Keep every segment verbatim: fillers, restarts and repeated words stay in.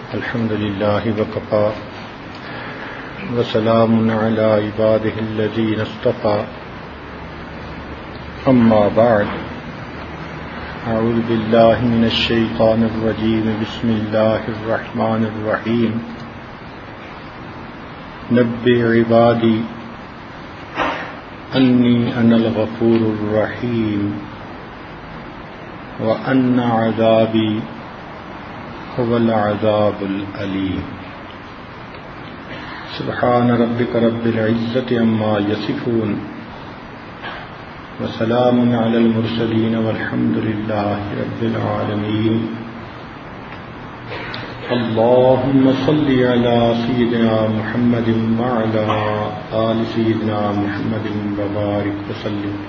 الحمد لله وكفى وسلام على عباده الذين اصطفى أما بعد أعوذ بالله من الشيطان الرجيم بسم الله الرحمن الرحيم نبئ عبادي أني أنا الغفور الرحيم وأن عذابي هو العذاب الأليم سبحان ربك رب العزة عما يصفون وسلام على المرسلين والحمد لله رب العالمين اللهم صل على سيدنا محمد وعلى آل سيدنا محمد وبارك وسلم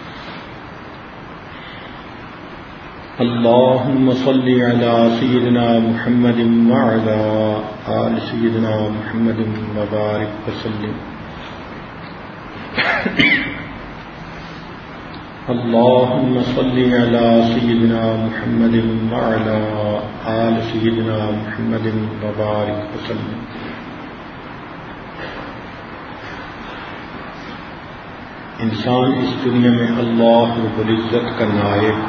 اللهم صل على سيدنا محمد وعلى آل سيدنا محمد وبارك وسلم اللهم صل على سيدنا محمد وعلى آل سيدنا محمد وبارك وسلم انسان اس دنیا میں اللہ رب العزت کا نائب،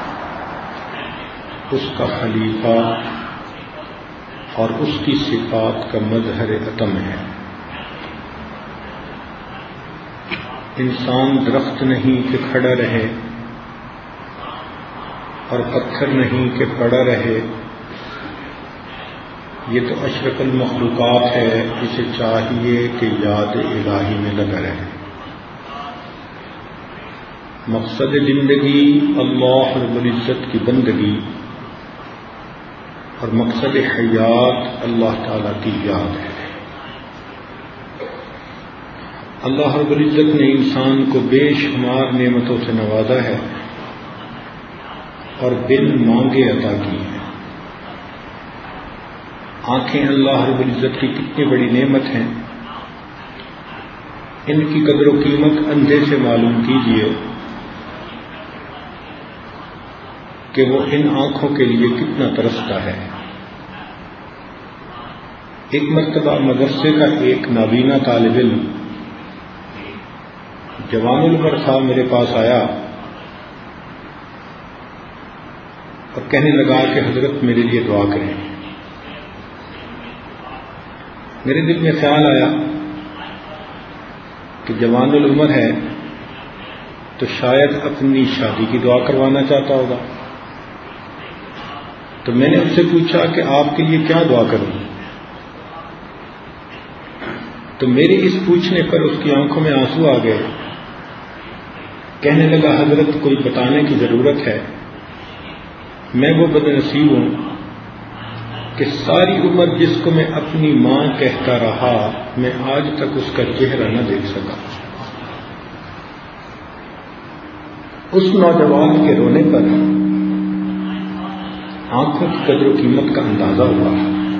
اس کا خلیفہ اور اس کی صفات کا مظہر عتم ہے۔ انسان درخت نہیں کہ کھڑا رہے اور پتھر نہیں کہ پڑا رہے، یہ تو اشرف المخلوقات ہے، اسے چاہیے کہ یاد الہی میں لگا رہے۔ مقصد زندگی اللہ رب العزت کی بندگی اور مقصد حیات اللہ تعالیٰ کی یاد ہے۔ اللہ رب العزت نے انسان کو بے شمار نعمتوں سے نوازا ہے اور بن مانگے عطا کی ہے۔ آنکھیں اللہ رب العزت کی کتنی بڑی نعمت ہیں، ان کی قدر و قیمت اندھے سے معلوم کیجیے کہ وہ ان آنکھوں کے لیے کتنا ترستا ہے۔ ایک مرتبہ مدرسے کا ایک نابینا طالب علم جوان العمر تھا، میرے پاس آیا اور کہنے لگا کہ حضرت میرے لیے دعا کریں۔ میرے دل میں خیال آیا کہ جوان العمر ہے تو شاید اپنی شادی کی دعا کروانا چاہتا ہوگا، تو میں نے اس سے پوچھا کہ آپ کے لیے کیا دعا کروں؟ تو میرے اس پوچھنے پر اس کی آنکھوں میں آنسو آ گئے۔ کہنے لگا حضرت کوئی بتانے کی ضرورت ہے، میں وہ بد نصیب ہوں کہ ساری عمر جس کو میں اپنی ماں کہتا رہا، میں آج تک اس کا چہرہ نہ دیکھ سکا۔ اس نوجوان کے رونے پر آنکھوں کی قدر و قیمت کا اندازہ ہوا۔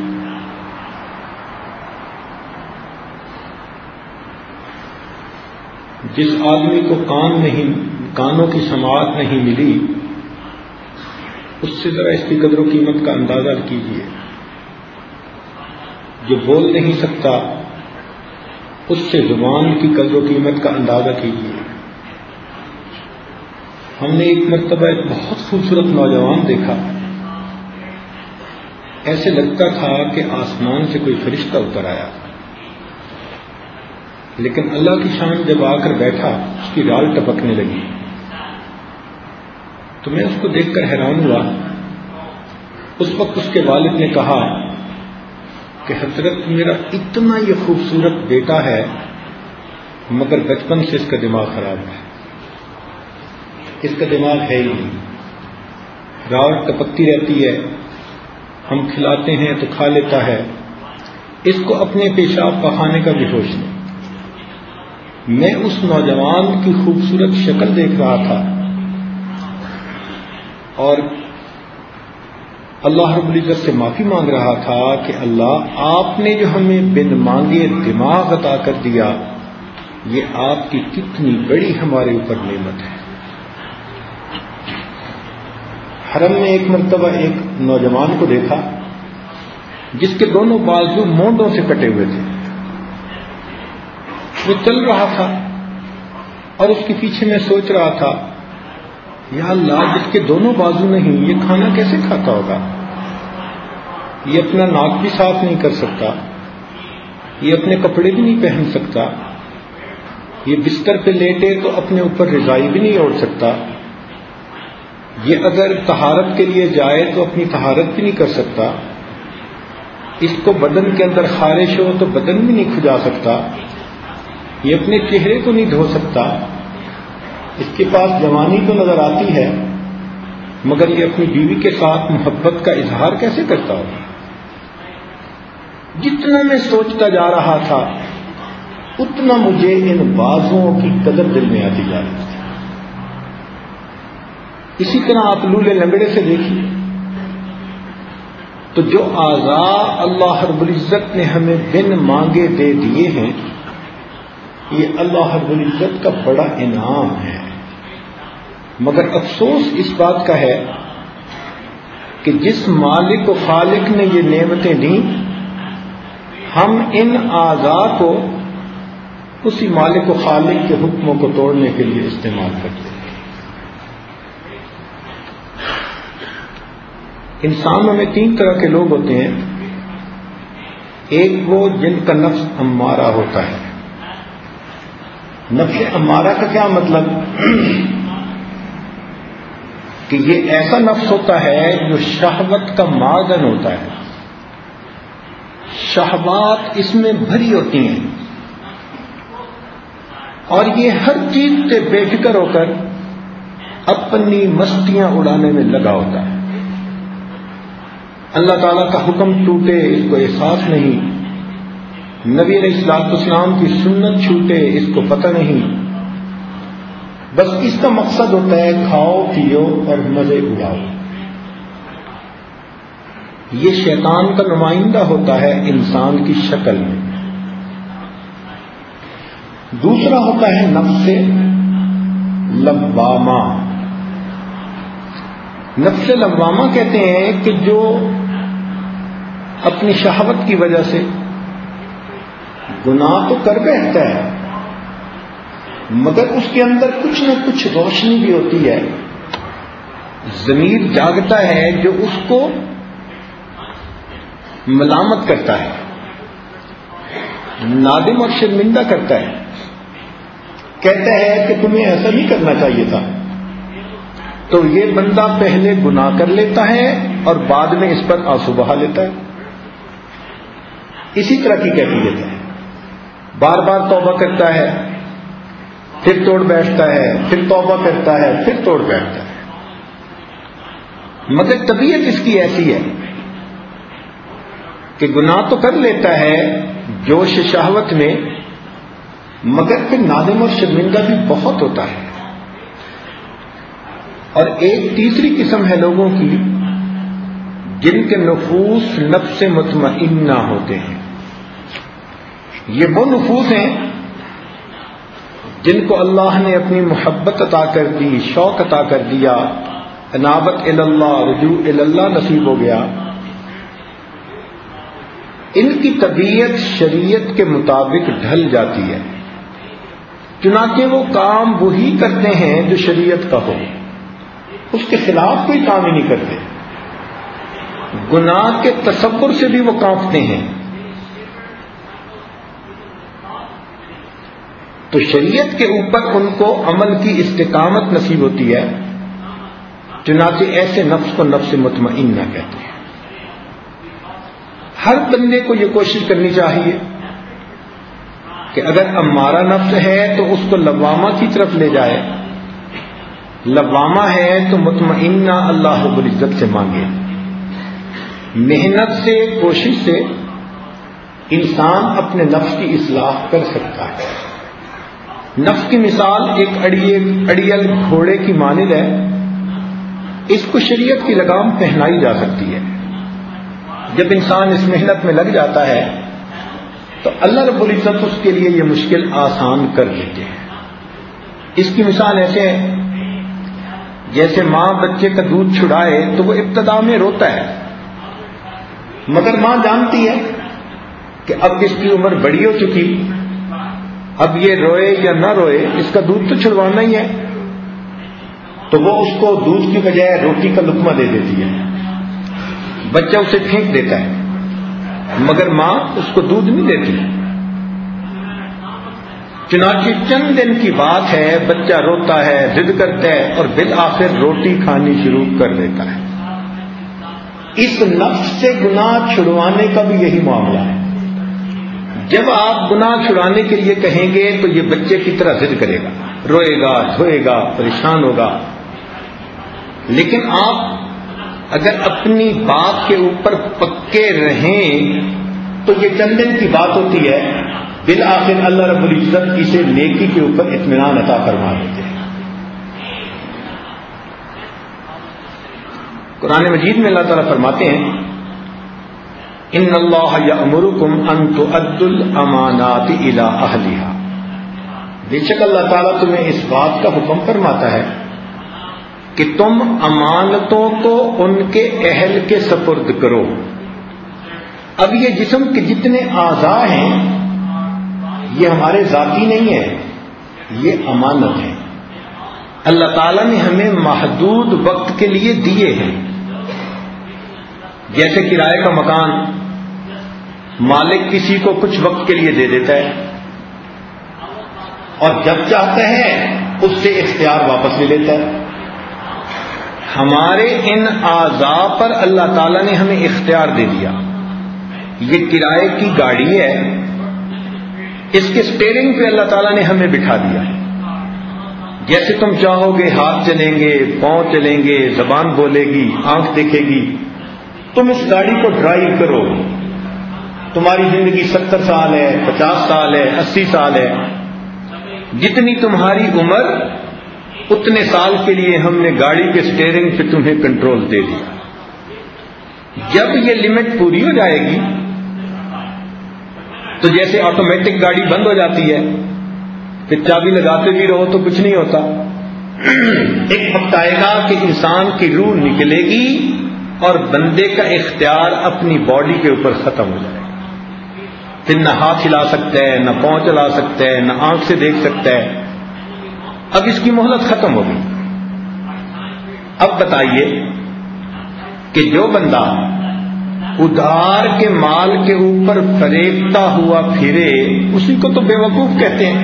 جس آدمی کو کان نہیں کانوں کی سماعت نہیں ملی، اس سے ذرا اس کی قدر و قیمت کا اندازہ کیجیے۔ جو بول نہیں سکتا، اس سے زبان کی قدر و قیمت کا اندازہ کیجیے۔ ہم نے ایک مرتبہ ایک بہت خوبصورت نوجوان دیکھا، ایسے لگتا تھا کہ آسمان سے کوئی فرشتہ اتر آیا، لیکن اللہ کی شان جب آ کر بیٹھا اس کی رال ٹپکنے لگی، تو میں اس کو دیکھ کر حیران ہوا۔ اس وقت اس کے والد نے کہا کہ حضرت میرا اتنا یہ خوبصورت بیٹا ہے مگر بچپن سے اس کا دماغ خراب ہے، اس کا دماغ ہے ہی نہیں، رال ٹپکتی رہتی ہے، ہم کھلاتے ہیں تو کھا لیتا ہے، اس کو اپنے پیشاب پخانے کا بھی ہوش نہیں۔ میں اس نوجوان کی خوبصورت شکل دیکھ رہا تھا اور اللہ رب العزت سے معافی مانگ رہا تھا کہ اللہ آپ نے جو ہمیں بن مانگے دماغ عطا کر دیا، یہ آپ کی کتنی بڑی ہمارے اوپر نعمت ہے۔ حرم میں ایک مرتبہ ایک نوجوان کو دیکھا جس کے دونوں بازو مونڈوں سے کٹے ہوئے تھے. وہ چل رہا تھا اور اس کے پیچھے میں سوچ رہا تھا یا اللہ جس کے دونوں بازو نہیں یہ کھانا کیسے کھاتا ہوگا؟ یہ اپنا ناک بھی صاف نہیں کر سکتا، یہ اپنے کپڑے بھی نہیں پہن سکتا، یہ بستر پہ لیٹے تو اپنے اوپر رضائی بھی نہیں اوڑھ سکتا، یہ اگر طہارت کے لیے جائے تو اپنی طہارت بھی نہیں کر سکتا، اس کو بدن کے اندر خارش ہو تو بدن بھی نہیں کھجا سکتا، یہ اپنے چہرے کو نہیں دھو سکتا، اس کے پاس جوانی تو نظر آتی ہے مگر یہ اپنی بیوی کے ساتھ محبت کا اظہار کیسے کرتا ہوگا؟ جتنا میں سوچتا جا رہا تھا اتنا مجھے ان بازوؤں کی قدر دل میں آتی جا رہی تھی. اسی طرح آپ لولے لنگڑے سے دیکھیے تو جو اعضاء اللہ رب العزت نے ہمیں بن مانگے دے دیے ہیں یہ اللہ رب العزت کا بڑا انعام ہے. مگر افسوس اس بات کا ہے کہ جس مالک و خالق نے یہ نعمتیں دیں ہم ان اعضاء کو اسی مالک و خالق کے حکموں کو توڑنے کے لیے استعمال کرتے ہیں. انسانوں میں تین طرح کے لوگ ہوتے ہیں. ایک وہ جن کا نفس امارہ ہوتا ہے. نفس امارہ کا کیا مطلب؟ کہ یہ ایسا نفس ہوتا ہے جو شہوت کا معدن ہوتا ہے، شہوات اس میں بھری ہوتی ہیں اور یہ ہر چیز سے بے فکر ہو کر اپنی مستیاں اڑانے میں لگا ہوتا ہے. اللہ تعالیٰ کا حکم ٹوٹے اس کو احساس نہیں، نبی علیہ الصلوۃ والسلام کی سنت چھوٹے اس کو پتہ نہیں. بس اس کا مقصد ہوتا ہے کھاؤ پیو اور مزے اڑاؤ. یہ شیطان کا نمائندہ ہوتا ہے انسان کی شکل میں. دوسرا ہوتا ہے نفس لوامہ. نفس لوامہ کہتے ہیں کہ جو اپنی شہوت کی وجہ سے گناہ تو کر بیٹھتا ہے مگر اس کے اندر کچھ نہ کچھ روشنی بھی ہوتی ہے. ضمیر جاگتا ہے جو اس کو ملامت کرتا ہے، نادم اور شرمندہ کرتا ہے، کہتا ہے کہ تمہیں ایسا نہیں کرنا چاہیے تھا. تو یہ بندہ پہلے گناہ کر لیتا ہے اور بعد میں اس پر آنسو بہا لیتا ہے. اسی طرح کی کیفیت ہے. بار بار توبہ کرتا ہے پھر توڑ بیٹھتا ہے، پھر توبہ کرتا ہے پھر توڑ بیٹھتا ہے. مگر طبیعت اس کی ایسی ہے کہ گناہ تو کر لیتا ہے جوش شہوت میں مگر پھر نادم اور شرمندہ بھی بہت ہوتا ہے. اور ایک تیسری قسم ہے لوگوں کی جن کے نفوس نفس مطمئنہ ہوتے ہیں. یہ وہ نفوس ہیں جن کو اللہ نے اپنی محبت عطا کر دی، شوق عطا کر دیا، انابت اللہ، رجوع اللہ نصیب ہو گیا. ان کی طبیعت شریعت کے مطابق ڈھل جاتی ہے، چنانچہ وہ کام وہی کرتے ہیں جو شریعت کا ہو، اس کے خلاف کوئی کام ہی نہیں کرتے. گناہ کے تصور سے بھی وہ کانپتے ہیں. تو شریعت کے اوپر ان کو عمل کی استقامت نصیب ہوتی ہے، چنانچہ ایسے نفس کو نفس مطمئنہ کہتے ہیں. ہر بندے کو یہ کوشش کرنی چاہیے کہ اگر امارہ نفس ہے تو اس کو لوامہ کی طرف لے جائے، لوامہ ہے تو مطمئنہ اللہ رب العزت سے مانگے. محنت سے، کوشش سے انسان اپنے نفس کی اصلاح کر سکتا ہے. نفس کی مثال ایک اڑیل گھوڑے کی مانند ہے. اس کو شریعت کی لگام پہنائی جا سکتی ہے. جب انسان اس محنت میں لگ جاتا ہے تو اللہ رب العزت اس کے لیے یہ مشکل آسان کر دیتے ہیں. اس کی مثال ایسے ہے جیسے ماں بچے کا دودھ چھڑائے تو وہ ابتدا میں روتا ہے مگر ماں جانتی ہے کہ اب اس کی عمر بڑی ہو چکی، اب یہ روئے یا نہ روئے اس کا دودھ تو چھڑوانا ہی ہے، تو وہ اس کو دودھ کی بجائے روٹی کا لقمہ دے دیتی ہے، بچہ اسے پھینک دیتا ہے، مگر ماں اس کو دودھ نہیں دیتی۔ چنانچہ چند دن کی بات ہے، بچہ روتا ہے، ضد کرتا ہے اور بالآخر روٹی کھانی شروع کر دیتا ہے۔ اس نفس سے گناہ چھڑوانے کا بھی یہی معاملہ ہے۔ جب آپ گناہ چھڑانے کے لیے کہیں گے تو یہ بچے کی طرح ضد کرے گا، روئے گا، دھوئے گا، پریشان ہوگا، لیکن آپ اگر اپنی بات کے اوپر پکے رہیں تو یہ چند دن کی بات ہوتی ہے، بالآخر اللہ رب العزت اسے نیکی کے اوپر اطمینان عطا فرما دیتے ہیں۔ قرآن مجید میں اللہ تعالیٰ فرماتے ہیں ان اللہ یأمرکم ان تؤدوا الامانات الی اہلہا، بے شک اللہ تعالیٰ تمہیں اس بات کا حکم فرماتا ہے کہ تم امانتوں کو ان کے اہل کے سپرد کرو۔ اب یہ جسم کے جتنے اعضاء ہیں یہ ہمارے ذاتی نہیں ہے، یہ امانت ہے، اللہ تعالیٰ نے ہمیں محدود وقت کے لیے دیے ہیں۔ جیسے کرائے کا مکان مالک کسی کو کچھ وقت کے لیے دے دیتا ہے اور جب چاہتا ہے اس سے اختیار واپس لے لیتا ہے، ہمارے ان اعضاء پر اللہ تعالیٰ نے ہمیں اختیار دے دیا۔ یہ کرائے کی گاڑی ہے، اس کے سٹیئرنگ پہ اللہ تعالیٰ نے ہمیں بٹھا دیا ہے، جیسے تم چاہو گے ہاتھ چلیں گے، پاؤں چلیں گے، زبان بولے گی، آنکھ دیکھے گی، تم اس گاڑی کو ڈرائیو کرو۔ تمہاری زندگی ستر سال ہے، پچاس سال ہے، اسی سال ہے، جتنی تمہاری عمر اتنے سال کے لیے ہم نے گاڑی کے سٹیئرنگ پہ تمہیں کنٹرول دے دیا۔ جب یہ لمٹ پوری ہو جائے گی تو جیسے آٹومیٹک گاڑی بند ہو جاتی ہے، پھر چابی لگاتے بھی رہو تو کچھ نہیں ہوتا، ایک وقت آئے گا کہ انسان کی روح نکلے گی اور بندے کا اختیار اپنی باڈی کے اوپر ختم ہو جائے گا، پھر نہ ہاتھ ہلا سکتا ہے، نہ پاؤں چلا سکتا ہے، نہ آنکھ سے دیکھ سکتا ہے، اب اس کی مہلت ختم ہو گئی۔ اب بتائیے کہ جو بندہ ادھار کے مال کے اوپر فریبتا ہوا پھرے اسی کو تو بیوقوف کہتے ہیں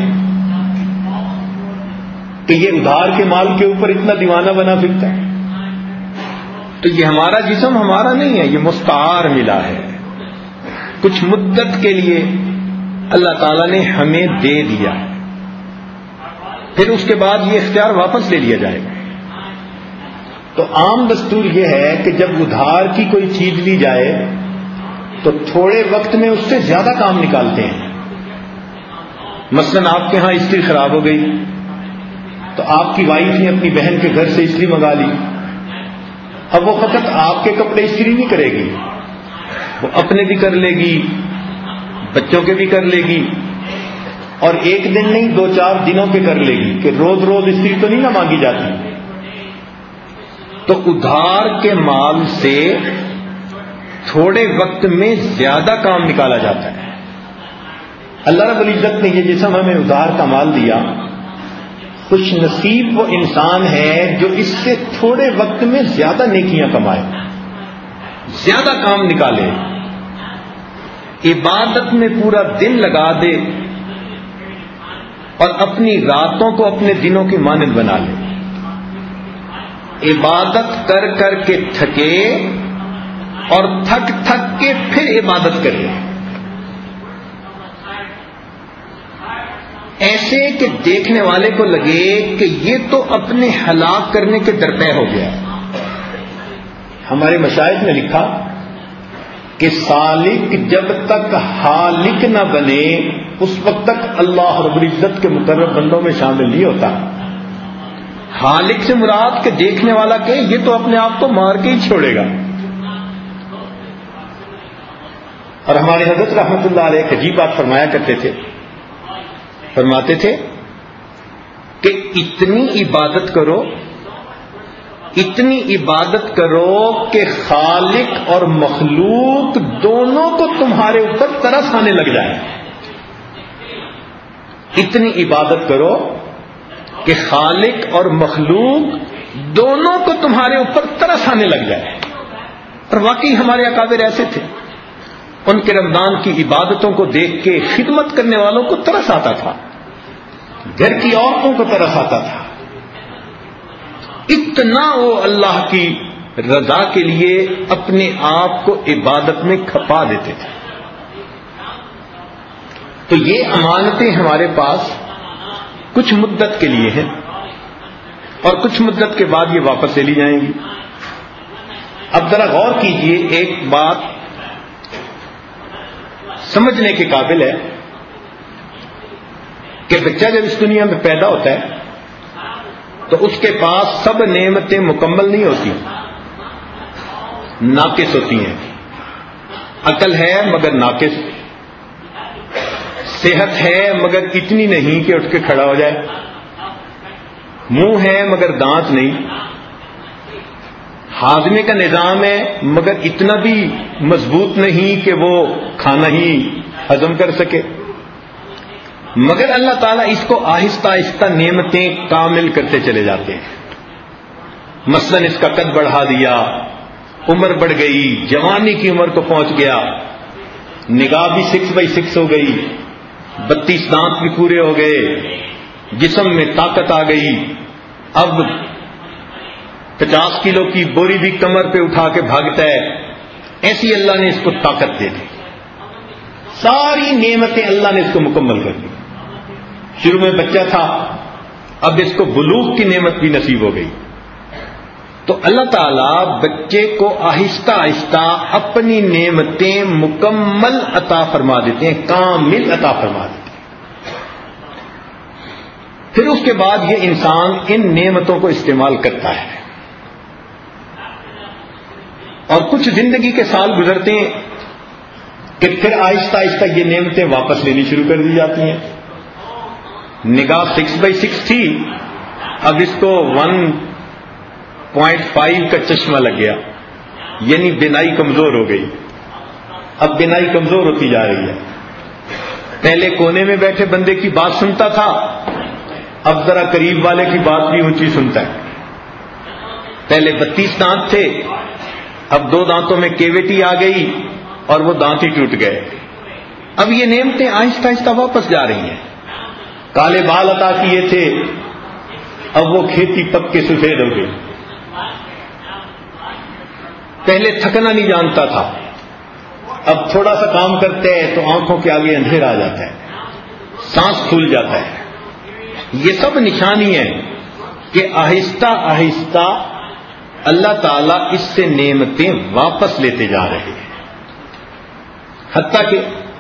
کہ یہ ادھار کے مال کے اوپر اتنا دیوانہ بنا پھرتا ہے۔ تو یہ ہمارا جسم ہمارا نہیں ہے، یہ مستعار ملا ہے، کچھ مدت کے لیے اللہ تعالیٰ نے ہمیں دے دیا، پھر اس کے بعد یہ اختیار واپس لے لیا جائے گا۔ تو عام دستور یہ ہے کہ جب ادھار کی کوئی چیز لی جائے تو تھوڑے وقت میں اس سے زیادہ کام نکالتے ہیں۔ مثلا آپ کے ہاں استری خراب ہو گئی تو آپ کی وائف نے اپنی بہن کے گھر سے استری منگا لی، اب وہ فقط آپ کے کپڑے استری نہیں کرے گی، وہ اپنے بھی کر لے گی، بچوں کے بھی کر لے گی، اور ایک دن نہیں دو چار دنوں کے کر لے گی کہ روز روز استری تو نہیں نہ مانگی جاتی۔ تو ادھار کے مال سے تھوڑے وقت میں زیادہ کام نکالا جاتا ہے۔ اللہ رب العزت نے یہ جسم ہمیں ادھار کا مال دیا، خوش نصیب وہ انسان ہے جو اس سے تھوڑے وقت میں زیادہ نیکیاں کمائے، زیادہ کام نکالے، عبادت میں پورا دن لگا دے اور اپنی راتوں کو اپنے دنوں کی مانند بنا لے، عبادت کر کر کے تھکے اور تھک تھک کے پھر عبادت کرے، ایسے کہ دیکھنے والے کو لگے کہ یہ تو اپنے ہلاک کرنے کے درپے ہو گیا۔ ہمارے مشائخ نے لکھا کہ سالک جب تک حالک نہ بنے اس وقت تک اللہ رب العزت کے مقرب بندوں میں شامل نہیں ہوتا۔ حالک سے مراد کہ دیکھنے والا کہ یہ تو اپنے آپ کو مار کے ہی چھوڑے گا۔ اور ہمارے حضرت رحمت اللہ علیہ ایک عجیب بات فرمایا کرتے تھے، فرماتے تھے کہ اتنی عبادت کرو، اتنی عبادت کرو کہ خالق اور مخلوق دونوں کو تمہارے اوپر ترس آنے لگ جائے. اتنی عبادت کرو کہ خالق اور مخلوق دونوں کو تمہارے اوپر ترس آنے لگ جائے. اور واقعی ہمارے اکابر ایسے تھے. ان کے رمضان کی عبادتوں کو دیکھ کے خدمت کرنے والوں کو ترس آتا تھا, گھر کی عورتوں کو ترس آتا تھا. اتنا وہ اللہ کی رضا کے لیے اپنے آپ کو عبادت میں کھپا دیتے تھے. تو یہ امانتیں ہمارے پاس کچھ مدت کے لیے ہیں اور کچھ مدت کے بعد یہ واپس لے لی جائیں گی. اب ذرا غور کیجئے, ایک بات سمجھنے کے قابل ہے کہ بچہ جب اس دنیا میں پیدا ہوتا ہے تو اس کے پاس سب نعمتیں مکمل نہیں ہوتی, ناقص ہوتی ہیں. عقل ہے مگر ناقص, صحت ہے مگر اتنی نہیں کہ اٹھ کے کھڑا ہو جائے, منہ ہے مگر دانت نہیں, ہاضمے کا نظام ہے مگر اتنا بھی مضبوط نہیں کہ وہ کھانا ہی ہضم کر سکے. مگر اللہ تعالیٰ اس کو آہستہ آہستہ نعمتیں کامل کرتے چلے جاتے ہیں. مثلا اس کا قد بڑھا دیا, عمر بڑھ گئی, جوانی کی عمر کو پہنچ گیا, نگاہ بھی سکس بائی سکس ہو گئی, بتیس دانت بھی پورے ہو گئے, جسم میں طاقت آ گئی, اب پچاس کلو کی بوری بھی کمر پہ اٹھا کے بھاگتا ہے. ایسی اللہ نے اس کو طاقت دے دی, ساری نعمتیں اللہ نے اس کو مکمل کر دی. شروع میں بچہ تھا, اب اس کو بلوغ کی نعمت بھی نصیب ہو گئی. تو اللہ تعالیٰ بچے کو آہستہ آہستہ اپنی نعمتیں مکمل عطا فرما دیتے ہیں, کامل عطا فرما دیتے ہیں. پھر اس کے بعد یہ انسان ان نعمتوں کو استعمال کرتا ہے اور کچھ زندگی کے سال گزرتے ہیں کہ پھر آہستہ آہستہ یہ نعمتیں واپس لینی شروع کر دی جاتی ہیں. نگاہ سکس بائی سکس تھی, اب اس کو ون پوائنٹ فائیو کا چشمہ لگ گیا, یعنی بینائی کمزور ہو گئی. اب بینائی کمزور ہوتی جا رہی ہے. پہلے کونے میں بیٹھے بندے کی بات سنتا تھا, اب ذرا قریب والے کی بات بھی اونچی سنتا ہے. پہلے بتیس دانت تھے, اب دو دانتوں میں کیویٹی آ گئی اور وہ دانت ہی ٹوٹ گئے. اب یہ نعمتیں آہستہ آہستہ واپس جا رہی ہیں. کالے بال عطا کیے تھے, اب وہ کھیتی پک کے سفید ہو گئی. پہلے تھکنا نہیں جانتا تھا, اب تھوڑا سا کام کرتے ہیں تو آنکھوں کے آگے اندھیرا آ جاتا ہے, سانس پھول جاتا ہے. یہ سب نشانی ہے کہ آہستہ آہستہ اللہ تعالیٰ اس سے نعمتیں واپس لیتے جا رہے ہیں. حتیٰ کہ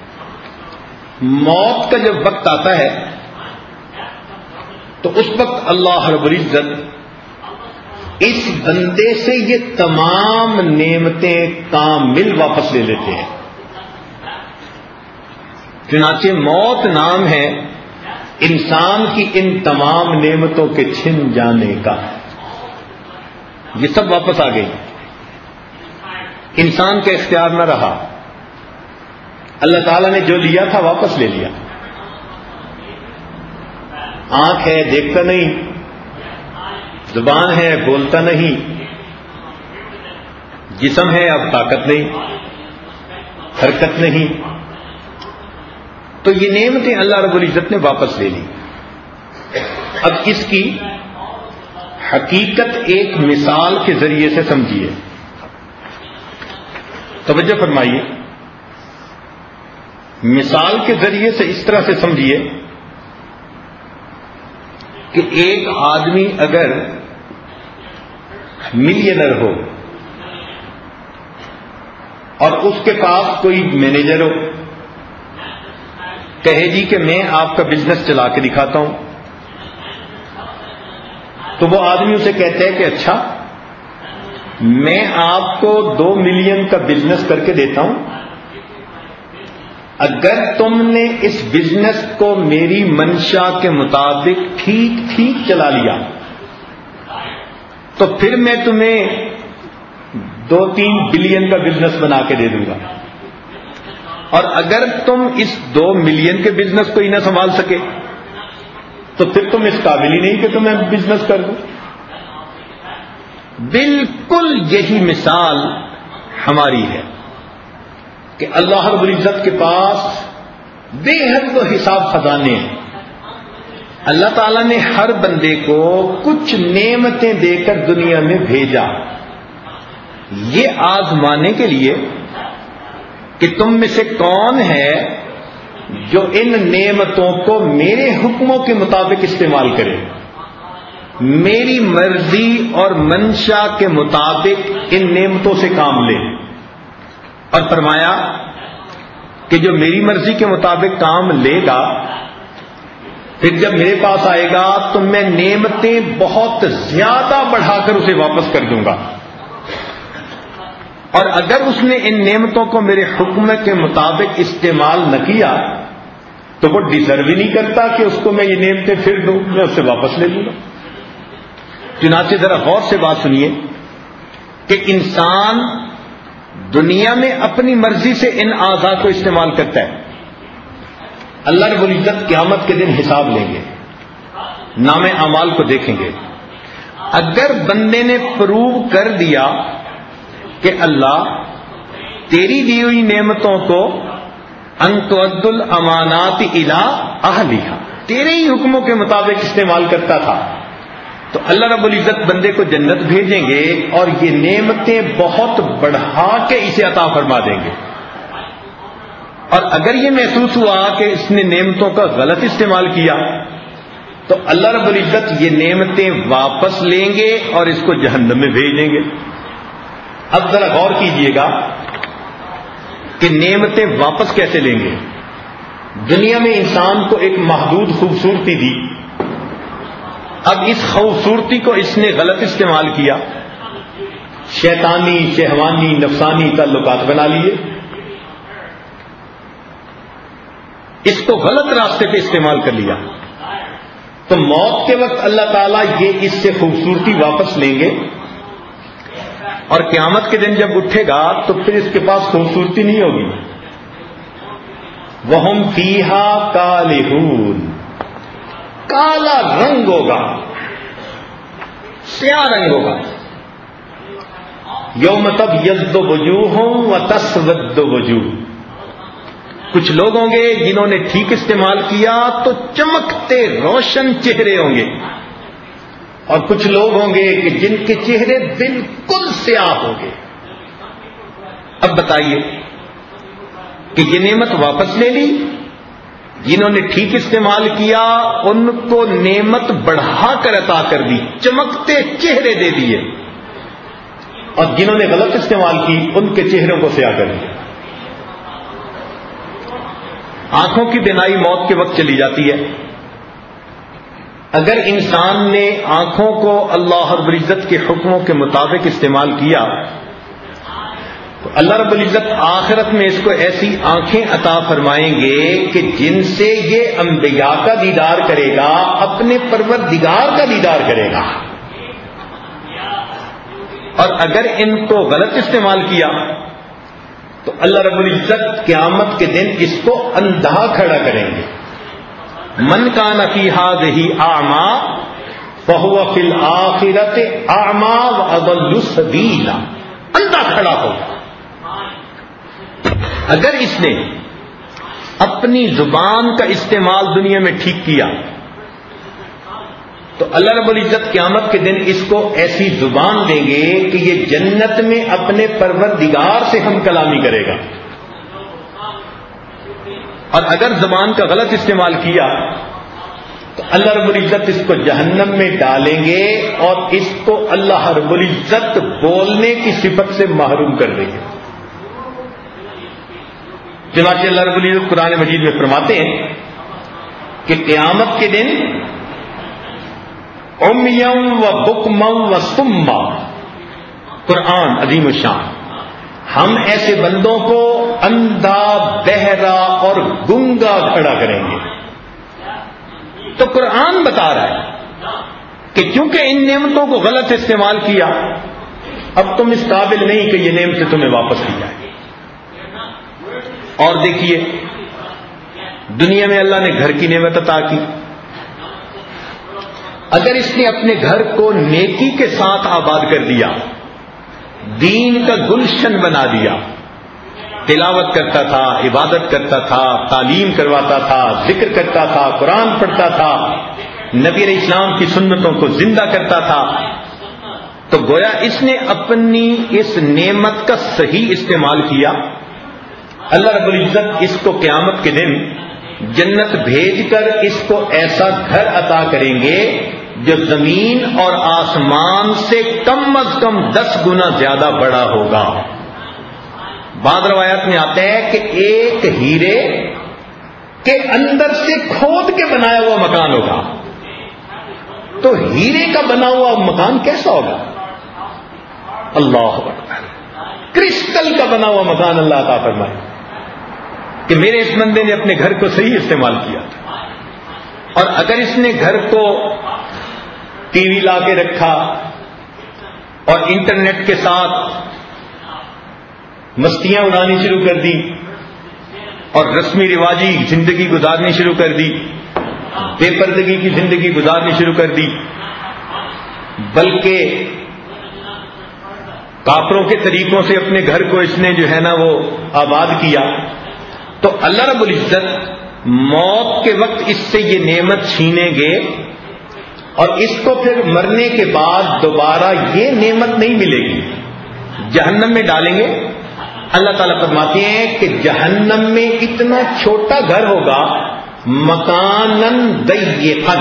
موت کا جب وقت آتا ہے تو اس وقت اللہ رب العزت اس بندے سے یہ تمام نعمتیں کامل واپس لے لیتے ہیں. چنانچہ موت نام ہے انسان کی ان تمام نعمتوں کے چھن جانے کا. یہ سب واپس آ گئی, انسان کا اختیار نہ رہا. اللہ تعالیٰ نے جو لیا تھا واپس لے لیا. آنکھ ہے دیکھتا نہیں, زبان ہے بولتا نہیں, جسم ہے اب طاقت نہیں, حرکت نہیں. تو یہ نعمتیں اللہ رب العزت نے واپس لے لی. اب اس کی حقیقت ایک مثال کے ذریعے سے سمجھیے. توجہ فرمائیے, مثال کے ذریعے سے اس طرح سے سمجھیے کہ ایک آدمی اگر ملینر ہو اور اس کے پاس کوئی مینیجر ہو, کہے جی کہ میں آپ کا بزنس چلا کے دکھاتا ہوں, تو وہ آدمی اسے کہتا ہے کہ اچھا میں آپ کو دو ملین کا بزنس کر کے دیتا ہوں, اگر تم نے اس بزنس کو میری منشا کے مطابق ٹھیک ٹھیک چلا لیا تو پھر میں تمہیں دو تین بلین کا بزنس بنا کے دے دوں گا، اور اگر تم اس دو ملین کے بزنس کو ہی نہ سنبھال سکے تو پھر تم اس قابل ہی نہیں کہ تمہیں بزنس کر دوں۔ بالکل یہی مثال ہماری ہے کہ اللہ رب العزت کے پاس بے حد و حساب خزانے ہیں۔ اللہ تعالیٰ نے ہر بندے کو کچھ نعمتیں دے کر دنیا میں بھیجا، یہ آزمانے کے لیے کہ تم میں سے کون ہے جو ان نعمتوں کو میرے حکموں کے مطابق استعمال کرے، میری مرضی اور منشا کے مطابق ان نعمتوں سے کام لے۔ اور فرمایا کہ جو میری مرضی کے مطابق کام لے گا پھر جب میرے پاس آئے گا تو میں نعمتیں بہت زیادہ بڑھا کر اسے واپس کر دوں گا، اور اگر اس نے ان نعمتوں کو میرے حکم کے مطابق استعمال نہ کیا تو وہ ڈیزرو ہی نہیں کرتا کہ اس کو میں یہ نعمتیں پھر دوں، میں اسے واپس لے لوں گا۔ چنانچہ ذرا غور سے بات سنیے کہ انسان دنیا میں اپنی مرضی سے ان اعضاء کو استعمال کرتا ہے، اللہ رب العزت قیامت کے دن حساب لیں گے، نام اعمال کو دیکھیں گے۔ اگر بندے نے پروو کر دیا کہ اللہ تیری دی ہوئی نعمتوں کو ان تؤدوا الامانات الی اہلھا، تیرے ہی حکموں کے مطابق استعمال کرتا تھا، تو اللہ رب العزت بندے کو جنت بھیجیں گے اور یہ نعمتیں بہت بڑھا کے اسے عطا فرما دیں گے۔ اور اگر یہ محسوس ہوا کہ اس نے نعمتوں کا غلط استعمال کیا تو اللہ رب العزت یہ نعمتیں واپس لیں گے اور اس کو جہنم میں بھیج دیں گے۔ اب ذرا غور کیجئے گا کہ نعمتیں واپس کیسے لیں گے۔ دنیا میں انسان کو ایک محدود خوبصورتی دی، اب اس خوبصورتی کو اس نے غلط استعمال کیا، شیطانی شہوانی نفسانی تعلقات بنا لیے، اس کو غلط راستے پہ استعمال کر لیا، تو موت کے وقت اللہ تعالیٰ یہ اس سے خوبصورتی واپس لیں گے، اور قیامت کے دن جب اٹھے گا تو پھر اس کے پاس خوبصورتی نہیں ہوگی۔ وَهُمْ فِيهَا كَالِحُونَ، کالا رنگ ہوگا، سیاہ رنگ ہوگا۔ یوم تبیض وجوہ وتسود وجوہ، کچھ لوگ ہوں گے جنہوں نے ٹھیک استعمال کیا تو چمکتے روشن چہرے ہوں گے، اور کچھ لوگ ہوں گے کہ جن کے چہرے بالکل سیاہ ہوں گے۔ اب بتائیے کہ یہ نعمت واپس لے لی، جنہوں نے ٹھیک استعمال کیا ان کو نعمت بڑھا کر عطا کر دی، چمکتے چہرے دے دیے، اور جنہوں نے غلط استعمال کی ان کے چہروں کو سیاہ کر دیا۔ آنکھوں کی بینائی موت کے وقت چلی جاتی ہے۔ اگر انسان نے آنکھوں کو اللہ رب العزت کے حکموں کے مطابق استعمال کیا تو اللہ رب العزت آخرت میں اس کو ایسی آنکھیں عطا فرمائیں گے کہ جن سے یہ انبیاء کا دیدار کرے گا، اپنے پروردگار کا دیدار کرے گا۔ اور اگر ان کو غلط استعمال کیا تو اللہ رب العزت قیامت کے دن اس کو اندھا کھڑا کریں گے۔ من کان فی ہذہ اعمی فہو فی الآخرۃ اعمی واضل سبیلا، اندھا کھڑا ہوگا۔ اگر اس نے اپنی زبان کا استعمال دنیا میں ٹھیک کیا تو اللہ رب العزت قیامت کے دن اس کو ایسی زبان دیں گے کہ یہ جنت میں اپنے پروردگار سے ہم کلامی کرے گا، اور اگر زبان کا غلط استعمال کیا تو اللہ رب العزت اس کو جہنم میں ڈالیں گے اور اس کو اللہ رب العزت بولنے کی صفت سے محروم کر دیں گے۔ چنانچہ اللہ رب العزت قرآن مجید میں فرماتے ہیں کہ قیامت کے دن عمیم و بکم و سما، قرآن عظیم الشان، ہم ایسے بندوں کو اندھا بہرا اور گنگا کھڑا کریں گے۔ تو قرآن بتا رہا ہے کہ چونکہ ان نعمتوں کو غلط استعمال کیا، اب تم اس قابل نہیں کہ یہ نعمتیں تمہیں واپس کی جائیں۔ اور دیکھیے دنیا میں اللہ نے گھر کی نعمت عطا کی، اگر اس نے اپنے گھر کو نیکی کے ساتھ آباد کر دیا، دین کا گلشن بنا دیا، تلاوت کرتا تھا، عبادت کرتا تھا، تعلیم کرواتا تھا، ذکر کرتا تھا، قرآن پڑھتا تھا، نبی علیہ السلام کی سنتوں کو زندہ کرتا تھا، تو گویا اس نے اپنی اس نعمت کا صحیح استعمال کیا۔ اللہ رب العزت اس کو قیامت کے دن جنت بھیج کر اس کو ایسا گھر عطا کریں گے جو زمین اور آسمان سے کم از کم دس گنا زیادہ بڑا ہوگا۔ بعض روایات میں آتا ہے کہ ایک ہیرے کے اندر سے کھود کے بنایا ہوا مکان ہوگا۔ تو ہیرے کا بنا ہوا مکان کیسا ہوگا؟ اللہ اکبر، کرسٹل کا بنا ہوا مکان اللہ عطا فرمائے کہ میرے اس بندے نے اپنے گھر کو صحیح استعمال کیا تھا۔ اور اگر اس نے گھر کو ٹی وی لا کے رکھا اور انٹرنیٹ کے ساتھ مستیاں اڑانی شروع کر دی اور رسمی رواجی زندگی گزارنی شروع کر دی، بے پردگی کی زندگی گزارنی شروع کر دی، بلکہ کافروں کے طریقوں سے اپنے گھر کو اس نے جو ہے نا وہ آباد کیا، تو اللہ رب العزت موت کے وقت اس سے یہ نعمت چھینیں گے اور اس کو پھر مرنے کے بعد دوبارہ یہ نعمت نہیں ملے گی، جہنم میں ڈالیں گے۔ اللہ تعالیٰ فرماتے ہیں کہ جہنم میں اتنا چھوٹا گھر ہوگا، مکانن ضیقن،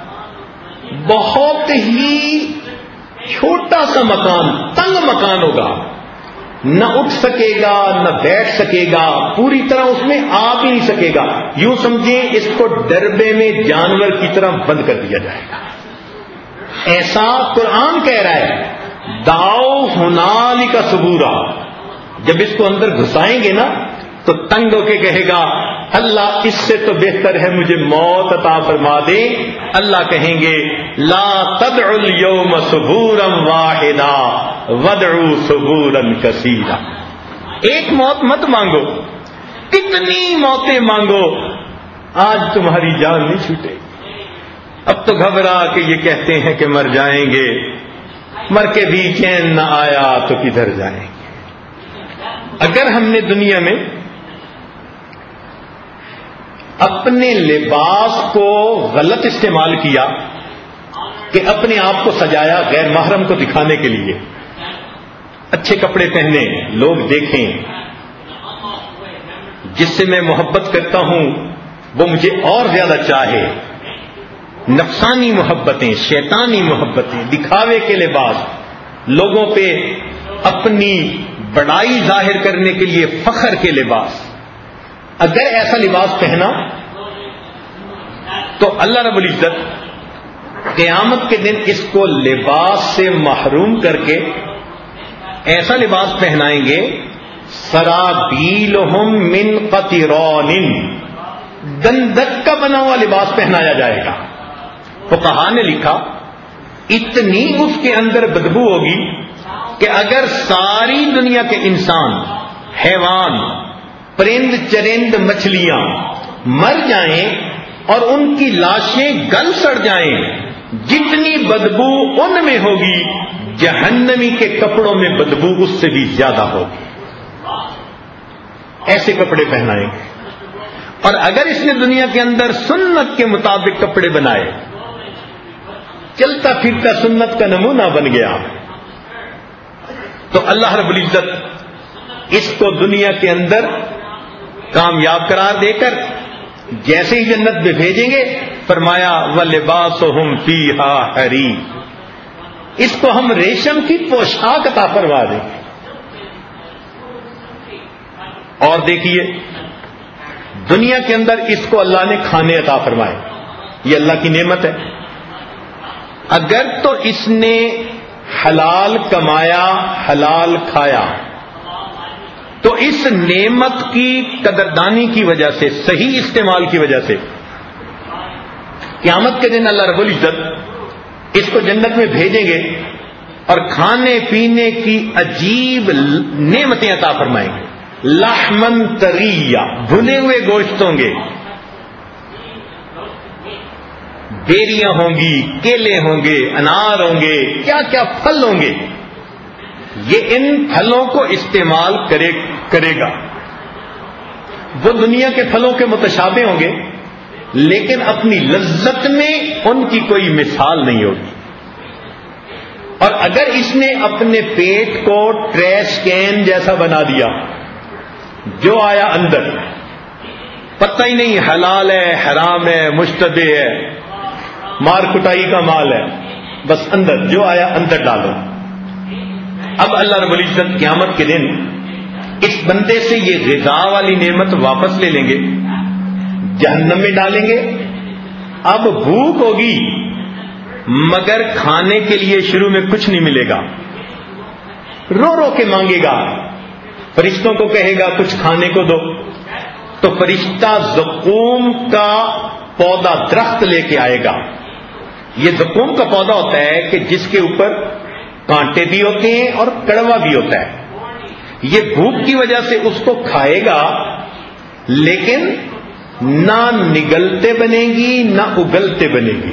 بہت ہی چھوٹا سا مکان، تنگ مکان ہوگا، نہ اٹھ سکے گا نہ بیٹھ سکے گا، پوری طرح اس میں آ بھی نہیں سکے گا، یوں سمجھیں اس کو ڈربے میں جانور کی طرح بند کر دیا جائے گا۔ ایسا قرآن کہہ رہا ہے، دعو ہنالک ثبورا، جب اس کو اندر گھسائیں گے نا تو تنگ ہو کے کہے گا اللہ اس سے تو بہتر ہے مجھے موت عطا فرما دے۔ اللہ کہیں گے لا تدعوا اليوم ثبورا واحدا وادعوا ثبورا کثیرا، ایک موت مت مانگو، کتنی موتیں مانگو، آج تمہاری جان نہیں چھوٹے۔ اب تو گھبرا کہ یہ کہتے ہیں کہ مر جائیں گے، مر کے بھی چین نہ آیا تو کدھر جائیں گے۔ اگر ہم نے دنیا میں اپنے لباس کو غلط استعمال کیا کہ اپنے آپ کو سجایا غیر محرم کو دکھانے کے لیے، اچھے کپڑے پہنے، لوگ دیکھیں، جس سے میں محبت کرتا ہوں وہ مجھے اور زیادہ چاہے، نفسانی محبتیں، شیطانی محبتیں، دکھاوے کے لباس، لوگوں پہ اپنی بڑائی ظاہر کرنے کے لیے فخر کے لباس، اگر ایسا لباس پہنا تو اللہ رب العزت قیامت کے دن اس کو لباس سے محروم کر کے ایسا لباس پہنائیں گے، سرابیلہم من قطران، گندک کا بنا ہوا لباس پہنایا جائے گا۔ فقہا نے لکھا اتنی اس کے اندر بدبو ہوگی کہ اگر ساری دنیا کے انسان، حیوان، پرند چرند، مچھلیاں مر جائیں اور ان کی لاشیں گل سڑ جائیں، جتنی بدبو ان میں ہوگی جہنمی کے کپڑوں میں بدبو اس سے بھی زیادہ ہوگی۔ ایسے کپڑے پہنائیں گے۔ اور اگر اس نے دنیا کے اندر سنت کے مطابق کپڑے بنائے، چلتا پھرتا سنت کا نمونہ بن گیا، تو اللہ رب العزت اس کو دنیا کے اندر کامیاب قرار دے کر جیسے ہی جنت میں بھیجیں گے، فرمایا وَلِبَاسُهُمْ فِيهَا حَرِيرٌ، اس کو ہم ریشم کی پوشاک عطا فرما دیں گے۔ اور دیکھیے دنیا کے اندر اس کو اللہ نے کھانے عطا فرمائے، یہ اللہ کی نعمت ہے۔ اگر تو اس نے حلال کمایا، حلال کھایا، تو اس نعمت کی قدردانی کی وجہ سے، صحیح استعمال کی وجہ سے، قیامت کے دن اللہ رب العزت اس کو جنت میں بھیجیں گے اور کھانے پینے کی عجیب نعمتیں عطا فرمائیں گے. لحمن طریا، بھنے ہوئے گوشت ہوں گے، بیریاں ہوں گی، کیلے ہوں گے، انار ہوں گے، کیا کیا پھل ہوں گے. یہ ان پھلوں کو استعمال کرے کرے گا. وہ دنیا کے پھلوں کے متشابہ ہوں گے، لیکن اپنی لذت میں ان کی کوئی مثال نہیں ہوگی. اور اگر اس نے اپنے پیٹ کو ٹریش کین جیسا بنا دیا، جو آیا اندر، پتہ ہی نہیں حلال ہے حرام ہے مشتبہ ہے مار کٹائی کا مال ہے، بس اندر جو آیا اندر ڈالو. اب اللہ رب العزت قیامت کے دن اس بندے سے یہ غذا والی نعمت واپس لے لیں گے، جہنم میں ڈالیں گے. اب بھوک ہوگی مگر کھانے کے لیے شروع میں کچھ نہیں ملے گا، رو رو کے مانگے گا، فرشتوں کو کہے گا کچھ کھانے کو دو، تو فرشتہ زقوم کا پودا درخت لے کے آئے گا. یہ زقوم کا پودا ہوتا ہے کہ جس کے اوپر کانٹے بھی ہوتے ہیں اور کڑوا بھی ہوتا ہے. یہ بھوک کی وجہ سے اس کو کھائے گا، لیکن نہ نگلتے بنے گی نہ اگلتے بنے گی،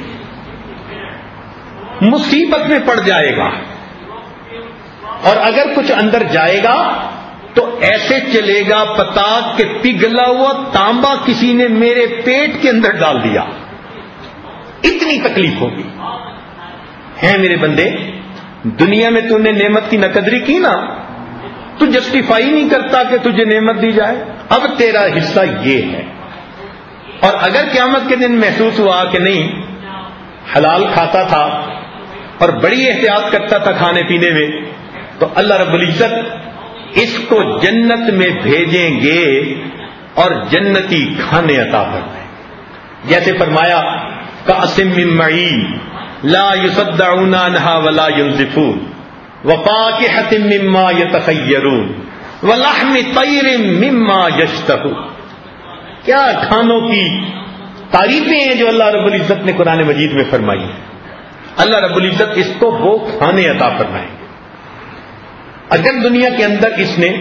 مصیبت میں پڑ جائے گا. اور اگر کچھ اندر جائے گا تو ایسے چلے گا پتا کہ پگھلا ہوا تانبا کسی نے میرے پیٹ کے اندر ڈال دیا. اتنی تکلیف ہوگی. ہے میرے بندے، دنیا میں تو نے نعمت کی نقدری کی نا، تو جسٹیفائی نہیں کرتا کہ تجھے نعمت دی جائے. اب تیرا حصہ یہ ہے. اور اگر قیامت کے دن محسوس ہوا کہ نہیں حلال کھاتا تھا اور بڑی احتیاط کرتا تھا کھانے پینے میں، تو اللہ رب العزت اس کو جنت میں بھیجیں گے اور جنتی کھانے عطا فرمائیں. جیسے فرمایا کأسم من معین لا یصدعون عنها ولا ينزفون وفاکہۃ مما یتخیرون ولحم طیر مما یشتہون. کیا کھانوں کی تعریفیں ہیں جو اللہ رب العزت نے قرآن مجید میں فرمائی ہیں. اللہ رب العزت اس کو وہ کھانے عطا فرمائیں گے. اگر دنیا کے اندر اس نے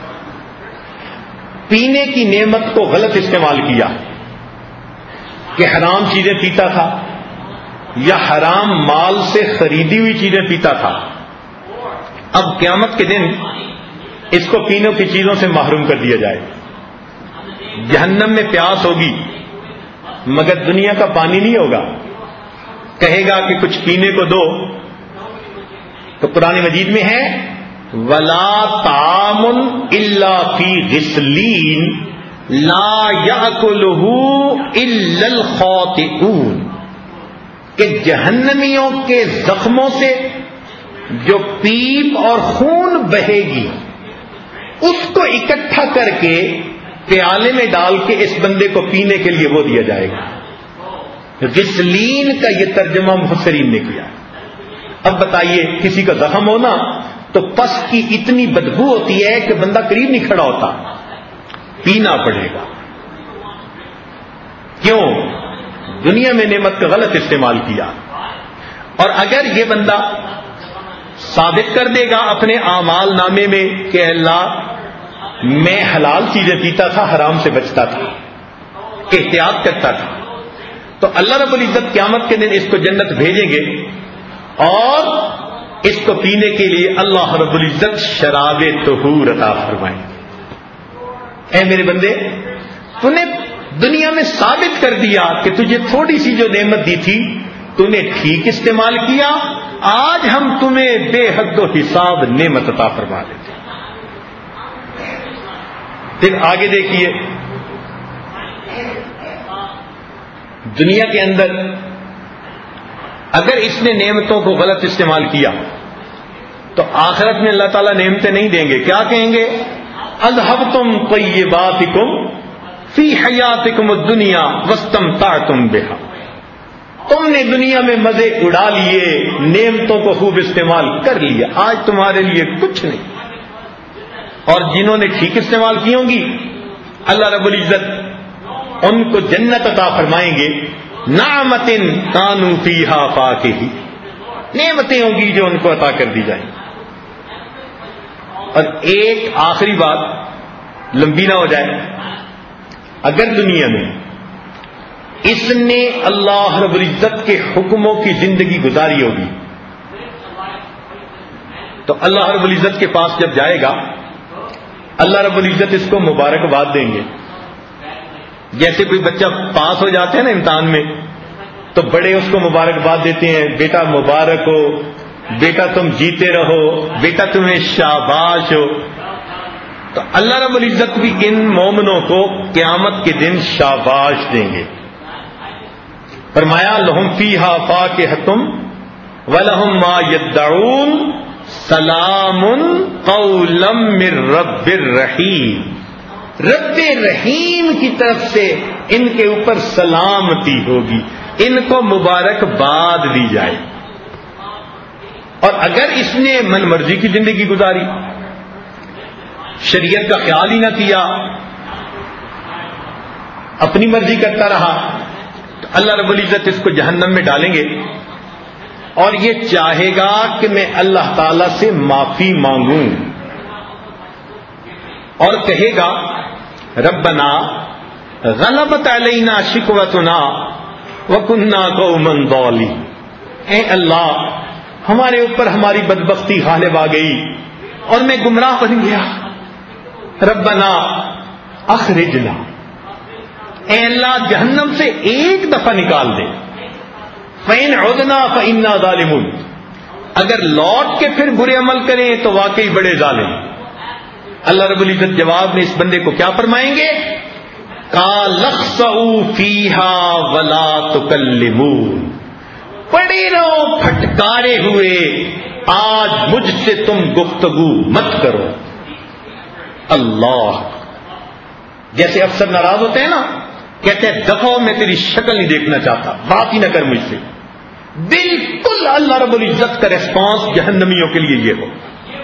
پینے کی نعمت کو غلط استعمال کیا کہ حرام چیزیں پیتا تھا یا حرام مال سے خریدی ہوئی چیزیں پیتا تھا، اب قیامت کے دن اس کو پینے کی چیزوں سے محروم کر دیا جائے. جہنم میں پیاس ہوگی مگر دنیا کا پانی نہیں ہوگا. کہے گا کہ کچھ پینے کو دو، تو قرآن مجید میں ہے وَلَا طَعَامٌ إِلَّا فِي غِسْلِينَ لَا يَأْكُلُهُ إِلَّا الْخَاطِئُونَ، کہ جہنمیوں کے زخموں سے جو پیپ اور خون بہے گی اس کو اکٹھا کر کے پیالے میں ڈال کے اس بندے کو پینے کے لیے وہ دیا جائے گا. غسلین کا یہ ترجمہ مفسرین نے کیا. اب بتائیے کسی کا زخم ہونا تو پس کی اتنی بدبو ہوتی ہے کہ بندہ قریب نہیں کھڑا ہوتا، پینا پڑے گا. کیوں؟ دنیا میں نعمت کا غلط استعمال کیا. اور اگر یہ بندہ ثابت کر دے گا اپنے اعمال نامے میں کہ اللہ میں حلال چیزیں پیتا تھا، حرام سے بچتا تھا، احتیاط کرتا تھا، تو اللہ رب العزت قیامت کے دن اس کو جنت بھیجیں گے اور اس کو پینے کے لیے اللہ رب العزت شراب طہور عطا فرمائیں گے. اے میرے بندے، تو نے دنیا میں ثابت کر دیا کہ تجھے تھوڑی سی جو نعمت دی تھی تو نے ٹھیک استعمال کیا، آج ہم تمہیں بے حد و حساب نعمت عطا فرما دیتے. پھر آگے دیکھیے، دنیا کے اندر اگر اس نے نعمتوں کو غلط استعمال کیا تو آخرت میں اللہ تعالیٰ نعمتیں نہیں دیں گے. کیا کہیں گے؟ اذهبتم طیباتکم فی حیاتکم الدنیا واستمتعتم بہا. تم نے دنیا میں مزے اڑا لیے، نعمتوں کو خوب استعمال کر لیا، آج تمہارے لیے کچھ نہیں. اور جنہوں نے ٹھیک استعمال کی ہوں گی اللہ رب العزت ان کو جنت عطا فرمائیں گے. نعمت کانوا فیہا فاکہین، نعمتیں ہوں گی جو ان کو عطا کر دی جائیں. اور ایک آخری بات لمبی نہ ہو جائے، اگر دنیا میں اس نے اللہ رب العزت کے حکموں کی زندگی گزاری ہوگی تو اللہ رب العزت کے پاس جب جائے گا اللہ رب العزت اس کو مبارکباد دیں گے. جیسے کوئی بچہ پاس ہو جاتے ہیں نا امتحان میں تو بڑے اس کو مبارکباد دیتے ہیں، بیٹا مبارک ہو، بیٹا تم جیتے رہو، بیٹا تمہیں شاباش ہو. تو اللہ رب العزت بھی ان مومنوں کو قیامت کے دن شاباش دیں گے. فرمایا لہم فیہا فاکہۃ ولہم ما یدعون سلام قولا من رب الرحیم. رب رحیم کی طرف سے ان کے اوپر سلامتی ہوگی، ان کو مبارکباد دی جائے. اور اگر اس نے من مرضی کی زندگی گزاری، شریعت کا خیال ہی نہ کیا، اپنی مرضی کرتا رہا، تو اللہ رب العزت اس کو جہنم میں ڈالیں گے اور یہ چاہے گا کہ میں اللہ تعالی سے معافی مانگوں اور کہے گا ربنا غلبت علینا شقوتنا وکننا قوما ضالین. اے اللہ ہمارے اوپر ہماری بدبختی غالب آ گئی اور میں گمراہ بن گیا. ربنا اخرجنا، اے اللہ جہنم سے ایک دفعہ نکال دے. فإن عدنا فإنا ظالمون، اگر لوٹ کے پھر برے عمل کریں تو واقعی بڑے ظالم. اللہ رب العزت جواب میں اس بندے کو کیا فرمائیں گے؟ قال اخسئوا فیہا ولا تکلمون. پڑے رہو پھٹکارے ہوئے، آج مجھ سے تم گفتگو مت کرو. اللہ، جیسے افسر ناراض ہوتے ہیں نا، کہتے ہیں دفعہ میں تیری شکل نہیں دیکھنا چاہتا، بات ہی نہ کر مجھ سے. بالکل اللہ رب العزت کا ریسپانس جہنمیوں کے لیے یہ ہو.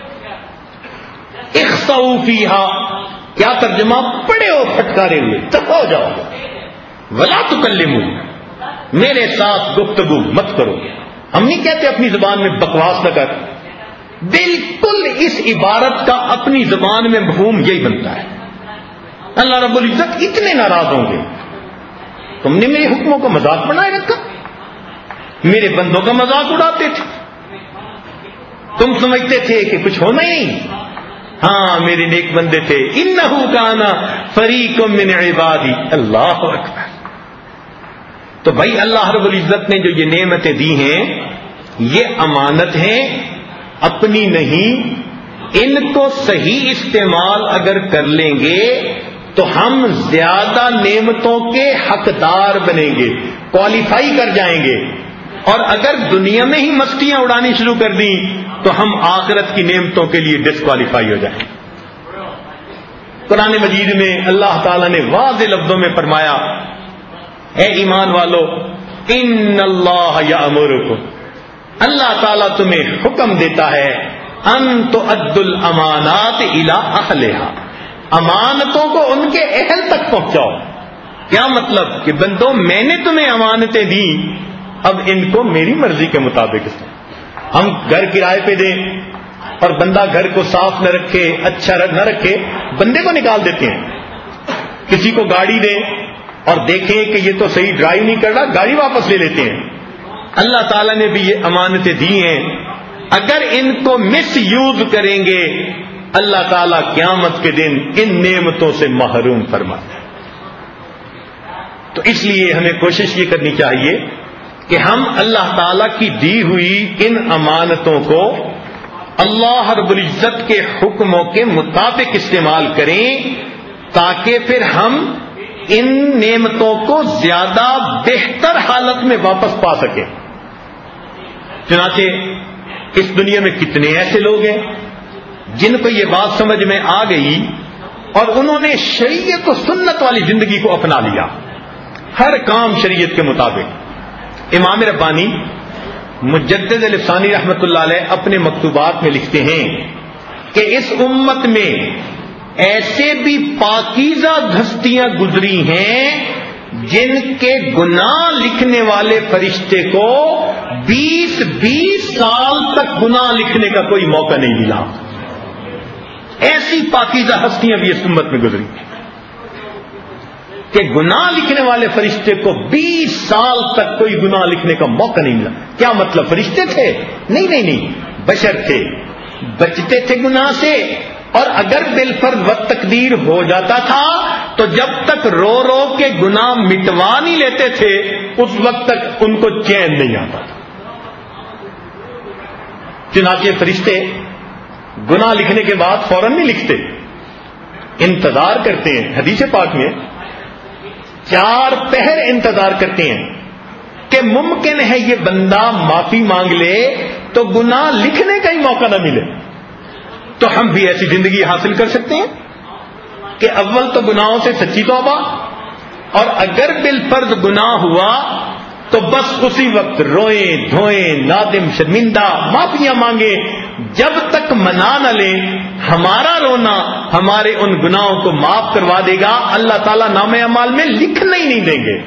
اخسؤوا فیہا، کیا ترجمہ؟ پڑے ہو پھٹکارے ہوئے، دفع ہو جاؤ. ولا تکلمون، میرے ساتھ گفتگو مت کرو. ہم نہیں کہتے اپنی زبان میں بکواس نہ کر، بالکل اس عبارت کا اپنی زبان میں مفہوم یہی بنتا ہے. اللہ رب العزت اتنے ناراض ہوں گے، تم نے میرے حکموں کو مذاق بنائے رکھا، میرے بندوں کا مذاق اڑاتے تھے، تم سمجھتے تھے کہ کچھ ہونا ہی نہیں. ہاں میرے نیک بندے تھے. انہ کان فریق من عبادی. اللہ اکبر. تو بھائی اللہ رب العزت نے جو یہ نعمتیں دی ہیں یہ امانت ہیں، اپنی نہیں. ان کو صحیح استعمال اگر کر لیں گے تو ہم زیادہ نعمتوں کے حقدار بنیں گے، کوالیفائی کر جائیں گے. اور اگر دنیا میں ہی مستیاں اڑانی شروع کر دیں تو ہم آخرت کی نعمتوں کے لیے ڈسکوالیفائی ہو جائیں. قرآن مجید میں اللہ تعالیٰ نے واضح لفظوں میں فرمایا، اے ایمان والو، ان اللہ یأمرکم، اللہ تعالیٰ تمہیں حکم دیتا ہے ان تؤدوا الامانات الی اہلہا، امانتوں کو ان کے اہل تک پہنچاؤ. کیا مطلب؟ کہ بندوں میں نے تمہیں امانتیں دی، اب ان کو میری مرضی کے مطابق. ہم گھر کرائے پہ دیں اور بندہ گھر کو صاف نہ رکھے، اچھا نہ رکھے، بندے کو نکال دیتے ہیں. کسی کو گاڑی دیں اور دیکھیں کہ یہ تو صحیح ڈرائیو نہیں کر رہا، گاڑی واپس لے لیتے ہیں. اللہ تعالیٰ نے بھی یہ امانتیں دی ہیں، اگر ان کو مس یوز کریں گے اللہ تعالیٰ قیامت کے دن ان نعمتوں سے محروم فرمائے. تو اس لیے ہمیں کوشش یہ کرنی چاہیے کہ ہم اللہ تعالیٰ کی دی ہوئی ان امانتوں کو اللہ رب العزت کے حکموں کے مطابق استعمال کریں تاکہ پھر ہم ان نعمتوں کو زیادہ بہتر حالت میں واپس پا سکیں. چنانچہ اس دنیا میں کتنے ایسے لوگ ہیں جن کو یہ بات سمجھ میں آ گئی اور انہوں نے شریعت و سنت والی زندگی کو اپنا لیا، ہر کام شریعت کے مطابق. امام ربانی مجدد الفسانی رحمت اللہ علیہ اپنے مکتوبات میں لکھتے ہیں کہ اس امت میں ایسے بھی پاکیزہ ہستیاں گزری ہیں جن کے گناہ لکھنے والے فرشتے کو بیس بیس سال تک گناہ لکھنے کا کوئی موقع نہیں ملا. ایسی پاکیزہ ہستیاں بھی اس امت میں گزری کہ گناہ لکھنے والے فرشتے کو بیس سال تک کوئی گناہ لکھنے کا موقع نہیں ملا. کیا مطلب فرشتے تھے؟ نہیں نہیں نہیں بشر تھے، بچتے تھے گناہ سے، اور اگر بالفرض و تقدیر ہو جاتا تھا تو جب تک رو رو کے گناہ مٹوا نہیں لیتے تھے اس وقت تک ان کو چین نہیں آتا تھا. چنانچہ فرشتے گناہ لکھنے کے بعد فوراً نہیں لکھتے، انتظار کرتے ہیں. حدیث پاک میں چار پہر انتظار کرتے ہیں کہ ممکن ہے یہ بندہ معافی مانگ لے تو گناہ لکھنے کا ہی موقع نہ ملے. تو ہم بھی ایسی زندگی حاصل کر سکتے ہیں کہ اول تو گناہوں سے سچی توبہ، اور اگر بالفرض گناہ ہوا تو بس اسی وقت روئیں دھوئیں، نادم شرمندہ، معافیاں مانگیں. جب تک منا نہ لیں ہمارا رونا ہمارے ان گناہوں کو معاف کروا دے گا. اللہ تعالیٰ نام اعمال میں لکھنا ہی نہیں دیں گے.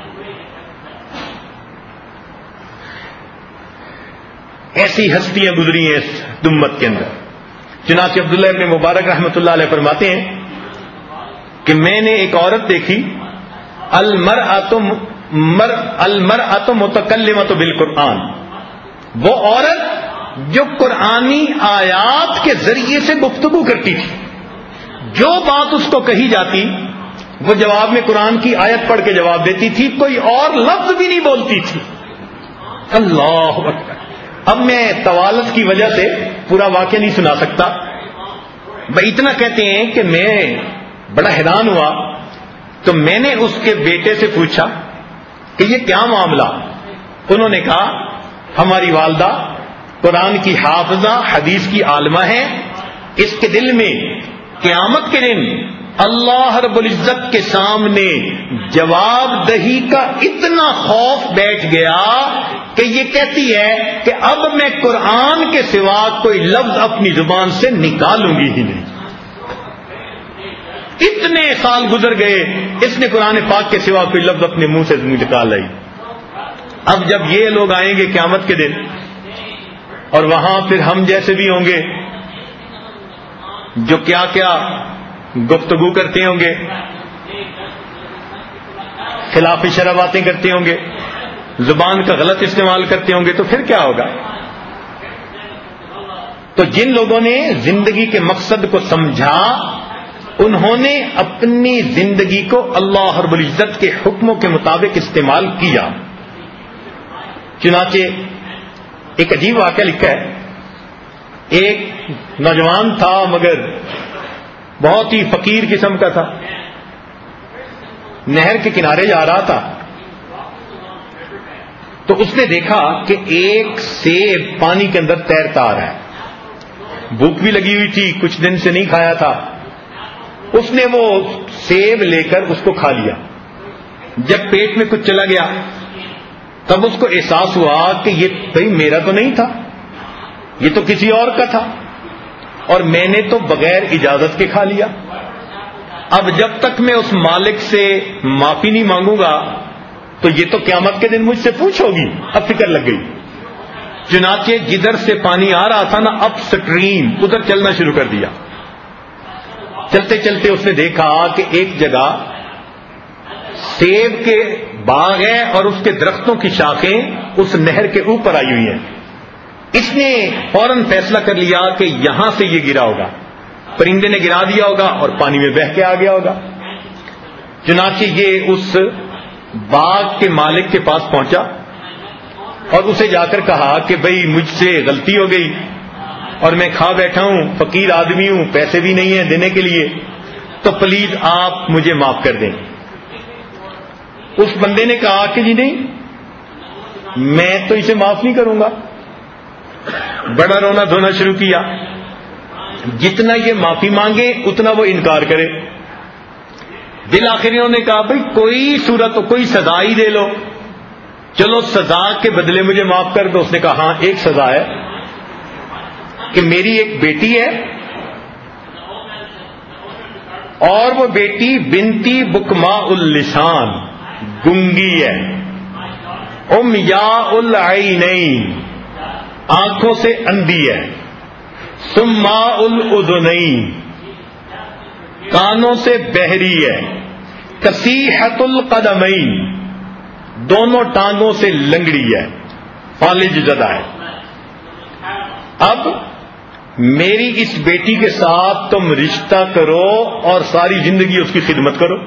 ایسی ہستیاں گزری ہیں اس امت کے اندر. چنانچہ عبداللہ ابن مبارک رحمۃ اللہ علیہ فرماتے ہیں کہ میں نے ایک عورت دیکھی، المرأۃ مر المرأۃ متکلمۃ بالقرآن، وہ عورت جو قرآنی آیات کے ذریعے سے گفتگو کرتی تھی. جو بات اس کو کہی جاتی وہ جواب میں قرآن کی آیت پڑھ کے جواب دیتی تھی، کوئی اور لفظ بھی نہیں بولتی تھی. اللہ اکبر. اب میں طوالت کی وجہ سے پورا واقعہ نہیں سنا سکتا، بھائی اتنا کہتے ہیں کہ میں بڑا حیران ہوا. تو میں نے اس کے بیٹے سے پوچھا کہ یہ کیا معاملہ؟ انہوں نے کہا ہماری والدہ قرآن کی حافظہ، حدیث کی عالمہ ہے، اس کے دل میں قیامت کے دن اللہ رب العزت کے سامنے جواب دہی کا اتنا خوف بیٹھ گیا کہ یہ کہتی ہے کہ اب میں قرآن کے سوا کوئی لفظ اپنی زبان سے نکالوں گی ہی نہیں. اتنے سال گزر گئے اس نے قرآن پاک کے سوا کوئی لفظ اپنے منہ سے نکال لائی. اب جب یہ لوگ آئیں گے قیامت کے دن اور وہاں پھر ہم جیسے بھی ہوں گے جو کیا کیا گفتگو کرتے ہوں گے، خلاف شرع باتیں کرتے ہوں گے، زبان کا غلط استعمال کرتے ہوں گے، تو پھر کیا ہوگا؟ تو جن لوگوں نے زندگی کے مقصد کو سمجھا انہوں نے اپنی زندگی کو اللہ رب العزت کے حکموں کے مطابق استعمال کیا. چنانچہ ایک عجیب واقعہ لکھا ہے. ایک نوجوان تھا مگر بہت ہی فقیر قسم کا تھا، نہر کے کنارے جا رہا تھا تو اس نے دیکھا کہ ایک سیب پانی کے اندر تیرتا آ رہا ہے. بھوک بھی لگی ہوئی تھی، کچھ دن سے نہیں کھایا تھا. اس نے وہ سیب لے کر اس کو کھا لیا. جب پیٹ میں کچھ چلا گیا تب اس کو احساس ہوا کہ یہ بھئی میرا تو نہیں تھا، یہ تو کسی اور کا تھا، اور میں نے تو بغیر اجازت کے کھا لیا. اب جب تک میں اس مالک سے معافی نہیں مانگوں گا تو یہ تو قیامت کے دن مجھ سے پوچھو گی. اب فکر لگ گئی. چنانچہ جدھر سے پانی آ رہا تھا نا اپ سٹریم ادھر چلنا شروع کر دیا. چلتے چلتے اس نے دیکھا کہ ایک جگہ سیب کے باغ ہے اور اس کے درختوں کی شاخیں اس نہر کے اوپر آئی ہوئی ہیں. اس نے فوراً فیصلہ کر لیا کہ یہاں سے یہ گرا ہوگا، پرندے نے گرا دیا ہوگا اور پانی میں بہہ کے آ گیا ہوگا. چنانچہ یہ اس باغ کے مالک کے پاس پہنچا اور اسے جا کر کہا کہ بھئی مجھ سے غلطی ہو گئی اور میں کھا بیٹھا ہوں، فقیر آدمی ہوں، پیسے بھی نہیں ہیں دینے کے لیے، تو پلیز آپ مجھے معاف کر دیں. اس بندے نے کہا کہ جی نہیں، میں تو اسے معاف نہیں کروں گا. بڑا رونا دھونا شروع کیا. جتنا یہ معافی مانگے اتنا وہ انکار کرے. بالآخر انہوں نے کہا بھئی کوئی صورت ہو، کوئی سزا ہی دے لو، چلو سزا کے بدلے مجھے معاف کر دو. اس نے کہا ہاں ایک سزا ہے کہ میری ایک بیٹی ہے اور وہ بیٹی بنتی بکما اللسان، گنگی ہے. امیاء العینین، آنکھوں سے اندھی ہے، صماء الاذنین، کانوں سے بہری ہے، کسیحۃ القدمین، دونوں ٹانگوں سے لنگڑی ہے، فالج زدہ ہے۔ اب میری اس بیٹی کے ساتھ تم رشتہ کرو اور ساری زندگی اس کی خدمت کرو۔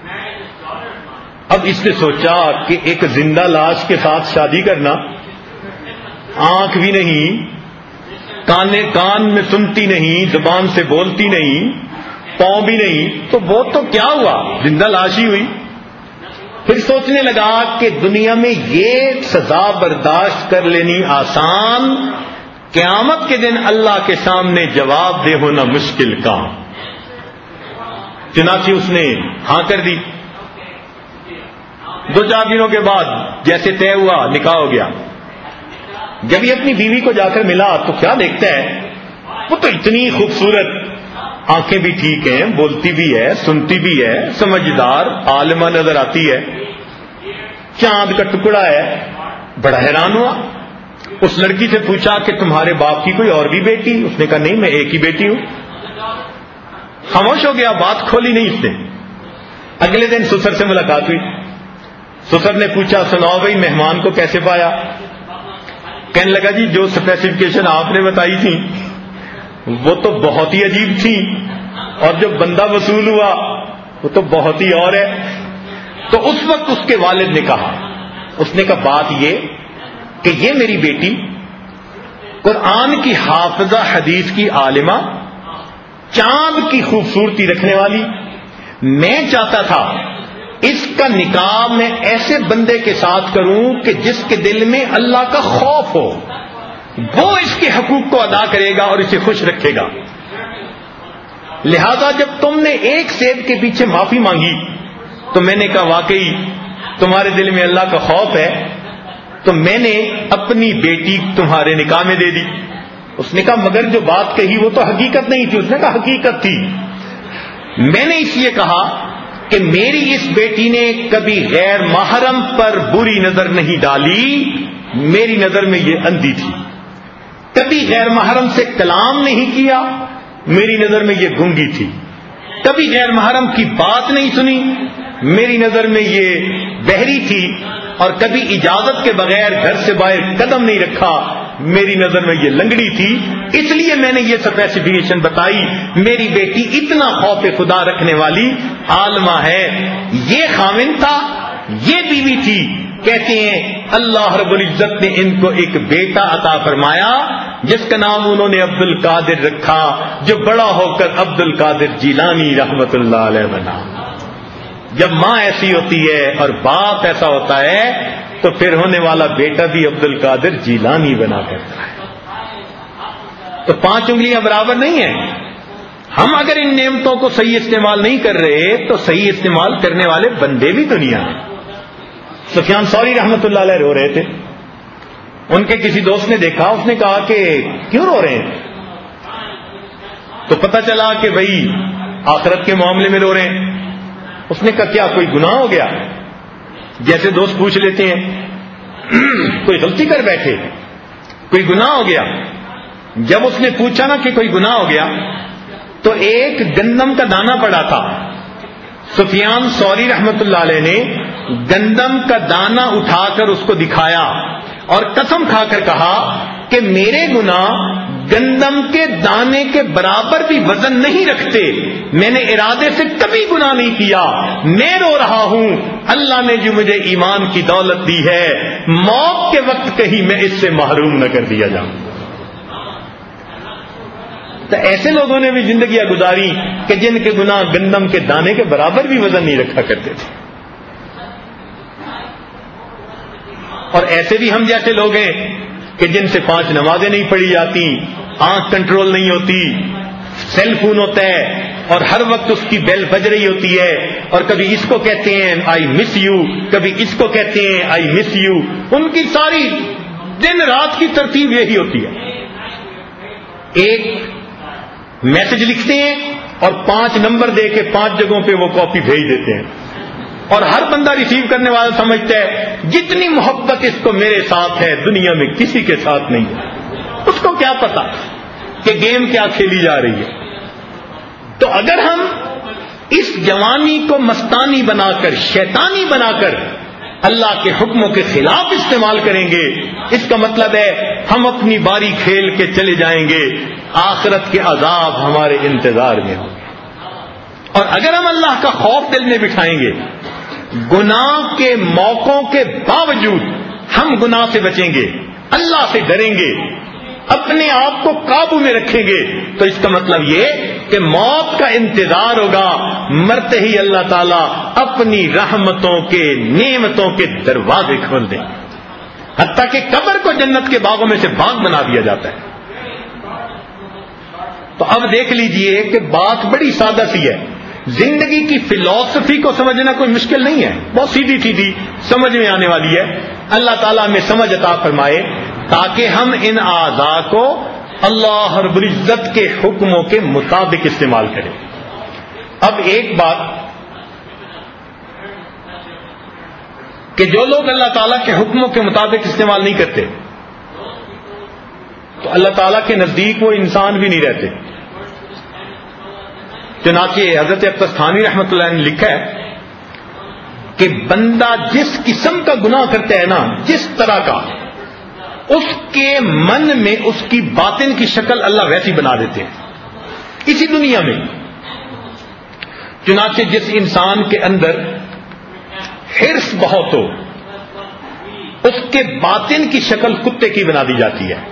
اب اس نے سوچا کہ ایک زندہ لاش کے ساتھ شادی کرنا، آنکھ بھی نہیں، کانے کان میں سنتی نہیں، زبان سے بولتی نہیں، پاؤں بھی نہیں، تو وہ تو کیا ہوا، زندہ لاش ہی ہوئی۔ پھر سوچنے لگا کہ دنیا میں یہ سزا برداشت کر لینی آسان، قیامت کے دن اللہ کے سامنے جواب دہ ہونا مشکل کام۔ چنانچہ اس نے ہاں کر دی۔ دو چار دنوں کے بعد جیسے طے ہوا، نکاح ہو گیا۔ جب یہ اپنی بیوی کو جا کر ملا تو کیا دیکھتا ہے، وہ تو اتنی خوبصورت، آنکھیں بھی ٹھیک ہیں، بولتی بھی ہے، سنتی بھی ہے، سمجھدار، عالمہ نظر آتی ہے، چاند کا ٹکڑا ہے۔ بڑا حیران ہوا، اس لڑکی سے پوچھا کہ تمہارے باپ کی کوئی اور بھی بیٹی؟ اس نے کہا نہیں، میں ایک ہی بیٹی ہوں۔ خاموش ہو گیا، بات کھولی نہیں اس نے۔ اگلے دن سسر سے ملاقات ہوئی، سسر نے پوچھا سناؤ بھائی مہمان کو کیسے پایا؟ کہنے لگا جی جو اسپیسیفکیشن آپ نے بتائی تھی وہ تو بہت ہی عجیب تھی، اور جو بندہ وصول ہوا وہ تو بہت ہی اور ہے۔ تو اس وقت اس کے والد نے کہا، اس نے کہا بات یہ کہ یہ میری بیٹی قرآن کی حافظہ، حدیث کی عالمہ، چاند کی خوبصورتی رکھنے والی، میں چاہتا تھا اس کا نکاح میں ایسے بندے کے ساتھ کروں کہ جس کے دل میں اللہ کا خوف ہو، وہ اس کے حقوق کو ادا کرے گا اور اسے خوش رکھے گا۔ لہذا جب تم نے ایک سیب کے پیچھے معافی مانگی تو میں نے کہا واقعی تمہارے دل میں اللہ کا خوف ہے، تو میں نے اپنی بیٹی تمہارے نکاح میں دے دی۔ اس نے کہا مگر جو بات کہی وہ تو حقیقت نہیں تھی۔ اس نے کہا حقیقت تھی، میں نے اس لیے کہا کہ میری اس بیٹی نے کبھی غیر محرم پر بری نظر نہیں ڈالی، میری نظر میں یہ اندھی تھی۔ کبھی غیر محرم سے کلام نہیں کیا، میری نظر میں یہ گونگی تھی۔ کبھی غیر محرم کی بات نہیں سنی، میری نظر میں یہ بہری تھی۔ اور کبھی اجازت کے بغیر گھر سے باہر قدم نہیں رکھا، میری نظر میں یہ لنگڑی تھی۔ اس لیے میں نے یہ اسپیسیفکیشن بتائی، میری بیٹی اتنا خوف خدا رکھنے والی عالمہ ہے۔ یہ خاوند تھا، یہ بیوی تھی۔ کہتے ہیں اللہ رب العزت نے ان کو ایک بیٹا عطا فرمایا جس کا نام انہوں نے عبد القادر رکھا، جو بڑا ہو کر عبد القادر جیلانی رحمت اللہ علیہ بنا۔ جب ماں ایسی ہوتی ہے اور باپ ایسا ہوتا ہے تو پھر ہونے والا بیٹا بھی عبد القادر جیلانی بنا کرتا ہے۔ تو پانچ انگلیاں برابر نہیں ہیں۔ ہم اگر ان نعمتوں کو صحیح استعمال نہیں کر رہے تو صحیح استعمال کرنے والے بندے بھی دنیا میں۔ سفیان ثوری رحمت اللہ علیہ رو رہے تھے، ان کے کسی دوست نے دیکھا، اس نے کہا کہ کیوں رو رہے ہیں؟ تو پتہ چلا کہ بھائی آخرت کے معاملے میں رو رہے ہیں۔ اس نے کہا کیا کوئی گناہ ہو گیا؟ جیسے دوست پوچھ لیتے ہیں کوئی غلطی کر بیٹھے، کوئی گناہ ہو گیا؟ جب اس نے پوچھا نا کہ کوئی گناہ ہو گیا تو ایک گندم کا دانہ پڑا تھا۔ سفیان ثوری رحمت اللہ علیہ نے گندم کا دانہ اٹھا کر اس کو دکھایا اور قسم کھا کر کہا کہ میرے گناہ گندم کے دانے کے برابر بھی وزن نہیں رکھتے، میں نے ارادے سے کبھی گناہ نہیں کیا، میں رو رہا ہوں اللہ نے جو مجھے ایمان کی دولت دی ہے، موت کے وقت کہیں میں اس سے محروم نہ کر دیا جاؤں۔ تو ایسے لوگوں نے بھی زندگیاں گزاری کہ جن کے گناہ گندم کے دانے کے برابر بھی وزن نہیں رکھا کرتے تھے۔ اور ایسے بھی ہم جیسے لوگ ہیں کہ جن سے پانچ نمازیں نہیں پڑھی جاتی، آنکھ کنٹرول نہیں ہوتی، سیل فون ہوتا ہے اور ہر وقت اس کی بیل بج رہی ہوتی ہے، اور کبھی اس کو کہتے ہیں آئی مس یو، کبھی اس کو کہتے ہیں آئی مس یو، ان کی ساری دن رات کی ترتیب یہی ہوتی ہے۔ ایک میسج لکھتے ہیں اور پانچ نمبر دے کے پانچ جگہوں پہ وہ کاپی بھیج دیتے ہیں۔ اور ہر بندہ ریسیو کرنے والا سمجھتا ہے جتنی محبت اس کو میرے ساتھ ہے دنیا میں کسی کے ساتھ نہیں ہے. اس کو کیا پتا کہ گیم کیا کھیلی جا رہی ہے. تو اگر ہم اس جوانی کو مستانی بنا کر شیطانی بنا کر اللہ کے حکموں کے خلاف استعمال کریں گے، اس کا مطلب ہے ہم اپنی باری کھیل کے چلے جائیں گے، آخرت کے عذاب ہمارے انتظار میں ہوں گے. اور اگر ہم اللہ کا خوف دل میں بٹھائیں گے، گناہ کے موقعوں کے باوجود ہم گناہ سے بچیں گے، اللہ سے ڈریں گے، اپنے آپ کو قابو میں رکھیں گے، تو اس کا مطلب یہ کہ موت کا انتظار ہوگا، مرتے ہی اللہ تعالیٰ اپنی رحمتوں کے نعمتوں کے دروازے کھول دیں، حتیٰ کہ قبر کو جنت کے باغوں میں سے باغ بنا دیا جاتا ہے. تو اب دیکھ لیجئے کہ بات بڑی سادہ سی ہے. زندگی کی فلسفی کو سمجھنا کوئی مشکل نہیں ہے، بہت سیدھی سیدھی سمجھ میں آنے والی ہے. اللہ تعالیٰ ہمیں سمجھ عطا فرمائے تاکہ ہم ان اعضاء کو اللہ رب العزت کے حکموں کے مطابق استعمال کریں. اب ایک بات کہ جو لوگ اللہ تعالیٰ کے حکموں کے مطابق استعمال نہیں کرتے تو اللہ تعالیٰ کے نزدیک وہ انسان بھی نہیں رہتے. چنانچہ حضرت اقتصانی رحمۃ اللہ نے لکھا ہے کہ بندہ جس قسم کا گناہ کرتا ہے نا، جس طرح کا، اس کے من میں اس کی باطن کی شکل اللہ ویسی بنا دیتے ہیں اسی دنیا میں. چنانچہ جس انسان کے اندر حرص بہت ہو، اس کے باطن کی شکل کتے کی بنا دی جاتی ہے.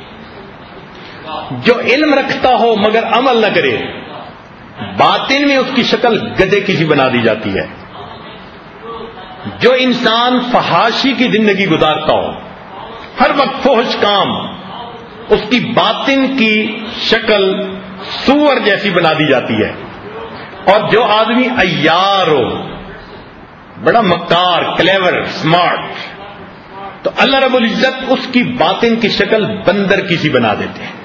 جو علم رکھتا ہو مگر عمل نہ کرے، باطن میں اس کی شکل گدھے کی سی بنا دی جاتی ہے. جو انسان فحاشی کی زندگی گزارتا ہو، ہر وقت فحش کام، اس کی باطن کی شکل سور جیسی بنا دی جاتی ہے. اور جو آدمی عیار ہو، بڑا مکار، کلیور، اسمارٹ، تو اللہ رب العزت اس کی باطن کی شکل بندر کی سی بنا دیتے ہیں.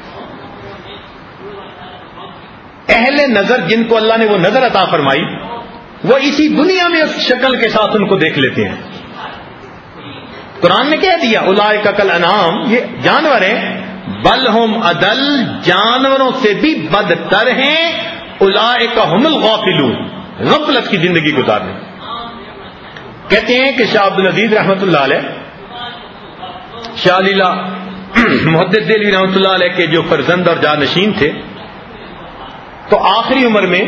اہل نظر جن کو اللہ نے وہ نظر عطا فرمائی، وہ اسی دنیا میں اس شکل کے ساتھ ان کو دیکھ لیتے ہیں. قرآن نے کہہ دیا اولئک کالانعام، یہ جانور ہیں، بل ہم اضل، جانوروں سے بھی بدتر ہیں، اولئک هم الغافلون، غفلت کی زندگی گزارنے. کہتے ہیں کہ شاہ عبد العزیز رحمۃ اللہ علیہ، شاہ لیلا محدث دہلوی رحمۃ اللہ علیہ کے جو فرزند اور جانشین تھے، تو آخری عمر میں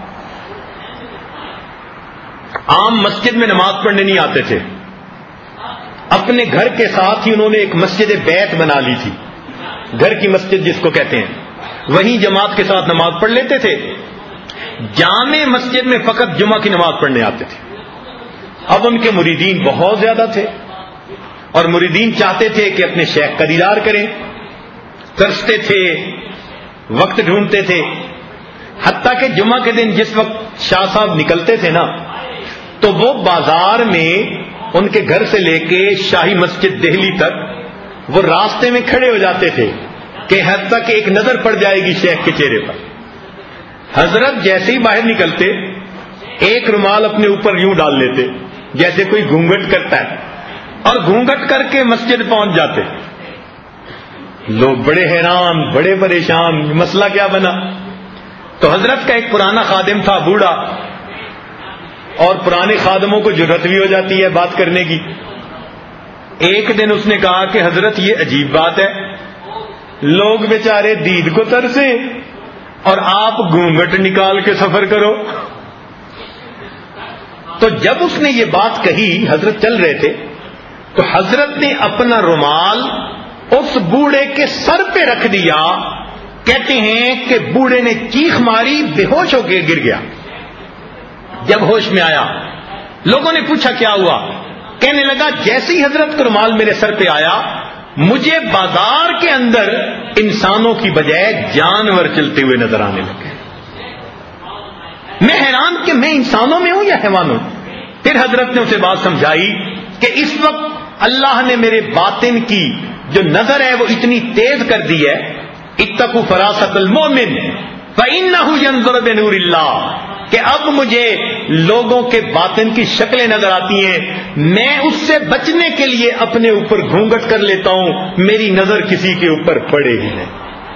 عام مسجد میں نماز پڑھنے نہیں آتے تھے. اپنے گھر کے ساتھ ہی انہوں نے ایک مسجد بیت بنا لی تھی، گھر کی مسجد جس کو کہتے ہیں، وہیں جماعت کے ساتھ نماز پڑھ لیتے تھے. جامع مسجد میں فقط جمعہ کی نماز پڑھنے آتے تھے. اب ان کے مریدین بہت زیادہ تھے، اور مریدین چاہتے تھے کہ اپنے شیخ کا دیدار کریں، ترستے تھے، وقت ڈھونڈتے تھے. حتیٰ کہ جمعہ کے دن جس وقت شاہ صاحب نکلتے تھے نا، تو وہ بازار میں ان کے گھر سے لے کے شاہی مسجد دہلی تک وہ راستے میں کھڑے ہو جاتے تھے کہ حتیٰ کہ ایک نظر پڑ جائے گی شیخ کے چہرے پر. حضرت جیسے ہی باہر نکلتے ایک رومال اپنے اوپر یوں ڈال لیتے جیسے کوئی گھونگھٹ کرتا ہے، اور گھونگھٹ کر کے مسجد پہنچ جاتے. لوگ بڑے حیران، بڑے پریشان، مسئلہ کیا بنا؟ تو حضرت کا ایک پرانا خادم تھا، بوڑھا، اور پرانے خادموں کو جرأت بھی ہو جاتی ہے بات کرنے کی. ایک دن اس نے کہا کہ حضرت یہ عجیب بات ہے، لوگ بیچارے دید کو ترسیں اور آپ گھونگھٹ نکال کے سفر کرو. تو جب اس نے یہ بات کہی، حضرت چل رہے تھے، تو حضرت نے اپنا رومال اس بوڑھے کے سر پہ رکھ دیا. کہتے ہیں کہ بوڑھے نے چیخ ماری، بے ہوش ہو کے گر گیا. جب ہوش میں آیا، لوگوں نے پوچھا کیا ہوا؟ کہنے لگا جیسے ہی حضرت کا رومال میرے سر پہ آیا، مجھے بازار کے اندر انسانوں کی بجائے جانور چلتے ہوئے نظر آنے لگے. میں حیران کہ میں انسانوں میں ہوں یا حیوانوں. پھر حضرت نے اسے بات سمجھائی کہ اس وقت اللہ نے میرے باطن کی جو نظر ہے وہ اتنی تیز کر دی ہے، اتقوا فراست المؤمن فإنه ينظر بنور اللہ، کہ اب مجھے لوگوں کے باطن کی شکلیں نظر آتی ہیں، میں اس سے بچنے کے لیے اپنے اوپر گھونگھٹ کر لیتا ہوں، میری نظر کسی کے اوپر پڑے ہی نہیں۔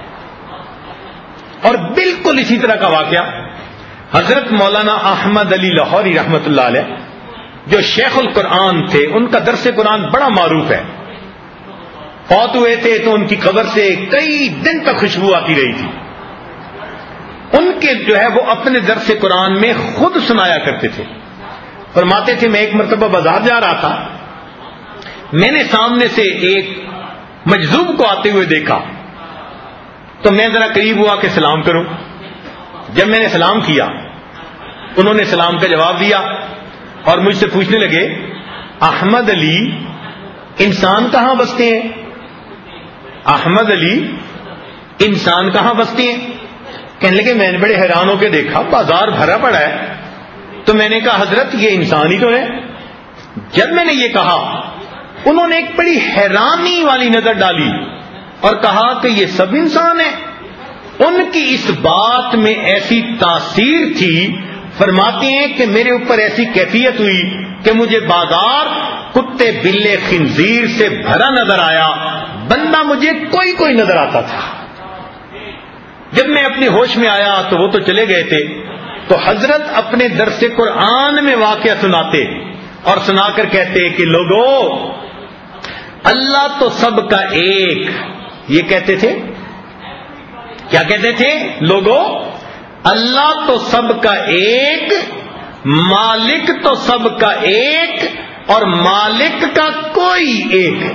اور بالکل اسی طرح کا واقعہ حضرت مولانا احمد علی لاہوری رحمۃ اللہ علیہ جو شیخ القرآن تھے، ان کا درس قرآن بڑا معروف ہے، فوت ہوئے تھے تو ان کی قبر سے کئی دن تک خوشبو آتی رہی تھی۔ ان کے جو ہے وہ اپنے درس قرآن میں خود سنایا کرتے تھے، فرماتے تھے میں ایک مرتبہ بازار جا رہا تھا، میں نے سامنے سے ایک مجذوب کو آتے ہوئے دیکھا تو میں ذرا قریب ہوا کہ سلام کروں۔ جب میں نے سلام کیا انہوں نے سلام کا جواب دیا اور مجھ سے پوچھنے لگے احمد علی انسان کہاں بستے ہیں؟ احمد علی انسان کہاں بستے ہیں؟ کہنے لگے میں نے بڑے حیران ہو کے دیکھا بازار بھرا پڑا ہے، تو میں نے کہا حضرت یہ انسان ہی تو ہے۔ جب میں نے یہ کہا انہوں نے ایک بڑی حیرانی والی نظر ڈالی اور کہا کہ یہ سب انسان ہیں۔ ان کی اس بات میں ایسی تاثیر تھی، فرماتے ہیں کہ میرے اوپر ایسی کیفیت ہوئی کہ مجھے بازار کتے بلے خنزیر سے بھرا نظر آیا، بندہ مجھے کوئی کوئی نظر آتا تھا۔ جب میں اپنے ہوش میں آیا تو وہ تو چلے گئے تھے، تو حضرت اپنے درس قرآن میں واقعہ سناتے اور سنا کر کہتے کہ لوگو اللہ تو سب کا ایک، یہ کہتے تھے، کیا کہتے تھے لوگو؟ اللہ تو سب کا ایک، مالک تو سب کا ایک، اور مالک کا کوئی ایک۔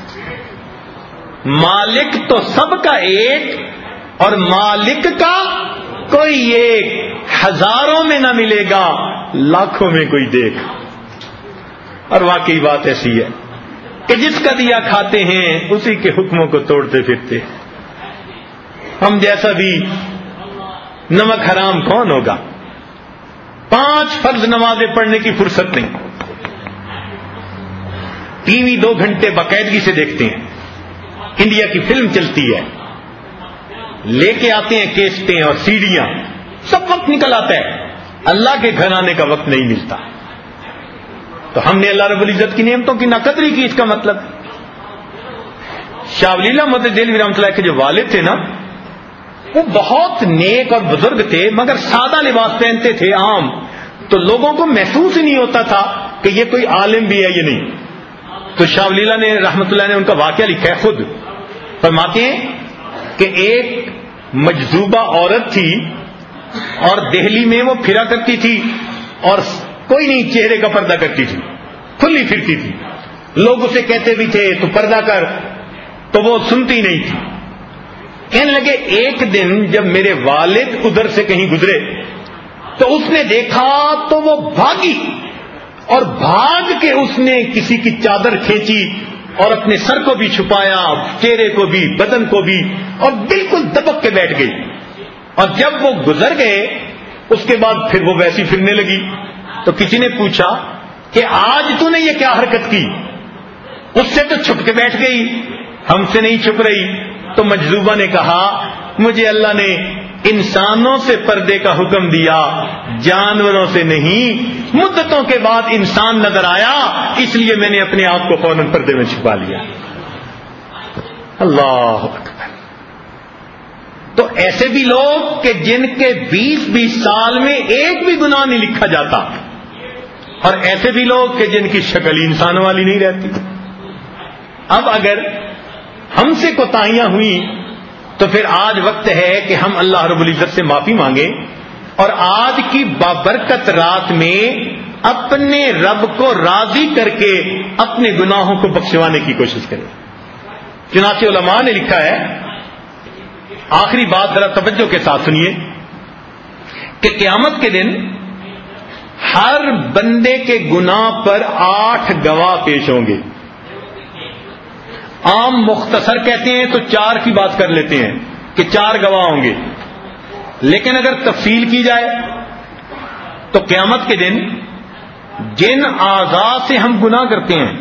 مالک تو سب کا ایک اور مالک کا کوئی ایک، ہزاروں میں نہ ملے گا لاکھوں میں کوئی دیکھ۔ اور واقعی بات ایسی ہے کہ جس کا دیا کھاتے ہیں اسی کے حکموں کو توڑتے پھرتے۔ ہم جیسا بھی نمک حرام کون ہوگا؟ پانچ فرض نمازیں پڑھنے کی فرصت نہیں، ٹی وی دو گھنٹے باقاعدگی سے دیکھتے ہیں، انڈیا کی فلم چلتی ہے، لے کے آتے ہیں کیسٹیں اور سیڈیاں، سب وقت نکل آتا ہے، اللہ کے گھر آنے کا وقت نہیں ملتا۔ تو ہم نے اللہ رب العزت کی نعمتوں کی ناقدری کی، اس کا مطلب شاہ ولی اللہ محمد دہلوی رحمۃ اللہ کے جو والد تھے نا، وہ بہت نیک اور بزرگ تھے، مگر سادہ لباس پہنتے تھے عام، تو لوگوں کو محسوس ہی نہیں ہوتا تھا کہ یہ کوئی عالم بھی ہے یہ نہیں۔ تو شاہ ولی اللہ نے رحمۃ اللہ نے ان کا واقعہ لکھا ہے خود، فرماتے ہیں کہ ایک مجذوبہ عورت تھی اور دہلی میں وہ پھرا کرتی تھی اور کوئی نہیں چہرے کا پردہ کرتی تھی، کھلی پھرتی تھی، لوگ اسے کہتے بھی تھے تو پردہ کر، تو وہ سنتی نہیں تھی۔ کہنے لگے ایک دن جب میرے والد ادھر سے کہیں گزرے تو اس نے دیکھا تو وہ بھاگی اور بھاگ کے اس نے کسی کی چادر کھینچی اور اپنے سر کو بھی چھپایا، چہرے کو بھی، بدن کو بھی، اور بالکل دبک کے بیٹھ گئی۔ اور جب وہ گزر گئے اس کے بعد پھر وہ ویسی پھرنے لگی۔ تو کسی نے پوچھا کہ آج تو نے یہ کیا حرکت کی؟ اس سے تو چھپ کے بیٹھ گئی، ہم سے نہیں چھپ رہی۔ تو مجذوبہ نے کہا مجھے اللہ نے انسانوں سے پردے کا حکم دیا، جانوروں سے نہیں، مدتوں کے بعد انسان نظر آیا اس لیے میں نے اپنے آپ کو فوراً پردے میں چھپا لیا۔ اللہ اکبر۔ تو ایسے بھی لوگ کہ جن کے بیس بیس سال میں ایک بھی گناہ نہیں لکھا جاتا، اور ایسے بھی لوگ کہ جن کی شکل ہی انسانوں والی نہیں رہتی۔ اب اگر ہم سے کوتاہیاں ہوئی تو پھر آج وقت ہے کہ ہم اللہ رب العزت سے معافی مانگیں اور آج کی بابرکت رات میں اپنے رب کو راضی کر کے اپنے گناہوں کو بخشوانے کی کوشش کریں۔ چنانچہ علماء نے لکھا ہے، آخری بات ذرا توجہ کے ساتھ سنیے، کہ قیامت کے دن ہر بندے کے گناہ پر آٹھ گواہ پیش ہوں گے۔ عام مختصر کہتے ہیں تو چار کی بات کر لیتے ہیں کہ چار گواہ ہوں گے، لیکن اگر تفصیل کی جائے تو قیامت کے دن جن اعضاء سے ہم گناہ کرتے ہیں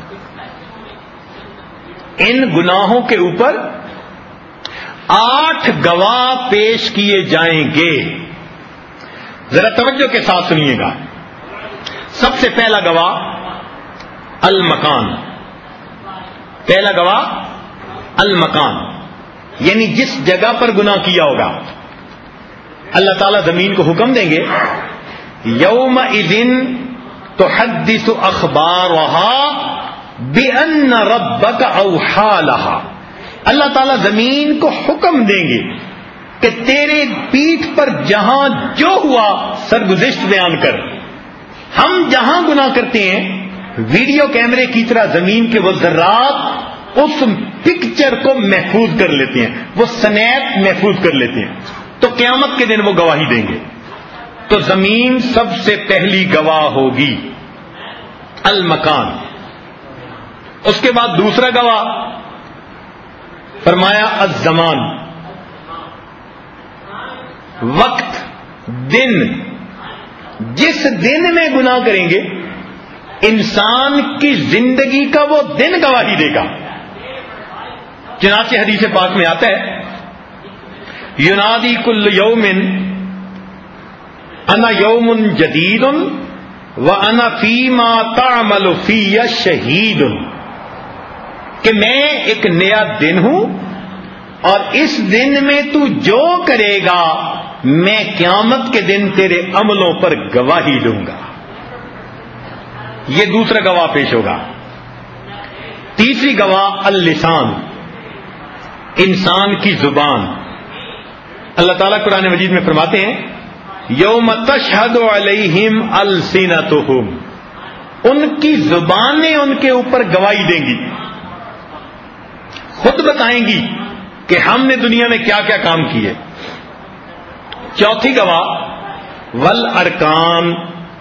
ان گناہوں کے اوپر آٹھ گواہ پیش کیے جائیں گے۔ ذرا توجہ کے ساتھ سنیے گا. سب سے پہلا گواہ المکان. پہلا گواہ المکان، یعنی جس جگہ پر گناہ کیا ہوگا. اللہ تعالیٰ زمین کو حکم دیں گے یومئذ تحدث اخبارها بأن ربك اوحى لها. اللہ تعالیٰ زمین کو حکم دیں گے کہ تیرے پیٹھ پر جہاں جو ہوا سرگزشت بیان کر. ہم جہاں گناہ کرتے ہیں ویڈیو کیمرے کی طرح زمین کے وہ ذرات اس پکچر کو محفوظ کر لیتے ہیں، وہ سنیپ محفوظ کر لیتے ہیں. تو قیامت کے دن وہ گواہی دیں گے. تو زمین سب سے پہلی گواہ ہوگی، المکان. اس کے بعد دوسرا گواہ فرمایا الزمان، وقت، دن. جس دن میں گناہ کریں گے انسان کی زندگی کا وہ دن گواہی دے گا. چنانچہ حدیث پاک میں آتا ہے ینادی کل یوم انا یوم جدید وانا فیما تعمل فی شہید، کہ میں ایک نیا دن ہوں اور اس دن میں تو جو کرے گا میں قیامت کے دن تیرے عملوں پر گواہی دوں گا. یہ دوسرا گواہ پیش ہوگا. تیسری گواہ اللسان، انسان کی زبان. اللہ تعالیٰ قرآن مجید میں فرماتے ہیں یوم تشہد علیہم السنتہم، ان کی زبانیں ان کے اوپر گواہی دیں گی، خود بتائیں گی کہ ہم نے دنیا میں کیا کیا کام کیے. چوتھی گواہ والارکان،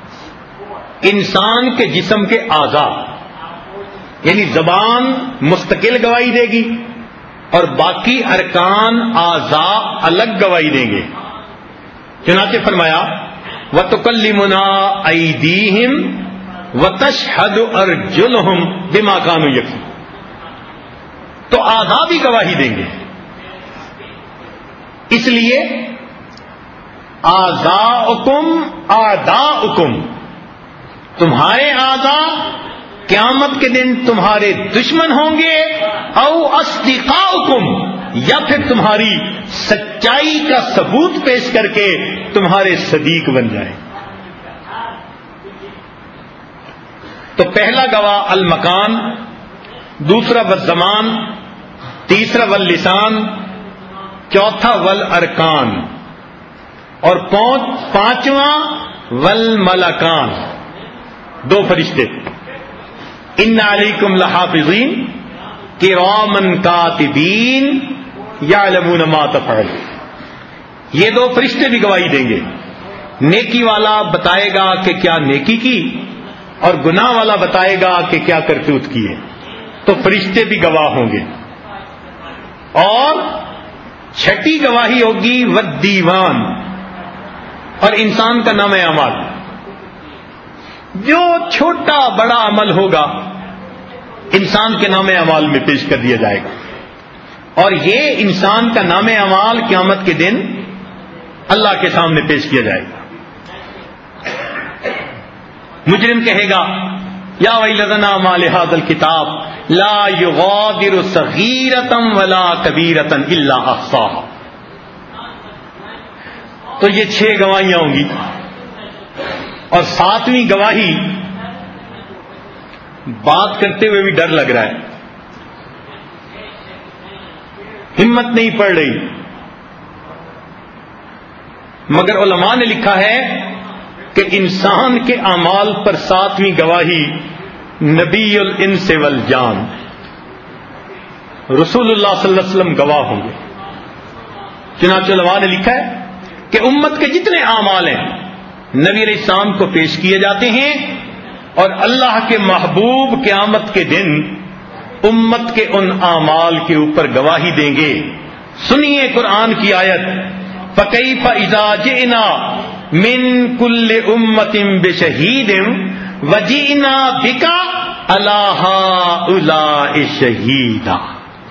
انسان کے جسم کے اعضاء، یعنی زبان مستقل گواہی دے گی اور باقی ارکان اعضاء الگ گواہی دیں گے. چنانچہ فرمایا وَتُكَلِّمُنَا أَيْدِيهِمْ وَتَشْهَدُ أَرْجُلُهُمْ بِمَا كَانُوا يَكْسِبُونَ. تو اعضاء بھی گواہی دیں گے. اس لیے اعضاؤکم اعداؤکم، تمہارے اعضاء قیامت کے دن تمہارے دشمن ہوں گے، او اصدقاؤکم، یا پھر تمہاری سچائی کا ثبوت پیش کر کے تمہارے صدیق بن جائیں. تو پہلا گواہ المکان، دوسرا والزمان، تیسرا واللسان، چوتھا والارکان، اور پانچواں والملکان، دو فرشتے. ان علیکم لحافظین کرامن کاتبین یعلمون ما تفعلون. یہ دو فرشتے بھی گواہی دیں گے. نیکی والا بتائے گا کہ کیا نیکی کی اور گناہ والا بتائے گا کہ کیا کرتوت کی ہے. تو فرشتے بھی گواہ ہوں گے. اور چھٹی گواہی ہوگی والدیوان، اور انسان کا نام اعمال. جو چھوٹا بڑا عمل ہوگا انسان کے نام اعمال میں پیش کر دیا جائے گا. اور یہ انسان کا نام اعمال قیامت کے دن اللہ کے سامنے پیش کیا جائے گا. مجرم کہے گا یا ویلتنا ما لہذا الکتاب لا یغادر صغیرۃ ولا کبیرۃ الا احصاها. تو یہ چھ گواہیاں ہوں گی. اور ساتویں گواہی بات کرتے ہوئے بھی ڈر لگ رہا ہے، ہمت نہیں پڑ رہی، مگر علماء نے لکھا ہے کہ انسان کے اعمال پر ساتویں گواہی نبی الانس والجان رسول اللہ صلی اللہ علیہ وسلم گواہ ہوں گے. چنانچہ علماء نے لکھا ہے کہ امت کے جتنے اعمال ہیں نبی علیہ السلام کو پیش کیے جاتے ہیں، اور اللہ کے محبوب قیامت کے دن امت کے ان اعمال کے اوپر گواہی دیں گے. سنیے قرآن کی آیت فَكَيْفَ إِذَا جِئْنَا مِن كُلِّ أُمَّةٍ بِشَهِيدٍ وَجِئْنَا بِكَ عَلَى هَؤُلَاءِ شَهِيدًا.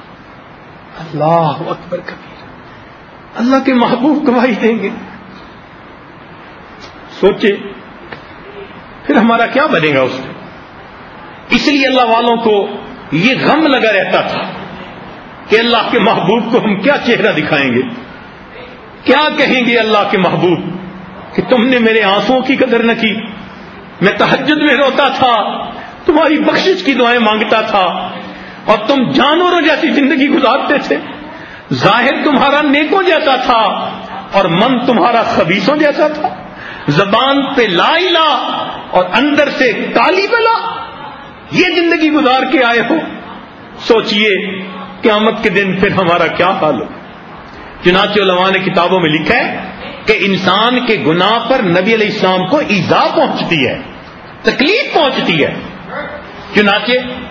اللہ اکبر کبیر. اللہ کے محبوب گواہی دیں گے. سوچے پھر ہمارا کیا بنے گا اس میں. اس لیے اللہ والوں کو یہ غم لگا رہتا تھا کہ اللہ کے محبوب کو ہم کیا چہرہ دکھائیں گے, کیا کہیں گے اللہ کے محبوب کہ تم نے میرے آنسوؤں کی قدر نہ کی, میں تہجد میں روتا تھا, تمہاری بخشش کی دعائیں مانگتا تھا, اور تم جانوروں جیسی زندگی گزارتے تھے. ظاہر تمہارا نیکوں جیسا تھا اور من تمہارا خبیثوں جیسا تھا. زبان پہ لا الہ اور اندر سے کالی بلا, یہ زندگی گزار کے آئے ہو. سوچئے قیامت کے دن پھر ہمارا کیا حال ہو. چنانچہ علماء نے کتابوں میں لکھا ہے کہ انسان کے گناہ پر نبی علیہ السلام کو ایذا پہنچتی ہے, تکلیف پہنچتی ہے. چنانچہ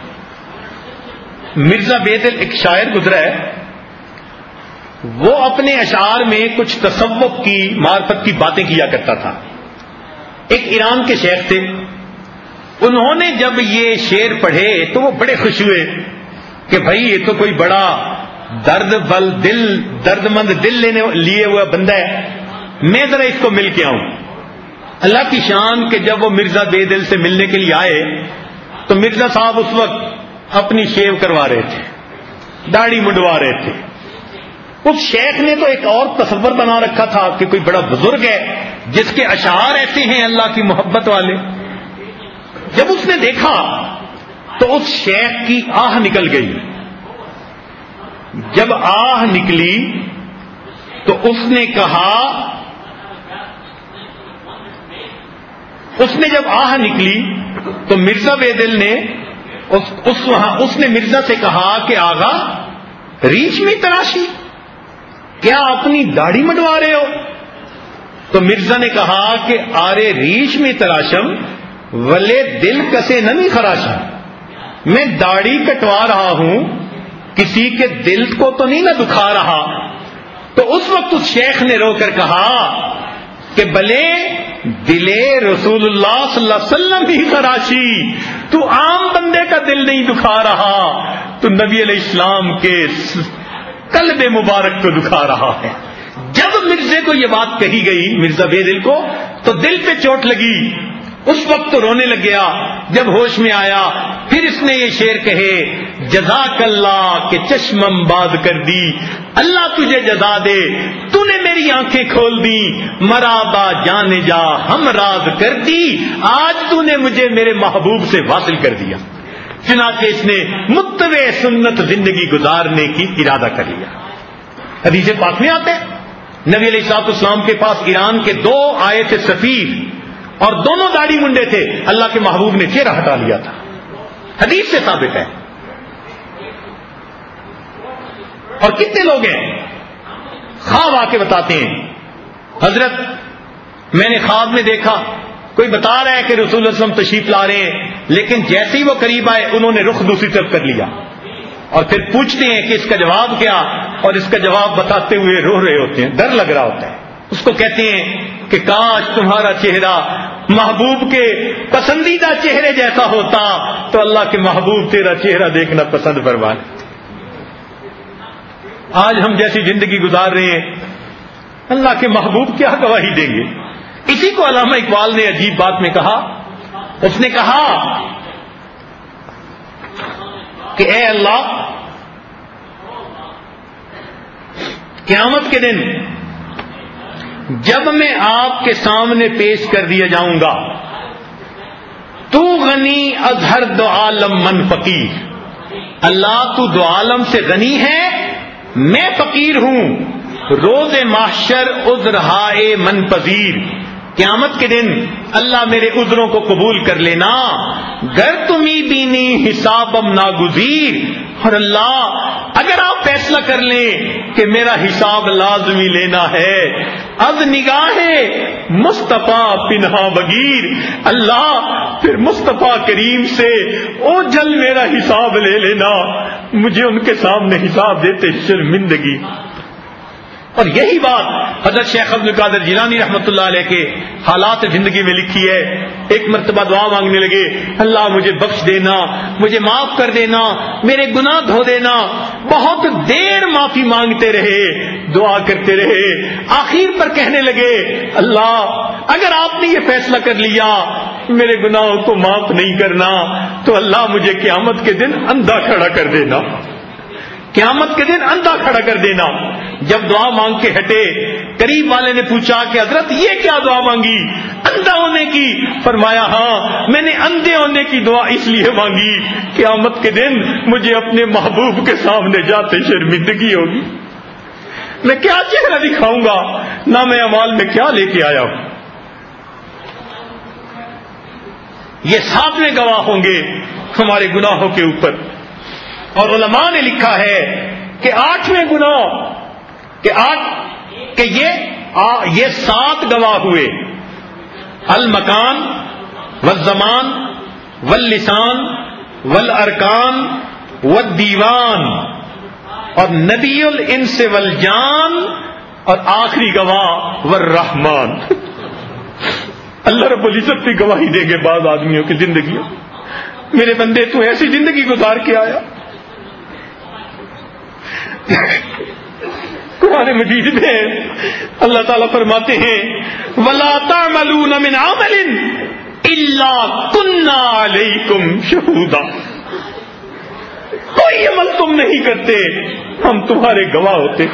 مرزا بیدل ایک شاعر گزرا ہے, وہ اپنے اشعار میں کچھ تصوف کی معرفت کی باتیں کیا کرتا تھا. ایک ایران کے شیخ تھے, انہوں نے جب یہ شعر پڑھے تو وہ بڑے خوش ہوئے کہ بھائی یہ تو کوئی بڑا درد بل دل درد مند دل لینے لیے ہوا بندہ ہے, میں ذرا اس کو مل کے آؤں. اللہ کی شان کہ جب وہ مرزا بیدل سے ملنے کے لیے آئے تو مرزا صاحب اس وقت اپنی شیو کروا رہے تھے, داڑھی منڈوا رہے تھے. اس شیخ نے تو ایک اور تصور بنا رکھا تھا کہ کوئی بڑا بزرگ ہے جس کے اشعار ایسے ہیں اللہ کی محبت والے. جب اس نے دیکھا تو اس شیخ کی آہ نکل گئی. جب آہ نکلی تو اس نے کہا اس نے جب آہ نکلی تو مرزا بیدل نے اس, اس, وہاں اس نے مرزا سے کہا کہ آغا ریچھ میں تراشی, کیا اپنی داڑھی منڈوا رہے ہو؟ تو مرزا نے کہا کہ آرے ریچھ میں تراشم ولے دل کسے نمی خراشم, میں داڑھی کٹوا رہا ہوں, کسی کے دل کو تو نہیں نہ دکھا رہا. تو اس وقت اس شیخ نے رو کر کہا کہ بلے دلے رسول اللہ صلی اللہ علیہ وسلم ہی خراشی, تو عام بندے کا دل نہیں دکھا رہا, تو نبی علیہ السلام کے قلب مبارک کو دکھا رہا ہے. جب مرزے کو یہ بات کہی گئی, مرزا بیدل کو, تو دل پہ چوٹ لگی. اس وقت تو رونے لگ گیا. جب ہوش میں آیا پھر اس نے یہ شعر کہے, جزاک اللہ کہ چشمم باد کر دی, اللہ تجھے جزا دے, تو نے میری آنکھیں کھول دی, مرابا جانے جا ہم راز کر دی, آج تو نے مجھے میرے محبوب سے واصل کر دیا. چنانچہ اس نے متبع سنت زندگی گزارنے کی ارادہ کر لیا. حدیث پاک میں آتے ہیں نبی علیہ الصلوۃ والسلام کے پاس ایران کے دو آئے تھے سفیر, اور دونوں داڑھی منڈے تھے. اللہ کے محبوب نے چہرہ ہٹا لیا تھا, حدیث سے ثابت ہے. اور کتنے لوگ ہیں خواب آ کے بتاتے ہیں, حضرت میں نے خواب میں دیکھا, کوئی بتا رہا ہے کہ رسول اللہ صلی اللہ علیہ وسلم تشریف لا رہے ہیں, لیکن جیسے ہی وہ قریب آئے انہوں نے رخ دوسری طرف کر لیا, اور پھر پوچھتے ہیں کہ اس کا جواب کیا, اور اس کا جواب بتاتے ہوئے رو رہے ہوتے ہیں, ڈر لگ رہا ہوتا ہے. اس کو کہتے ہیں کہ کاش تمہارا چہرہ محبوب کے پسندیدہ چہرے جیسا ہوتا تو اللہ کے محبوب تیرا چہرہ دیکھنا پسند فرمائے. آج ہم جیسی زندگی گزار رہے ہیں, اللہ کے محبوب کیا گواہی دیں گے. اسی کو علامہ اقبال نے عجیب بات میں کہا, اس نے کہا کہ اے اللہ, قیامت کے دن جب میں آپ کے سامنے پیش کر دیا جاؤں گا, تو غنی از ہر دو عالم من فقیر, اللہ تو دو عالم سے غنی ہے, میں فقیر ہوں. روز محشر عذر ہائے من پذیر, قیامت کے دن اللہ میرے عذروں کو قبول کر لینا. گر تمہیں بینی حسابم ناگزیر, اور اللہ اگر آپ فیصلہ کر لیں کہ میرا حساب لازمی لینا ہے, از نگاہ مصطفیٰ پنہا بگیر, اللہ پھر مصطفیٰ کریم سے او جل میرا حساب لے لینا, مجھے ان کے سامنے حساب دیتے شرمندگی. اور یہی بات حضرت شیخ عبد القادر جیلانی رحمۃ اللہ علیہ کے حالات زندگی میں لکھی ہے. ایک مرتبہ دعا مانگنے لگے, اللہ مجھے بخش دینا, مجھے معاف کر دینا, میرے گناہ دھو دینا. بہت دیر معافی مانگتے رہے, دعا کرتے رہے. آخر پر کہنے لگے اللہ اگر آپ نے یہ فیصلہ کر لیا میرے گناہوں کو معاف نہیں کرنا تو اللہ مجھے قیامت کے دن اندھا کھڑا کر دینا, قیامت کے دن اندھا کھڑا کر دینا. جب دعا مانگ کے ہٹے قریب والے نے پوچھا کہ حضرت یہ کیا دعا مانگی؟ اندھا ہونے کی. فرمایا ہاں میں نے اندھے ہونے کی دعا اس لیے مانگی قیامت کے دن مجھے اپنے محبوب کے سامنے جاتے شرمندگی ہوگی, میں کیا چہرہ دکھاؤں گا, نہ میں اعمال میں کیا لے کے آیا ہوں. یہ ساتویں گواہ ہوں گے ہمارے گناہوں کے اوپر. اور علماء نے لکھا ہے کہ آٹھویں گناہ کہ آٹھ کہ یہ آ, یہ سات گواہ ہوئے, المکان والزمان واللسان والارکان والدیوان اور نبی الانس والجان اور آخری گواہ والرحمان. اللہ رب العزت کی گواہی دیں گے بعض آدمیوں کی زندگیوں. میرے بندے تو ایسی زندگی گزار کے آیا. قرآن مجید میں اللہ تعالیٰ فرماتے ہیں وَلَا تَعْمَلُونَ مِنْ عَمَلٍ إِلَّا كُنَّا عَلَيْكُمْ شُهُودًا. کوئی عمل تم نہیں کرتے ہم تمہارے گواہ ہوتے.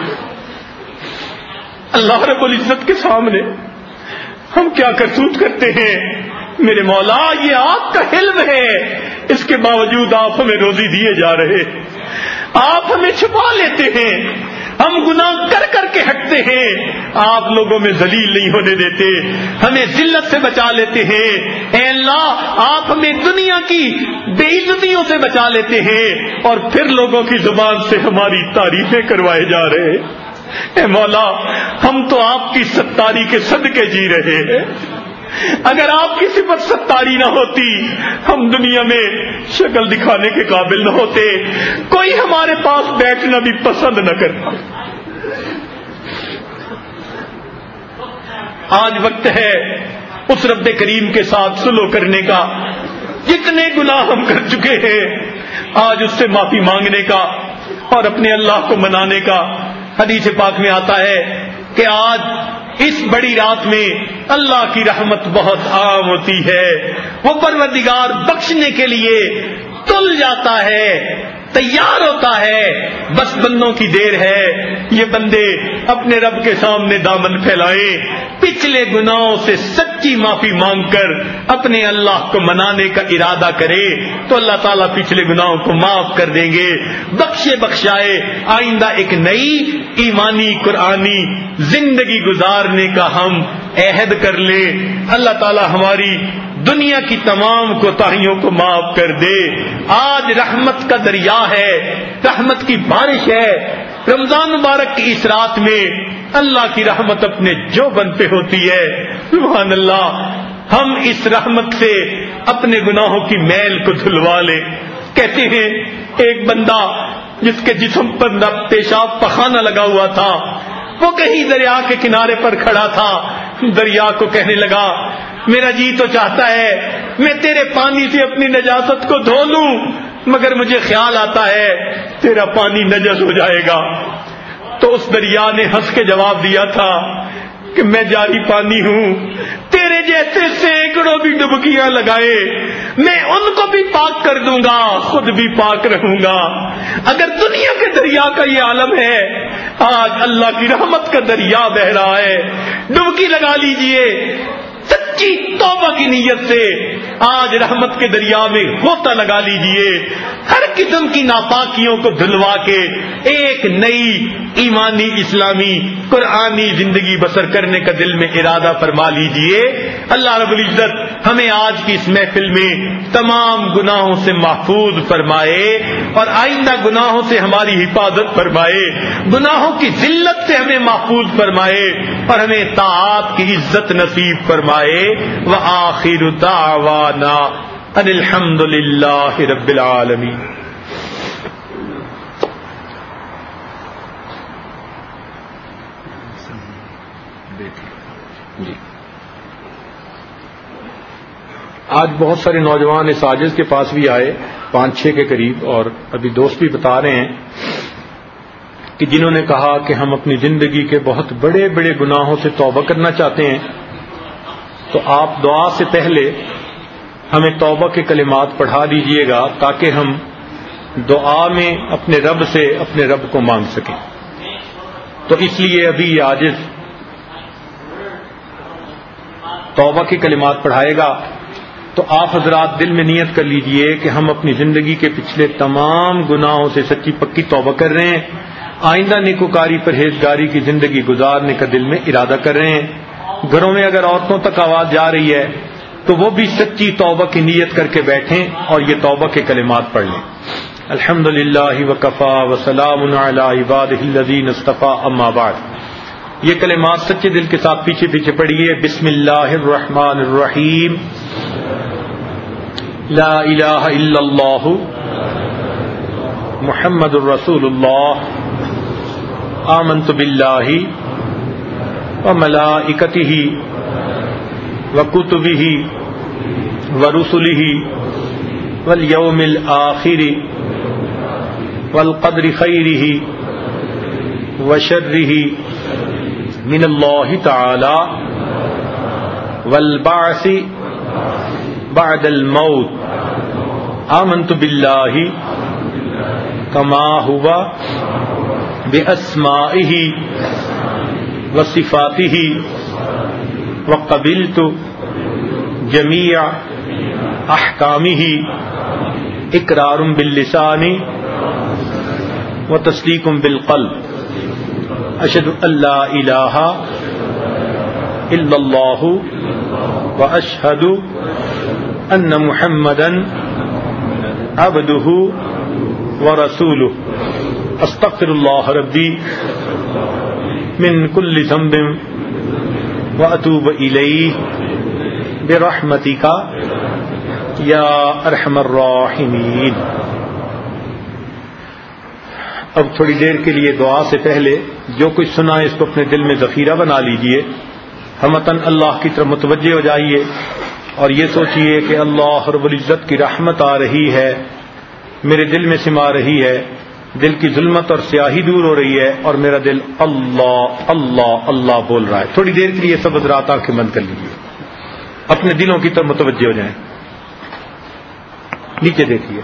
اللہ رب العزت کے سامنے ہم کیا کرتوت کرتے ہیں. میرے مولا یہ آپ کا حلم ہے, اس کے باوجود آپ ہمیں روزی دیے جا رہے, آپ ہمیں چھپا لیتے ہیں, ہم گناہ کر کر کے ہٹتے ہیں, آپ لوگوں میں ذلیل نہیں ہونے دیتے, ہمیں ذلت سے بچا لیتے ہیں. اے اللہ آپ ہمیں دنیا کی بے عزتیوں سے بچا لیتے ہیں اور پھر لوگوں کی زبان سے ہماری تعریفیں کروائے جا رہے ہیں. اے مولا ہم تو آپ کی ستاری کے صدقے جی رہے ہیں. اگر آپ کی صفت ستاری نہ ہوتی ہم دنیا میں شکل دکھانے کے قابل نہ ہوتے, کوئی ہمارے پاس بیٹھنا بھی پسند نہ کرتا. آج وقت ہے اس رب کریم کے ساتھ سلو کرنے کا. جتنے گناہ ہم کر چکے ہیں آج اس سے معافی مانگنے کا اور اپنے اللہ کو منانے کا. حدیث پاک میں آتا ہے کہ آج اس بڑی رات میں اللہ کی رحمت بہت عام ہوتی ہے. وہ پروردگار بخشنے کے لیے تل جاتا ہے, تیار ہوتا ہے, بس بندوں کی دیر ہے. یہ بندے اپنے رب کے سامنے دامن پھیلائیں, پچھلے گناہوں سے سچی معافی مانگ کر اپنے اللہ کو منانے کا ارادہ کرے تو اللہ تعالیٰ پچھلے گناہوں کو معاف کر دیں گے, بخشے بخشائے. آئندہ ایک نئی ایمانی قرآنی زندگی گزارنے کا ہم عہد کر لیں. اللہ تعالیٰ ہماری دنیا کی تمام کوتاہیوں کو معاف کر دے. آج رحمت کا دریا ہے, رحمت کی بارش ہے. رمضان مبارک کی اس رات میں اللہ کی رحمت اپنے جو بن پہ ہوتی ہے. سبحان اللہ, ہم اس رحمت سے اپنے گناہوں کی میل کو دھلوا لیں. کہتے ہیں ایک بندہ جس کے جسم پر پیشاب پخانہ لگا ہوا تھا, وہ کہیں دریا کے کنارے پر کھڑا تھا. دریا کو کہنے لگا میرا جی تو چاہتا ہے میں تیرے پانی سے اپنی نجاست کو دھو لوں, مگر مجھے خیال آتا ہے تیرا پانی نجس ہو جائے گا. تو اس دریا نے ہنس کے جواب دیا تھا کہ میں جاری پانی ہوں, تیرے جیسے سینکڑوں بھی ڈبکیاں لگائے میں ان کو بھی پاک کر دوں گا, خود بھی پاک رہوں گا. اگر دنیا کے دریا کا یہ عالم ہے, آج اللہ کی رحمت کا دریا بہ رہا ہے. ڈبکی لگا لیجئے سچی توبہ کی نیت سے, آج رحمت کے دریا میں غوطہ لگا لیجئے. ہر قسم کی ناپاکیوں کو دھلوا کے ایک نئی ایمانی اسلامی قرآنی زندگی بسر کرنے کا دل میں ارادہ فرما لیجئے. اللہ رب العزت ہمیں آج کی اس محفل میں تمام گناہوں سے محفوظ فرمائے اور آئندہ گناہوں سے ہماری حفاظت فرمائے, گناہوں کی ذلت سے ہمیں محفوظ فرمائے اور ہمیں طاعات کی عزت نصیب فرمائے. وآخر دعوانا ان الحمد للہ رب العالمین. جی آج بہت سارے نوجوان اس عاجز کے پاس بھی آئے, پانچ چھ کے قریب, اور ابھی دوست بھی بتا رہے ہیں کہ جنہوں نے کہا کہ ہم اپنی زندگی کے بہت بڑے بڑے گناہوں سے توبہ کرنا چاہتے ہیں، تو آپ دعا سے پہلے ہمیں توبہ کے کلمات پڑھا دیجئے گا تاکہ ہم دعا میں اپنے رب سے اپنے رب کو مانگ سکیں۔ تو اس لیے ابھی یہ عاجز توبہ کے کلمات پڑھائے گا، تو آپ حضرات دل میں نیت کر لیجئے کہ ہم اپنی زندگی کے پچھلے تمام گناہوں سے سچی پکی توبہ کر رہے ہیں، آئندہ نیکوکاری پرہیزگاری کی زندگی گزارنے کا دل میں ارادہ کر رہے ہیں۔ گھروں میں اگر عورتوں تک آواز جا رہی ہے تو وہ بھی سچی توبہ کی نیت کر کے بیٹھیں اور یہ توبہ کے کلمات پڑھ لیں۔ الحمدللہ وکفا وسلام علی عبادہ الذین اصطفیٰ، اما بعد۔ یہ کلمات سچے دل کے ساتھ پیچھے پیچھے پڑھیے۔ بسم اللہ الرحمن الرحیم۔ لا الہ الا اللہ محمد الرسول اللہ، آمنت باللہ وملائکتہ وکتبہ ورسلہ والیوم الآخر والقدر خیرہ وشرہ من اللہ تعالی والبعث بعد الموت، آمنت باللہ کما ہوا باسمائہ وصفاتہ وقبلت جمیع احکامہ اقرار باللسان وتصدیق بالقلب، اشہد ان لا الہ الا اللہ واشہد ان محمدا عبدہ ورسولہ، استغفر اللہ ربی من کل ذنب واتوب الیہ برحمتک یا ارحم الراحمین۔ اب تھوڑی دیر کے لیے دعا سے پہلے جو کچھ سنا اس کو اپنے دل میں ذخیرہ بنا لیجئے، ہمتاً اللہ کی طرف متوجہ ہو جائیے اور یہ سوچئے کہ اللہ رب العزت کی رحمت آ رہی ہے، میرے دل میں سما رہی ہے، دل کی ظلمت اور سیاہی دور ہو رہی ہے اور میرا دل اللہ اللہ اللہ بول رہا ہے۔ تھوڑی دیر کے لیے سب حضرات آنکھیں بند کر لیجیے، اپنے دلوں کی طرف متوجہ ہو جائیں، نیچے دیکھیے۔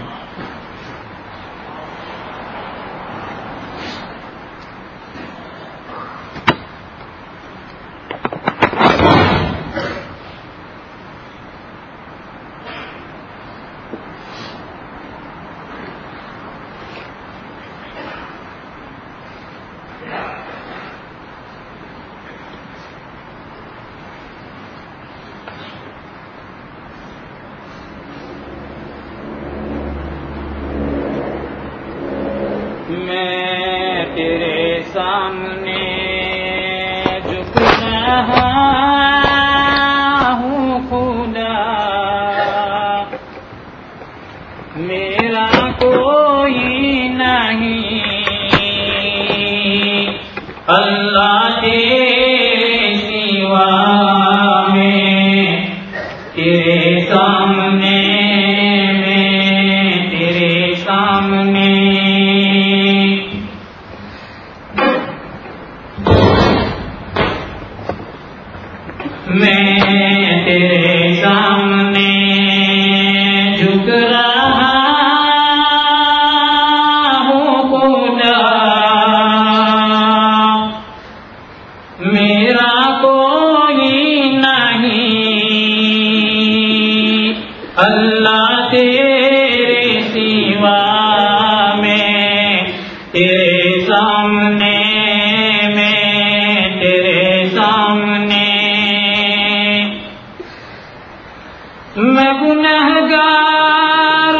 میں گنہگار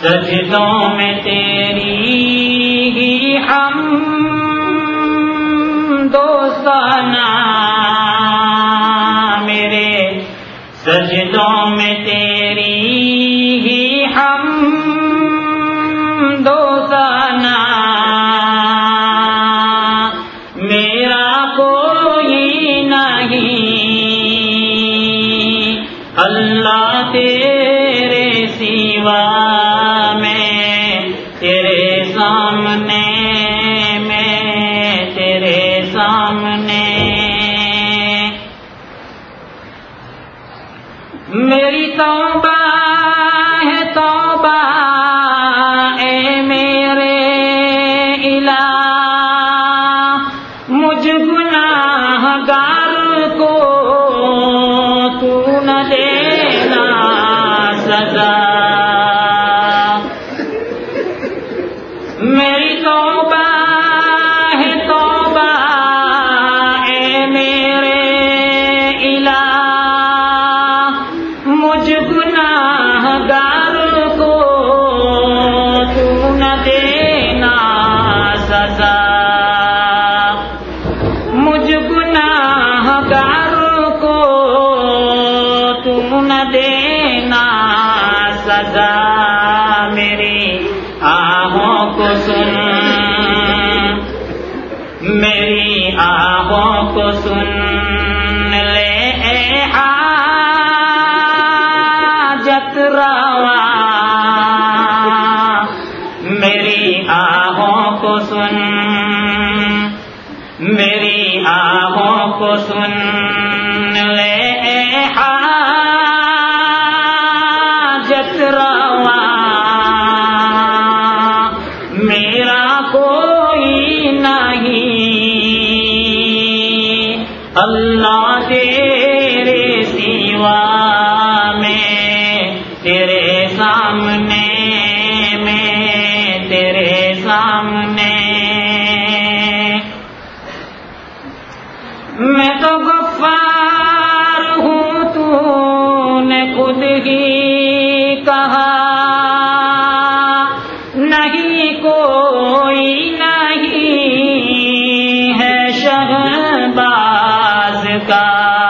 سجدوں میں تیری ہی حمد و ثنا، میرے سجدوں میں تیری ہی حمد و ثنا، میرا کوئی نہیں اللہ تیرے سوا، میں تیرے سامنے میں تیرے سامنے، میری توبہ ہے توبہ اے میرے الہ، مجھ گناہ گار کو تو نہ دینا سزا، میری توبہ ہے توبہ اے میرے الہ، مجھ گناہ گار کو تو نہ دینا سزا، مجھ گناہ گار کو تو نہ دینا سزا، میری آہوں کو سن، میری آہوں کو سن لے اے حاجت روا، میری آہوں کو سن، میری آہوں کو سن لے اے حاجت روا، میرا کوئی نہیں اللہ تیرے سوا، میں تیرے سامنے میں تیرے سامنے، میں تو غفار ہوں تو نے خود ہی کہا، نہیں کوئی نہیں ہے شہباز کا،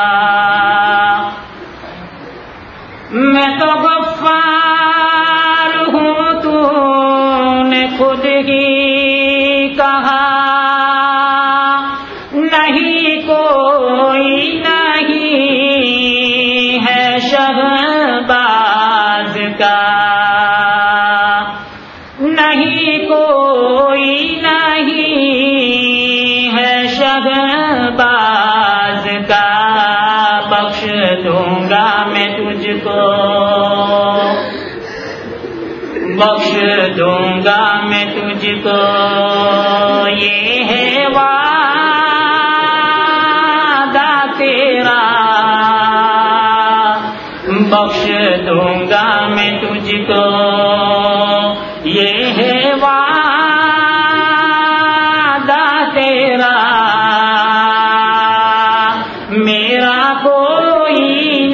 میں تو غفار ہوں تو نے خود ہی کہا، نہیں کوئی نہیں ہے شہباز کا، نہیں کوئی نہیں ہے شہباز کا، بخش دوں گا میں تجھ کو، بخش دوں گا میں تجھ کو، یہ ہے وعدہ تیرا، بخش دوں گا میں تجھ کو، یہ ہے وعدہ تیرا، میرا کوئی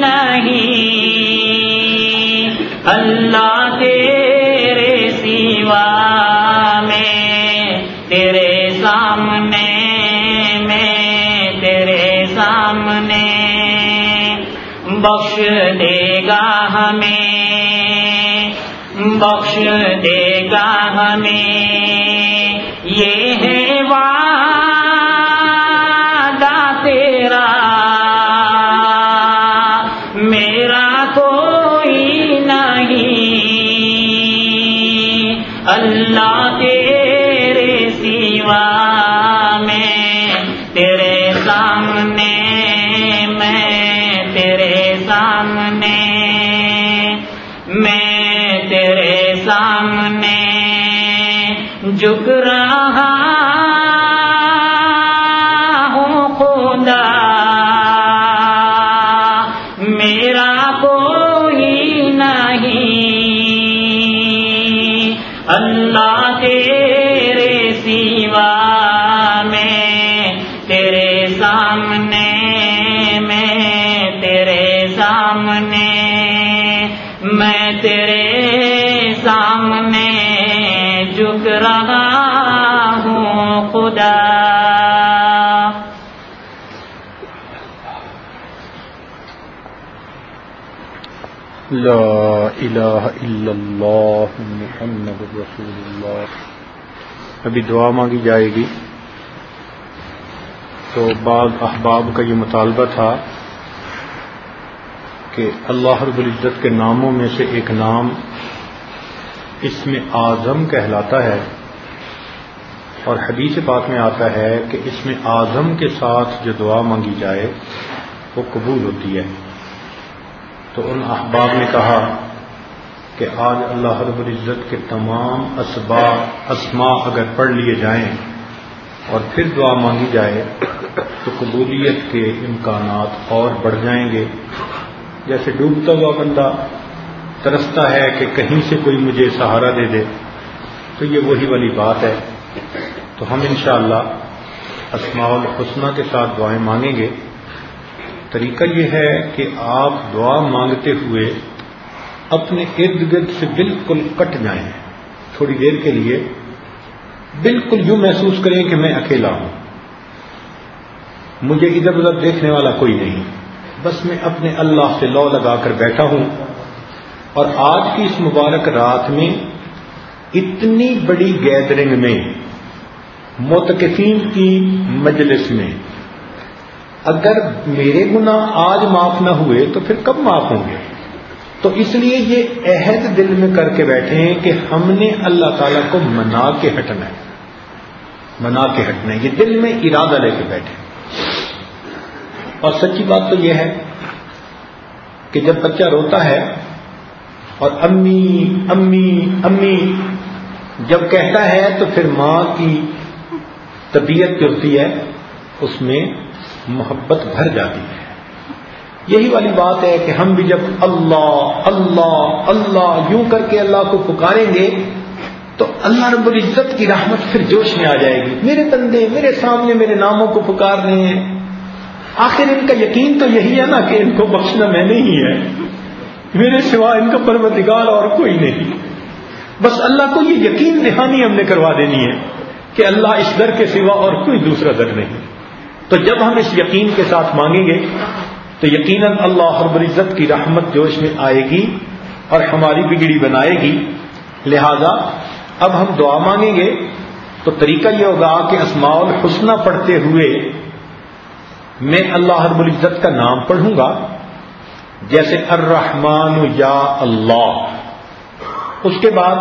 نہیں اللہ تیرے سوا، میں تیرے سامنے میں تیرے سامنے، بخش دے گا ہمیں، بخش دے گا ہمیں، یہ ہے وعدہ تیرا، میرا کوئی نہیں اللہ تیرے سوا، میں تیرے سامنے میں تیرے سامنے، میں تیرے سامنے جھک رہا ہوں خدا، میرا کوئی نہیں اللہ تیرے سوا، میں تیرے سامنے میں تیرے سامنے، میں تیرے سامنے رہا ہوں خدا. لا الہ الا اللہ محمد رسول اللہ. ابھی دعا مانگی جائے گی. تو بعض احباب کا یہ مطالبہ تھا کہ اللہ رب العزت کے ناموں میں سے ایک نام اسم اعظم کہلاتا ہے، اور حدیث پاک میں آتا ہے کہ اسم اعظم کے ساتھ جو دعا مانگی جائے وہ قبول ہوتی ہے. تو ان احباب نے کہا کہ آج اللہ رب العزت کے تمام اسباب اسماء اگر پڑھ لیے جائیں اور پھر دعا مانگی جائے تو قبولیت کے امکانات اور بڑھ جائیں گے. جیسے ڈوبتا ہوا بندہ ترستا ہے کہ کہیں سے کوئی مجھے سہارا دے دے، تو یہ وہی والی بات ہے. تو ہم انشاءاللہ اسماء الحسنہ کے ساتھ دعائیں مانگیں گے. طریقہ یہ ہے کہ آپ دعا مانگتے ہوئے اپنے ارد گرد سے بالکل کٹ جائیں. تھوڑی دیر کے لیے بالکل یوں محسوس کریں کہ میں اکیلا ہوں، مجھے ادھر ادھر دیکھنے والا کوئی نہیں، بس میں اپنے اللہ سے لو لگا کر بیٹھا ہوں. اور آج کی اس مبارک رات میں اتنی بڑی گیدرنگ میں، معتکفین کی مجلس میں، اگر میرے گناہ آج معاف نہ ہوئے تو پھر کب معاف ہوں گے؟ تو اس لیے یہ عہد دل میں کر کے بیٹھے ہیں کہ ہم نے اللہ تعالیٰ کو منا کے ہٹنا ہے، منا کے ہٹنا ہے. یہ دل میں ارادہ لے کے بیٹھے. اور سچی بات تو یہ ہے کہ جب بچہ روتا ہے اور امی امی امی جب کہتا ہے تو پھر ماں کی طبیعت جو ہوتی ہے اس میں محبت بھر جاتی ہے. یہی والی بات ہے کہ ہم بھی جب اللہ اللہ اللہ یوں کر کے اللہ کو پکاریں گے تو اللہ رب العزت کی رحمت پھر جوش میں آ جائے گی. میرے بندے میرے سامنے میرے ناموں کو پکار رہے ہیں. آخر ان کا یقین تو یہی ہے نا کہ ان کو بخشنا میں نے ہی ہے، میرے سوا ان کا پروردگار اور کوئی نہیں. بس اللہ کو یہ یقین دہانی ہم نے کروا دینی ہے کہ اللہ اس در کے سوا اور کوئی دوسرا در نہیں. تو جب ہم اس یقین کے ساتھ مانگیں گے تو یقیناً اللہ رب العزت کی رحمت جوش میں آئے گی اور ہماری بگڑی بنائے گی. لہذا اب ہم دعا مانگیں گے تو طریقہ یہ ہوگا کہ اسماء الحسنہ پڑھتے ہوئے میں اللہ رب العزت کا نام پڑھوں گا، جیسے الرحمن یا اللہ. اس کے بعد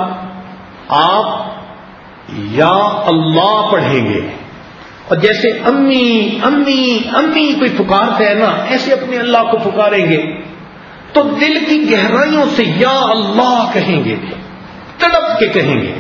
آپ یا اللہ پڑھیں گے، اور جیسے امی امی امی کوئی پکارتا ہے نا، ایسے اپنے اللہ کو پکاریں گے تو دل کی گہرائیوں سے یا اللہ کہیں گے، تڑپ کے کہیں گے.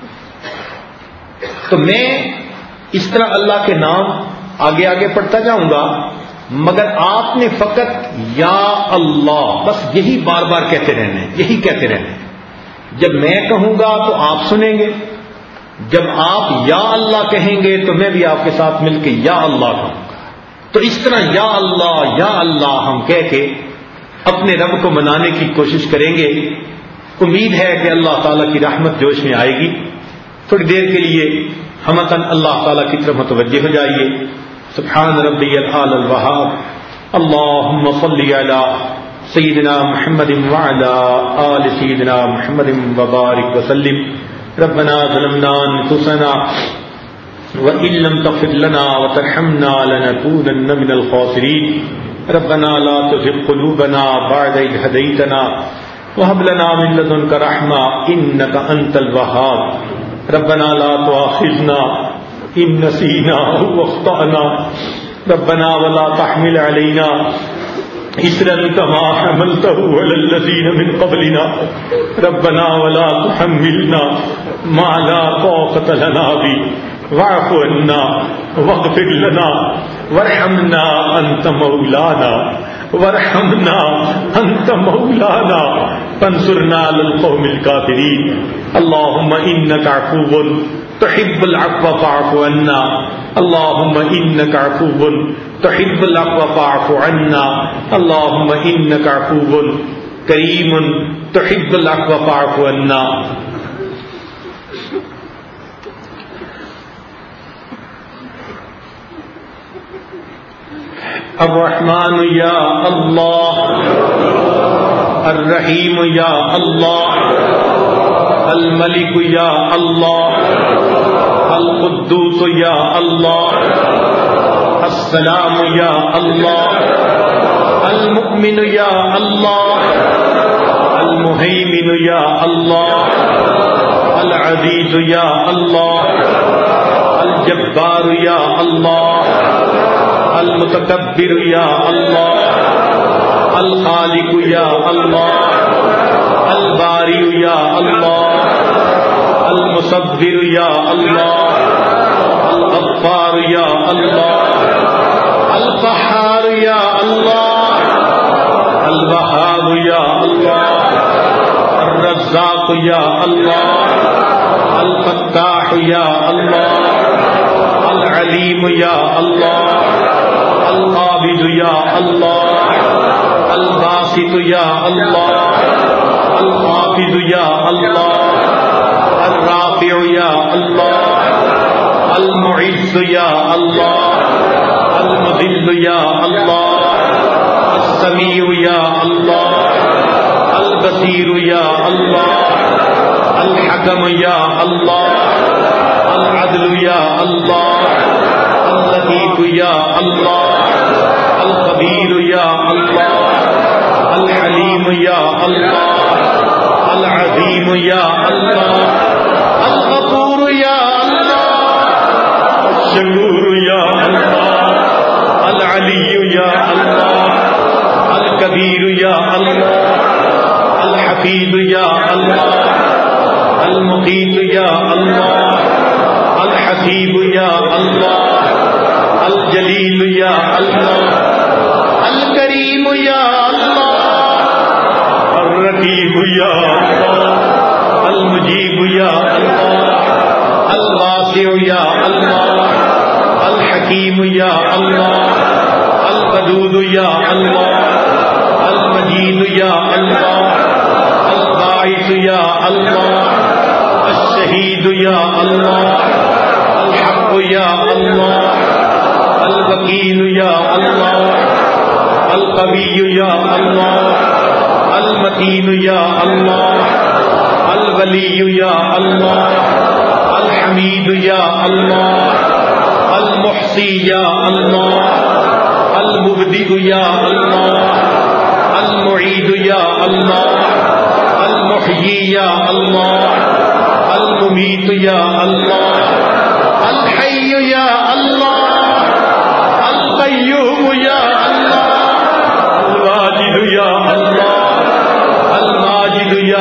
تو میں اس طرح اللہ کے نام آگے آگے پڑھتا جاؤں گا، مگر آپ نے فقط یا اللہ بس یہی بار بار کہتے رہنے، یہی کہتے رہنے. جب میں کہوں گا تو آپ سنیں گے، جب آپ یا اللہ کہیں گے تو میں بھی آپ کے ساتھ مل کے یا اللہ کہوں گا. تو اس طرح یا اللہ یا اللہ ہم کہہ کے اپنے رب کو منانے کی کوشش کریں گے. امید ہے کہ اللہ تعالیٰ کی رحمت جوش میں آئے گی. تھوڑی دیر کے لیے ہمتاً اللہ تعالیٰ کی طرف متوجہ ہو جائیے. سبحان ربی العلی الوہاب، اللہم صلی علی سیدنا محمد وعلی آل سیدنا محمد وبارک وسلم. ربنا ظلمنا انفسنا وإن لم تغفر لنا وترحمنا لنكونن من الخاسرين. ربنا لا تزغ قلوبنا بعد إذ هديتنا وهب لنا من لدنك رحمة إنك أنت الوهاب. ربنا لا تؤاخذنا إن نسينا أو أخطأنا. ربنا ولا تحمل علينا إصرا كما حملته على الذين من قبلنا. ربنا ولا تحملنا ما لا طاقة لنا به واعف عنا واغفر لنا وارحمنا أنت مولانا وارحمنا أنت مولانا فانصرنا على القوم الكافرين. اللهم إنك عفو تحب العفو فاعف عنا. اللهم إنك عفو تحب العفو فاعف عنا. اللهم إنك عفو کریم تحب العفو فاعف عنا. الرحمن یا اللہ، الرحیم یا اللہ، الملک یا اللہ، القدوس یا اللہ، السلام یا اللہ، المؤمن یا اللہ، المہیمن یا اللہ، العزیز یا اللہ، الجبار یا اللہ، المتکبر یا اللہ، الخالق یا اللہ، الباری یا اللہ، المصور یا اللہ، الغفار یا اللہ، القہار یا اللہ، الوہاب یا اللہ، الرزاق یا اللہ، الفتاح یا اللہ، العلیم یا اللہ، القابض یا اللہ، الباسط یا اللہ، الخافض یا اللہ، الرافع یا اللہ، المعز یا اللہ، المذل یا اللہ، السمیع یا اللہ، البصیر یا اللہ، الحکم یا اللہ، العدل یا اللہ، اللطیف یا اللہ، الخبیر یا اللہ، الحلیم یا اللہ، العظیم یا اللہ، الغفور یا اللہ، الشکور یا اللہ، العلی یا اللہ، الکبیر یا اللہ، الحفیظ یا اللہ، المقیت یا اللہ، الحسیب یا اللہ، الجلیل یا اللہ، الکریم یا اللہ، الرقیب یا اللہ، المجیب یا اللہ، الواسع یا اللہ، الحکیم یا اللہ، الودود یا اللہ، المجید یا اللہ، الباعث یا اللہ، الشہید یا اللہ، الحق یا اللہ، الوکیل یا اللہ، القوی یا اللہ، المتین یا اللہ، الولی یا اللہ، الحمید یا اللہ، المحصی یا اللہ، المبدئ یا اللہ، المعید یا اللہ، المحیی یا اللہ، الممیت یا اللہ، الحی یا اللہ، القیوم یا اللہ، الواجد یا اللہ، الماجد یا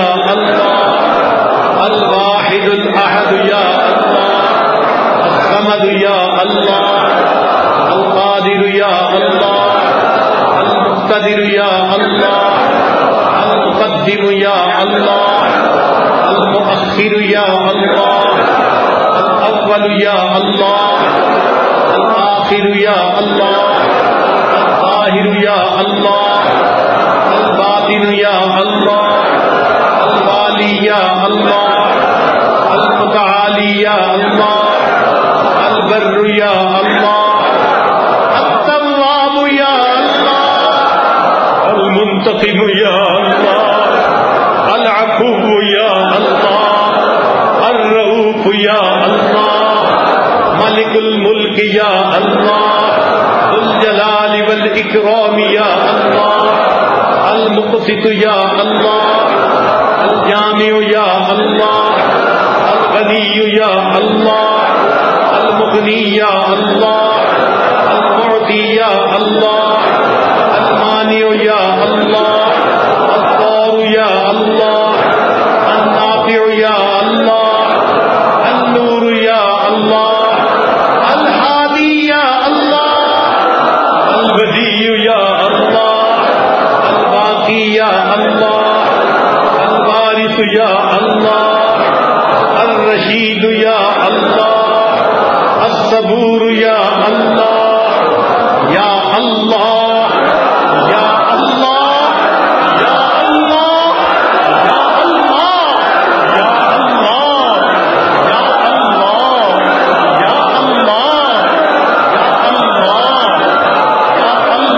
اللہ، الواحد الاحد یا اللہ، الصمد یا اللہ، القادر یا اللہ، المقتدر یا اللہ، المقدم یا اللہ، المؤخر یا اللہ، الاول یا اللہ، الآخر یا اللہ، الظاہر یا اللہ، الباطن یا اللہ، الوالی یا اللہ، المتعالی یا اللہ، البر یا اللہ، التواب یا اللہ، المنتقم یا اللہ، العفو یا اللہ، الرؤوف یا اللہ، ملک الملک یا اللہ، ذو الجلال والاکرام یا اللہ، المقسط یا اللہ، الجامع یا اللہ، الغنی یا اللہ، المغنی یا اللہ، المعطی یا اللہ، المانع یا اللہ، الضار یا اللہ، النافع یا اللہ، النور یا اللہ، الہادی یا اللہ، البدیع یا اللہ، الباقی یا اللہ، الوارث یا اللہ، الرشید یا اللہ، الصبور یا اللہ، یا اللہ، یا اللہ، یا اللہ، یا اللہ، یا اللہ، یا اللہ، یا اللہ، یا اللہ، یا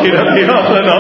الآخرة حسنة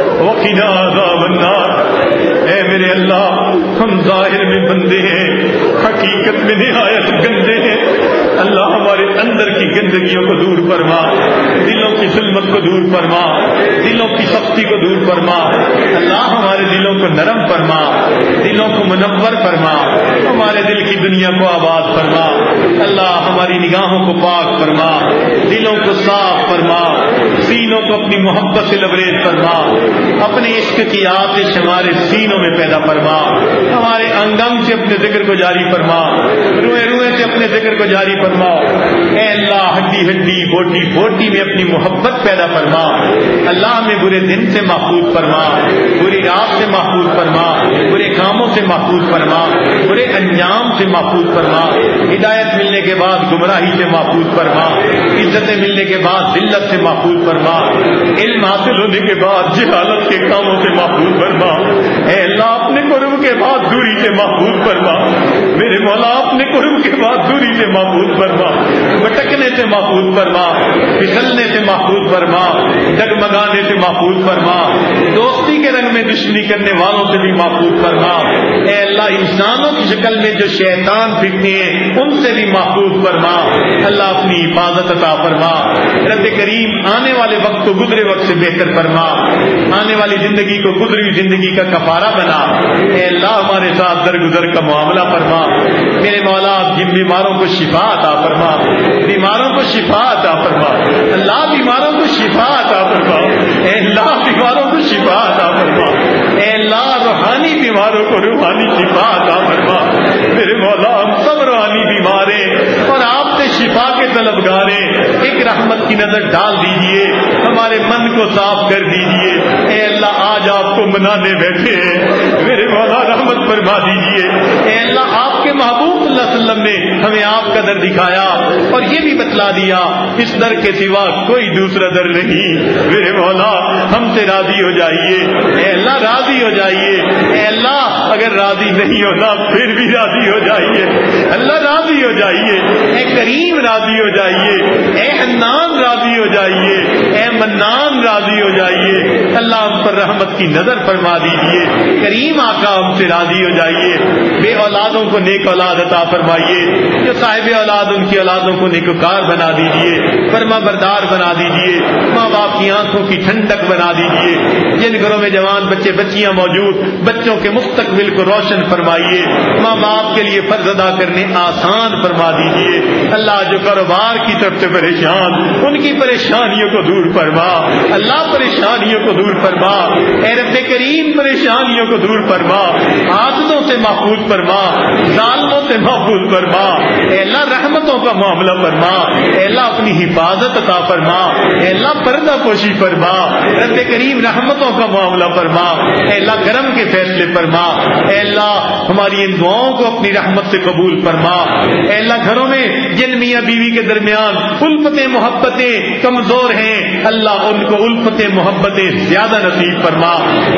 وقنا عذاب النار۔ اے میرے اللہ، ہم ظاہر میں بندے ہیں، حقیقت میں نہایت گندے ہیں۔ اللہ ہمارے اندر کی گندگیوں کو دور فرما، دلوں کی ظلمت کو دور فرما، دلوں کی سختی کو دور فرما۔ اللہ ہمارے دلوں کو نرم فرما، دلوں کو منور فرما، ہمارے دل کی دنیا کو آباد فرما۔ اللہ ہماری نگاہوں کو پاک فرما، دلوں کو صاف فرما، سینوں کو اپنی محبت سے لبریز فرما، اپنے عشق کی آتش ہمارے سینوں میں پیدا فرما، ہمارے انگ انگ سے اپنے ذکر کو جاری فرما، روئے روئے سے اپنے ذکر کو جاری فرما۔ اے اللہ ہڈی ہڈی بوٹی بوٹی میں اپنی محبت پیدا فرما۔ اللہ ہمیں برے دن سے محفوظ فرما، بری رات سے محفوظ فرما، برے کاموں سے محفوظ فرما، برے انجام سے محفوظ فرما، ہدایت ملنے کے بعد گمراہی سے محفوظ فرما، عزتیں ملنے کے بعد ذلت سے محفوظ فرما، علم حاصل ہونے کے بعد جہالت کے کاموں سے محفوظ فرما۔ اے اللہ اپنے قرب کے بعد دوری سے محفوظ فرما، میرے مولا اپنے قرب کے بعد دوری سے محفوظ فرما، بھٹکنے سے محفوظ فرما، پھسلنے سے محفوظ فرما، ڈگمگانے سے محفوظ فرما، دوستی کے رنگ میں دشمنی کرنے والوں سے بھی محفوظ فرما۔ اے اللہ انسانوں کی شکل میں جو شیطان پھرتے ہیں ان سے بھی محفوظ فرما۔ اللہ اپنی حفاظت عطا فرما۔ رب کریم آنے والے وقت کو گزرے وقت سے بہتر فرما، آنے والی زندگی کو گزری ہوئی زندگی کا کفارہ بنا۔ اے اللہ ہمارے ساتھ درگزر کا معاملہ فرما۔ میرے مولا جن بیماروں کو شفا عطا فرما، بیماروں کو شفا عطا فرما، اللہ بیماروں کو شفا عطا فرما، اے اللہ بیماروں کو شفا عطا فرما، اے اللہ روحانی بیماروں کو روحانی شفا عطا فرما۔ میرے مولا ہم سب روحانی بیمار ہیں اور آپ سے شفا کے طلبگار ہیں، ایک رحمت کی نظر ڈال دیجئے، ہمارے من کو صاف کر دیجئے۔ اے اللہ آج آپ کو منانے بیٹھے ہیں، میرے مولا رحمت فرما دیجئے۔ اے اللہ آپ کے محبوب صلی اللہ علیہ وسلم نے ہمیں آپ کا در دکھایا اور یہ بھی بتلا دیا اس در کے سوا کوئی دوسرا در نہیں۔ میرے مولا ہم سے راضی ہو جائیے، اے اللہ راضی ہو جائیے، اے اللہ اگر راضی نہیں ہونا پھر بھی راضی ہو جائیے، اللہ راضی ہو جائیے، اے کریم راضی ہو جائیے، اے حنان راضی ہو جائیے، اے منان راضی ہو جائیے۔ اللہ ہم پر رحمت کی نظر فرما دیجیے، کریم آقا ہم سے راضی ہو جائیے، بے اولادوں کو نیک اولاد عطا فرمائیے، جو صاحب اولاد ان کی اولادوں کو نیکوکار بنا دیجیے، فرما بردار بنا دیجیے، ماں باپ کی آنکھوں کی ٹھنڈک بنا دیجیے، جن گھروں میں جوان بچے بچیاں موجود بچوں کے مستقبل کو روشن فرمائیے، ماں باپ کے لیے فرض ادا کرنے آسان فرما دیجیے۔ اللہ جو کاروبار کی طرف سے پریشان ان کی پریشانیوں کو دور فرما، اللہ پریشانیوں کو دور فرما، اے رب کریم پریشانیوں کو دور فرما، حاسدوں سے محفوظ فرما، ظالموں سے محفوظ فرما، اے اللہ رحمتوں کا معاملہ فرما، اے اللہ اپنی حفاظت عطا فرما، اے اللہ پردہ پوشی فرما، رب کریم رحمتوں کا معاملہ فرما، اے اللہ کرم کے فیصلے فرما، اے اللہ ہماری ان دعاؤں کو اپنی رحمت سے قبول فرما، اے اللہ گھروں میں جن میاں بیوی کے درمیان الفتیں محبتیں کمزور ہیں اللہ ان کو الفتیں محبتیں زیادہ نصیب فرما،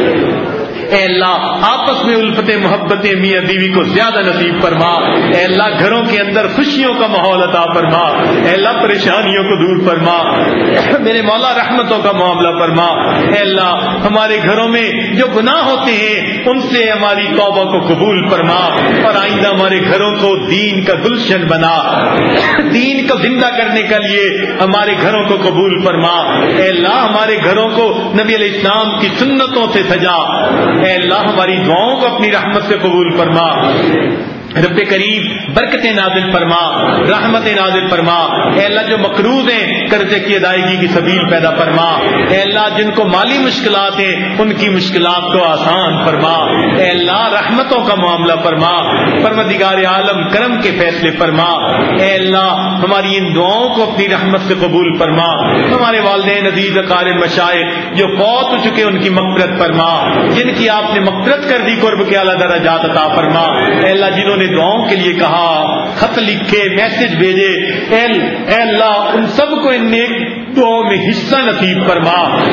اے اللہ آپس میں الفتیں محبتیں میاں بیوی کو زیادہ نصیب فرما، اے اللہ گھروں کے اندر خوشیوں کا ماحول عطا فرما، اے اللہ پریشانیوں کو دور فرما، میرے مولا رحمتوں کا معاملہ فرما، اے اللہ ہمارے گھروں میں جو گناہ ہوتے ہیں ان سے ہماری توبہ کو قبول فرما اور آئندہ ہمارے گھروں کو دین کا گلشن بنا، دین کو زندہ کرنے کے لیے ہمارے گھروں کو قبول فرما، اے اللہ ہمارے گھروں کو نبی علیہ السلام کی سنتوں سے سجا، اے اللہ ہماری دعاؤں کو اپنی رحمت سے قبول فرما، رب کریم برکتیں نازل فرما، رحمتیں نازل فرما، اے اللہ جو مقروض ہیں قرضے کی ادائیگی کی سبیل پیدا فرما، اے اللہ جن کو مالی مشکلات ہیں ان کی مشکلات کو آسان فرما، اے اللہ رحمتوں کا معاملہ فرما، پروردگار عالم کرم کے فیصلے فرما، اے اللہ ہماری ان دعاؤں کو اپنی رحمت سے قبول فرما، ہمارے والدین عزیز اقارب مشائخ جو فوت ہو چکے ان کی مغفرت فرما، جن کی آپ نے مغفرت کر دی قرب کے اعلیٰ درجات عطا فرما، اے اللہ جنہوں نے دعاؤں کے لیے کہا خط لکھے میسج بھیجے، اے اللہ ان سب کو ان نیک دعاؤں میں حصہ نصیب فرما،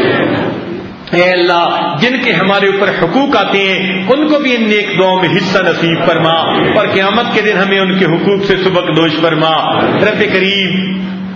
اے اللہ جن کے ہمارے اوپر حقوق آتے ہیں ان کو بھی ان نیک دعاؤں میں حصہ نصیب فرما اور قیامت کے دن ہمیں ان کے حقوق سے سبکدوش فرما۔ رب کریم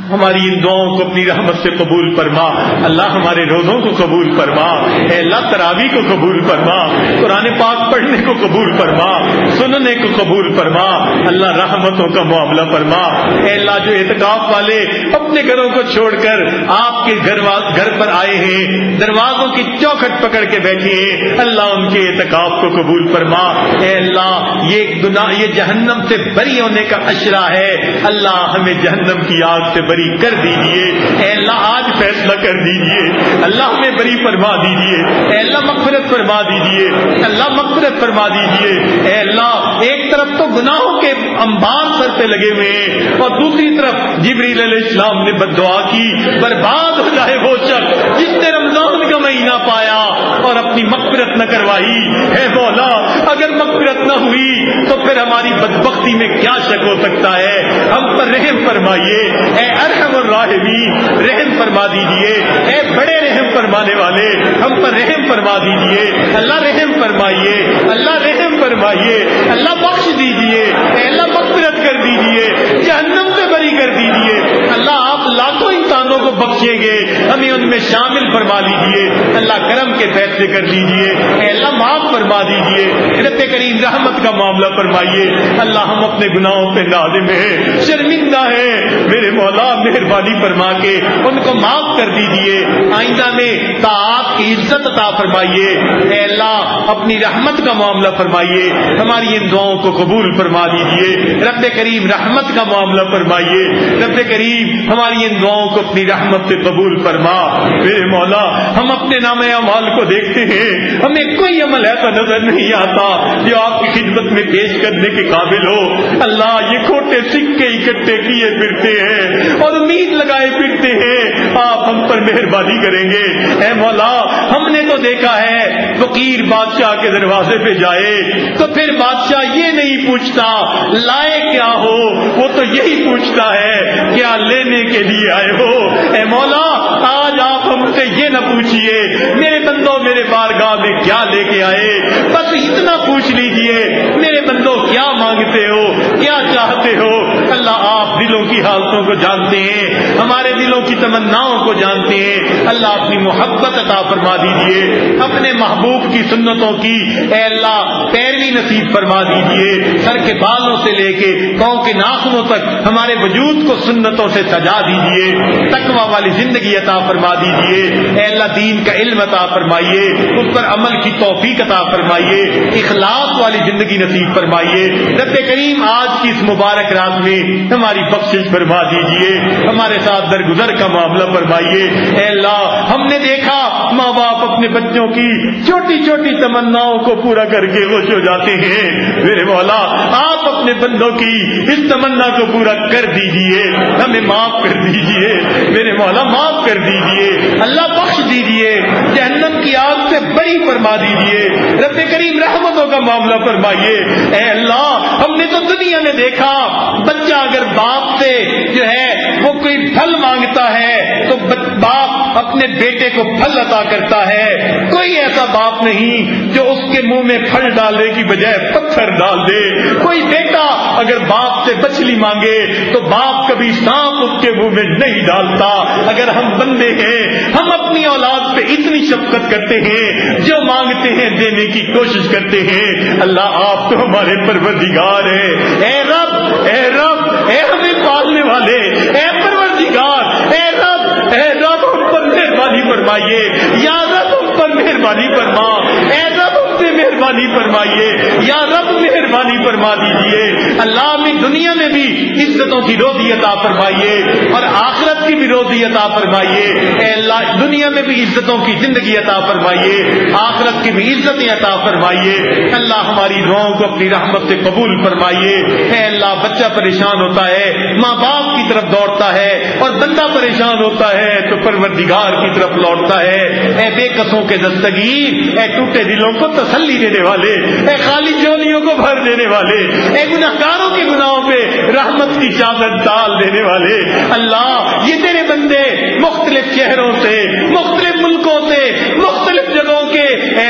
ہماری ان دعاؤں کو اپنی رحمت سے قبول فرما. اللہ ہمارے روزوں کو قبول فرما. اے اللہ تراویح کو قبول فرما, قرآن پاک پڑھنے کو قبول فرما, سننے کو قبول فرما. اللہ رحمتوں کا معاملہ فرما. اے اللہ جو اعتکاف والے اپنے گھروں کو چھوڑ کر آپ کے گھر گھر پر آئے ہیں, دروازوں کی چوکھٹ پکڑ کے بیٹھے ہیں, اللہ ان کے اعتکاف کو قبول فرما. اے اللہ یہ گناہ, یہ جہنم سے بری ہونے کا اشرا ہے. اللہ ہمیں جہنم کی آگ سے بری کر دیجیے. اے اللہ آج فیصلہ کر دیجیے. اللہ ہمیں بری فرما دیجیے. اے اللہ مغفرت فرما دیجیے. اللہ مغفرت فرما دیجیے. اے اللہ ایک طرف تو گناہوں کے انبار سر پہ لگے ہوئے ہیں اور دوسری طرف جبریل علیہ السلام نے بد دعا کی, برباد ہو جائے وہ شخص جس نے رمضان کا مہینہ پایا اور اپنی مغفرت نہ کروائی. اے مولا اگر مغفرت نہ ہوئی تو پھر ہماری بدبختی میں کیا شک ہو سکتا ہے. ہم پر رحم فرمائیے. اے ارحم الراحمین رحم فرما دیجیے. اے بڑے رحم فرمانے والے ہم پر رحم فرما دیجیے. اللہ رحم فرمائیے. اللہ رحم فرمائیے. اللہ بخش دیجیے. اے اللہ مغفرت کر دیجیے. جہنم سے بری کر دیجیے. اللہ آپ لاکھوں انسانوں کو بخشیں گے, ہمیں ان میں شامل فرما لیجیے. اللہ کرم کے فیصلے کر دیجیے. اے اللہ معاف فرما دیجیے. رب کریم رحمت کا معاملہ فرمائیے. اللہ ہم اپنے گناہوں پہ نادم ہیں, شرمندہ ہیں. میرے مولا مہربانی فرما کے ان کو معاف کر دیجیے. آئندہ میں طاعات کی عزت عطا فرمائیے. اے اللہ اپنی رحمت کا معاملہ فرمائیے. ہماری ان دعاؤں کو قبول فرما دیجیے. رب کریم رحمت کا معاملہ فرمائیے. رب کریم ہماری ان دعاؤں کو اپنی رحمت سے قبول فرما. میرے مولا ہم اپنے نام اعمال کو دیکھتے ہیں, ہمیں کوئی عمل ایسا نظر نہیں آتا جو آپ کی خدمت میں پیش کرنے کے قابل ہو. اللہ یہ کھوٹے سکے اکٹھے کیے پھرتے ہیں اور امید لگائے پھرتے ہیں, آپ ہم پر مہربانی کریں گے. اے مولا ہم نے تو دیکھا ہے فقیر بادشاہ کے دروازے پہ جائے تو پھر بادشاہ یہ نہیں پوچھتا لائے کیا ہو, وہ تو یہی پوچھتا ہے کیا لینے کے لیے آئے ہو. اے مولا آج آپ ہم سے یہ نہ پوچھئے میرے بندوں میرے بارگاہ میں کیا لے کے آئے, بس اتنا پوچھ لیجئے میرے بندوں کیا مانگتے ہو, کیا چاہتے ہو. اللہ آپ دلوں کی حالتوں کو جانتے ہیں, ہمارے دلوں کی تمناؤں کو جانتے ہیں. اللہ اپنی محبت عطا فرما دیجئے. اپنے محبوب کی سنتوں کی اے اللہ پیروی نصیب فرما دیجئے. سر کے بالوں سے لے کے پاؤں کے ناخنوں تک ہمارے وجود کو سنتوں سے سجا دیجئے. تقوی والی زندگی عطا فرما دیجئے. اے اللہ دین کا علم عطا فرمائیے, اس پر عمل کی توفیق عطا فرمائیے, اخلاص والی زندگی نصیب فرمائیے. رب کریم آج کی اس مبارک رات میں ہماری بخشش فرما دیجئے. ہمارے ساتھ درگزر کا معاملہ فرمائیے. اے اللہ ہم نے دیکھا ماں باپ اپنے بچوں کی چھوٹی چھوٹی تمناؤں کو پورا کر کے خوش ہو جاتے ہیں. میرے مولا آپ اپنے بندوں کی اس تمنا کو پورا کر دیجئے, ہمیں معاف کر دیجئے. میرے مولا معاف کر دیجئے. اللہ بخش دیجئے, جہنم کی آگ سے بری فرما دیجئے. رب کریم رحمتوں کا معاملہ فرمائیے. اے اللہ ہم نے تو دنیا میں دیکھا بچہ اگر باپ سے جو ہے وہ کوئی پھل مانگتا ہے تو باپ اپنے بیٹے کو پھل عطا کرتا ہے. کوئی ایسا باپ نہیں جو اس کے منہ میں پھل ڈالنے کی بجائے پتھر ڈال دے. کوئی بیٹا اگر باپ سے مچھلی مانگے تو باپ کبھی سانپ اس کے منہ میں نہیں ڈالتا. اگر ہم بندے ہیں ہم اپنی اولاد پہ اتنی شفقت کرتے ہیں, جو مانگتے ہیں دینے کی کوشش کرتے ہیں. اللہ آپ تو ہمارے پروردگار ہیں. اے رب اے رب اے ہمیں پالنے والے, اے پروردگار, اے رب اے رب ہم پر مہربانی فرمائیے. یا رب ہم پر مہربانی فرما. اے رب ہم سے مہربانی فرمائیے. یا رب مہربانی فرما دیجیے. اللہ اپنی دنیا میں بھی عزتوں کی روزی عطا فرمائیے اور آخرت کی بھی روزی عطا فرمائیے. اے اللہ دنیا میں بھی عزتوں کی زندگی عطا فرمائیے, آخرت کی بھی عزتیں عطا فرمائیے. اللہ ہماری دعاؤں کو اپنی رحمت سے قبول فرمائیے. اے اللہ بچہ پریشان ہوتا ہے ماں باپ کی طرف دوڑتا ہے اور بندہ پریشان ہوتا ہے تو پروردگار کی طرف لوٹتا ہے. اے بے قصوں کے دستگیر, اے ٹوٹے دلوں کو تسلی دینے والے, اے خالی جولیوں کو بھر دینے والے, اے گناہگاروں کے گناہوں پہ رحمت کی چادر ڈال دینے والے. اللہ یہ تیرے بندے مختلف شہروں سے, مختلف ملکوں سے, مختلف جگہوں کے اے اللہ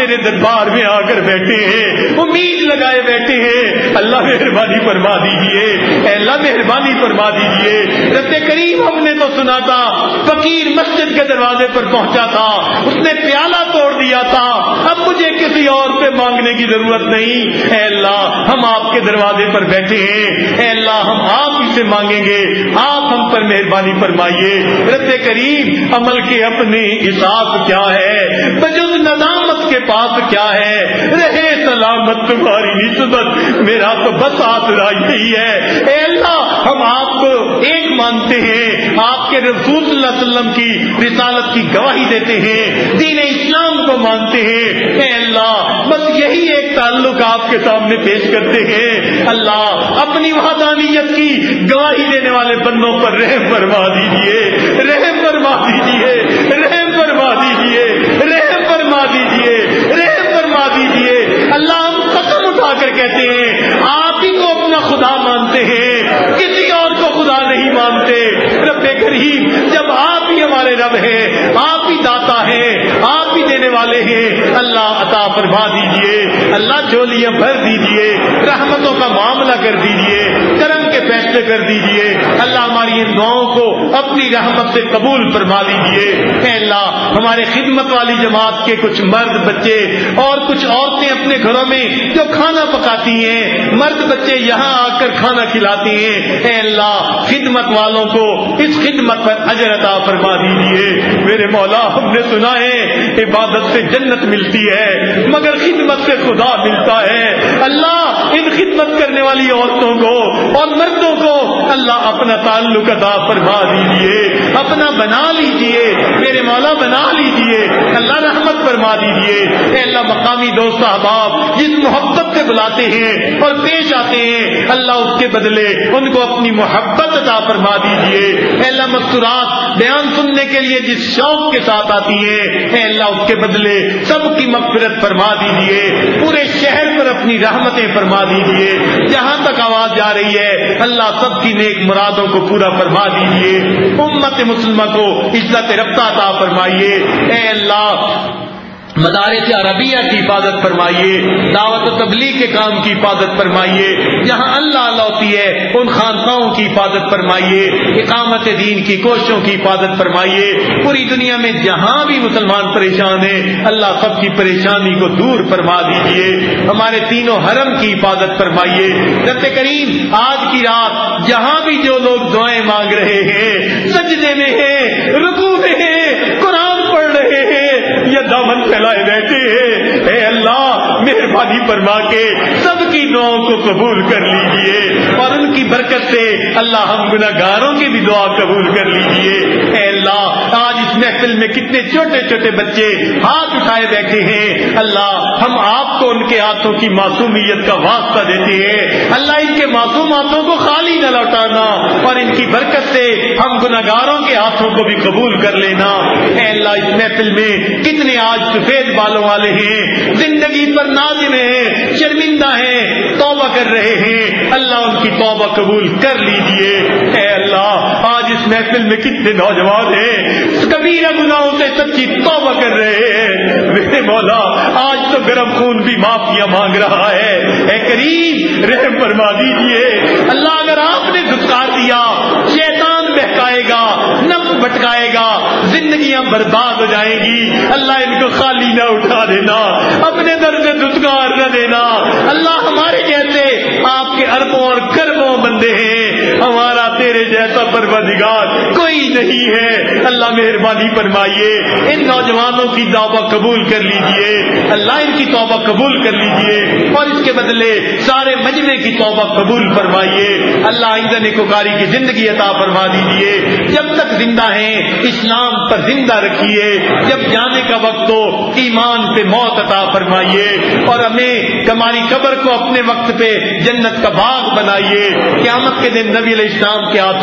تیرے دربار میں آ کر بیٹھے ہیں، امید لگائے بیٹھے ہیں، اللہ مہربانی فرما دیجیے، اے اللہ مہربانی فرما دیجیے۔ رب کریم ہم نے تو سنا تھا فقیر مسجد کے دروازے پر پہنچا تھا، اس نے پیالہ توڑ دیا تھا، اب مجھے کسی اور سے مانگنے کی ضرورت نہیں، اے اللہ ہم آپ کے دروازے پر بیٹھے ہیں، اے اللہ ہم آپ ہی سے مانگیں گے، آپ ہم پر مہربانی فرمائیے۔ رب کریم عمل کے اپنے حساب کیا ہے، بجز ندامت کے پاس کیا ہے، رہے سلامت تمہاری نسبت، میرا تو بس آسرا یہی ہے۔ اے اللہ ہم آپ کو ایک مانتے ہیں، آپ کے رسول صلی اللہ علیہ وسلم کی رسالت کی گواہی دیتے ہیں، دین اسلام کو مانتے ہیں، اے اللہ بس یہی ایک تعلق آپ کے سامنے پیش کرتے ہیں۔ اللہ اپنی وحدانیت کی گواہی دینے والے بندوں پر رحم فرما دیجیے، رحم فرما دیجیے، رحم فرما دیجیے، رحم فرما دیجیے، رحم فرما دیجیے۔ اللہ ہم قسم اٹھا کر کہتے ہیں آپ ہی کو اپنا خدا مانتے ہیں، کسی اور کو خدا نہیں مانتے۔ رب کریم جب آپ ہی ہمارے رب ہیں، آپ ہی داتا ہیں، آپ ہی دینے والے ہیں، اللہ عطا فرما دیجیے، اللہ جولیاں بھر دیجیے، رحمتوں کا معاملہ کر دیجیے، کرم کے فیصلے کر دیجیے۔ اللہ ہماری ان دعاؤں کو اپنی رحمت سے قبول فرما لیجیے۔ اے اللہ ہمارے خدمت والی جماعت کے کچھ مرد بچے اور کچھ عورتیں اپنے گھروں میں جو کھانا پکاتی ہیں، مرد بچے یہاں آ کر کھانا کھلاتے ہیں، اے اللہ خدمت والوں کو اس خدمت پر اجر عطا فرما دیجیے۔ میرے مولا ہم نے سنا ہے عبادت سے جنت ملتی ہے مگر خدمت سے خدا ملتا ہے۔ اللہ ان خدمت کرنے والی عورتوں کو اور مردوں کو اللہ اپنا تعلق عطا فرما دیجیے، اپنا بنا لیجیے، میرے مولا بنا لیجیے، اللہ رحمت فرما دیجیے۔ اے اللہ مقامی دوست احباب جس محبت سے بلاتے ہیں اور پیش آتے ہیں، اللہ اس کے بدلے ان کو اپنی محبت عطا فرما دیجیے۔ اے اللہ مستورات بیان سننے کے لیے جس شوق کے ساتھ آتی ہیں، اے اللہ اس کے بدلے سب کی مغفرت فرما دیجیے، پورے شہر پر اپنی رحمتیں فرما دیجیے، جہاں تک آواز جا رہی ہے اللہ سب کی نیک مرادوں کو پورا فرما دیجیے، امت مسلمہ کو عزت رفتہ عطا فرمائیے۔ اے اللہ مدارس عربیہ کی حفاظت فرمائیے، دعوت و تبلیغ کے کام کی حفاظت فرمائیے، جہاں اللہ اللہ ہوتی ہے ان خانقاہوں کی حفاظت فرمائیے، اقامت دین کی کوششوں کی حفاظت فرمائیے۔ پوری دنیا میں جہاں بھی مسلمان پریشان ہیں اللہ سب کی پریشانی کو دور فرما دیجیے، ہمارے تینوں حرم کی حفاظت فرمائیے۔ رب کریم آج کی رات جہاں بھی جو لوگ دعائیں مانگ رہے ہیں، سجدے میں ہیں، رکوع میں ہیں، قرآن پڑھ رہے ہیں یا دامن پھیلائے بیٹھے ہیں، اے اللہ مہربانی فرما کے سب کی دعاؤں کو قبول کر لیجئے اور ان کی برکت سے اللہ ہم گناہگاروں کی بھی دعا قبول کر لیجئے۔ اے اللہ آج اس محفل میں کتنے چھوٹے چھوٹے بچے ہاتھ اٹھائے بیٹھے ہیں، اللہ ہم آپ کو ان کے ہاتھوں کی معصومیت کا واسطہ دیتے ہیں، اللہ ان کے معصوم ہاتھوں کو خالی نہ لوٹانا اور ان کی برکت سے ہم گناہگاروں کے ہاتھوں کو بھی قبول کر لینا۔ اے اللہ اس محفل میں کتنے آج سفید بالوں والے ہیں، زندگی پر نازم ہیں، شرمندہ ہیں، توبہ کر رہے ہیں، اللہ ان کی توبہ قبول کر لیجئے۔ اے اللہ آج اس محفل میں کتنے نوجوان ہیں کبیرہ گناہوں سے سچی توبہ کر رہے ہیں، میرے مولا آج تو گرم خون بھی معافیاں مانگ رہا ہے، اے کریم رحم فرما دیجئے۔ اللہ اگر آپ نے دھتکار دیا شیطان بہکائے گا، نفس بھٹکائے گا، زندگیاں برباد ہو جائیں گی، اللہ ان کو خالی نہ اٹھا دینا، اپنے در سے دھتکار نہ دینا۔ اللہ ہمارے جیسے آپ کے اربوں اور کربوں بندے ہیں، ہمارا تیرے جیسا پروردگار کوئی نہیں ہے، اللہ مہربانی فرمائیے، ان نوجوانوں کی توبہ قبول کر لیجئے، اللہ ان کی توبہ قبول کر لیجئے اور اس کے بدلے سارے مجمع کی توبہ قبول فرمائیے۔ اللہ آئندہ نیکوکاری کی زندگی عطا فرما دیجئے، جب تک زندہ ہیں اسلام پر زندہ رکھیے، جب جانے کا وقت ہو ایمان پہ موت عطا فرمائیے اور ہمیں ہماری قبر کو اپنے وقت پہ جنت کا باغ بنائیے، قیامت کے دن نبی علیہ السلام کے ہاتھوں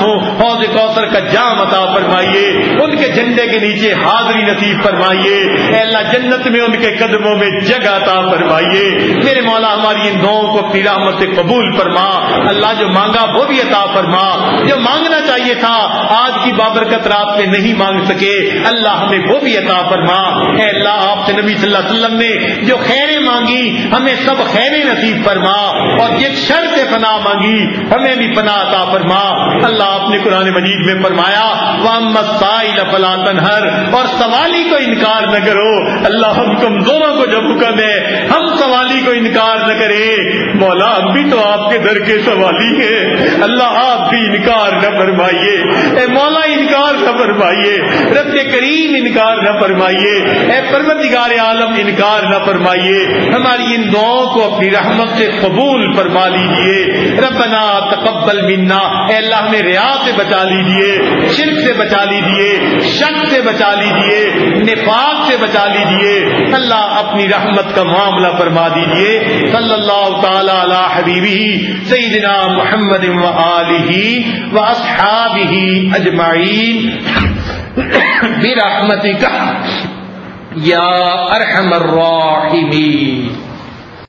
حوض کوثر کا جام عطا فرمائیے، ان کے جھنڈے کے نیچے حاضری نصیب فرمائیے، اے اللہ جنت میں ان کے قدموں میں جگہ عطا فرمائیے۔ میرے مولا ہماری ان دعاؤں کو اپنی رحمت سے قبول فرما، اللہ جو مانگا وہ بھی عطا فرما، جو مانگنا چاہیے تھا آج کی بابرکت رات میں نہیں مانگ سکے اللہ ہمیں وہ بھی عطا فرما۔ اے اللہ آپ سے نبی صلی اللہ علیہ وسلم نے جو خیریں مانگی ہمیں سب خیریں نصیب فرما، اور جس شر سے پناہ مانگی ہمیں بھی پناہ عطا فرما۔ اللہ آپ نے قرآن مجید میں فرمایا وَأَمَّا السَّائِلَ فَلَا تَنْهَرْ، اور سوالی کو انکار نہ کرو۔ اللہ ہم کمزوروں کو جب حکم ہے ہم سوالی کو انکار نہ کرے، مولا ہم بھی تو آپ کے در کے سوالی ہیں، اللہ آپ بھی انکار نہ فرمائیے، اے مولا انکار نہ فرمائیے، رب کریم انکار نہ فرمائیے، اے پروردگار عالم انکار نہ فرمائیے، ہماری ان دعاؤں کو اپنی رحمت سے قبول فرما لیجیے۔ ربنا تقبل منا، اے اللہ ہمیں ریا سے بچا لیجیے، شرک سے بچا لیجیے، شک سے بچا لیجیے، نفاق سے بچا لیجیے، اللہ اپنی رحمت کا معاملہ فرما دیجیے۔ صلی اللہ تعالی علی حبیبہ سیدنا محمد و آلہ و اصحابہ اجمعین برحمتک یا ارحم الراحمین۔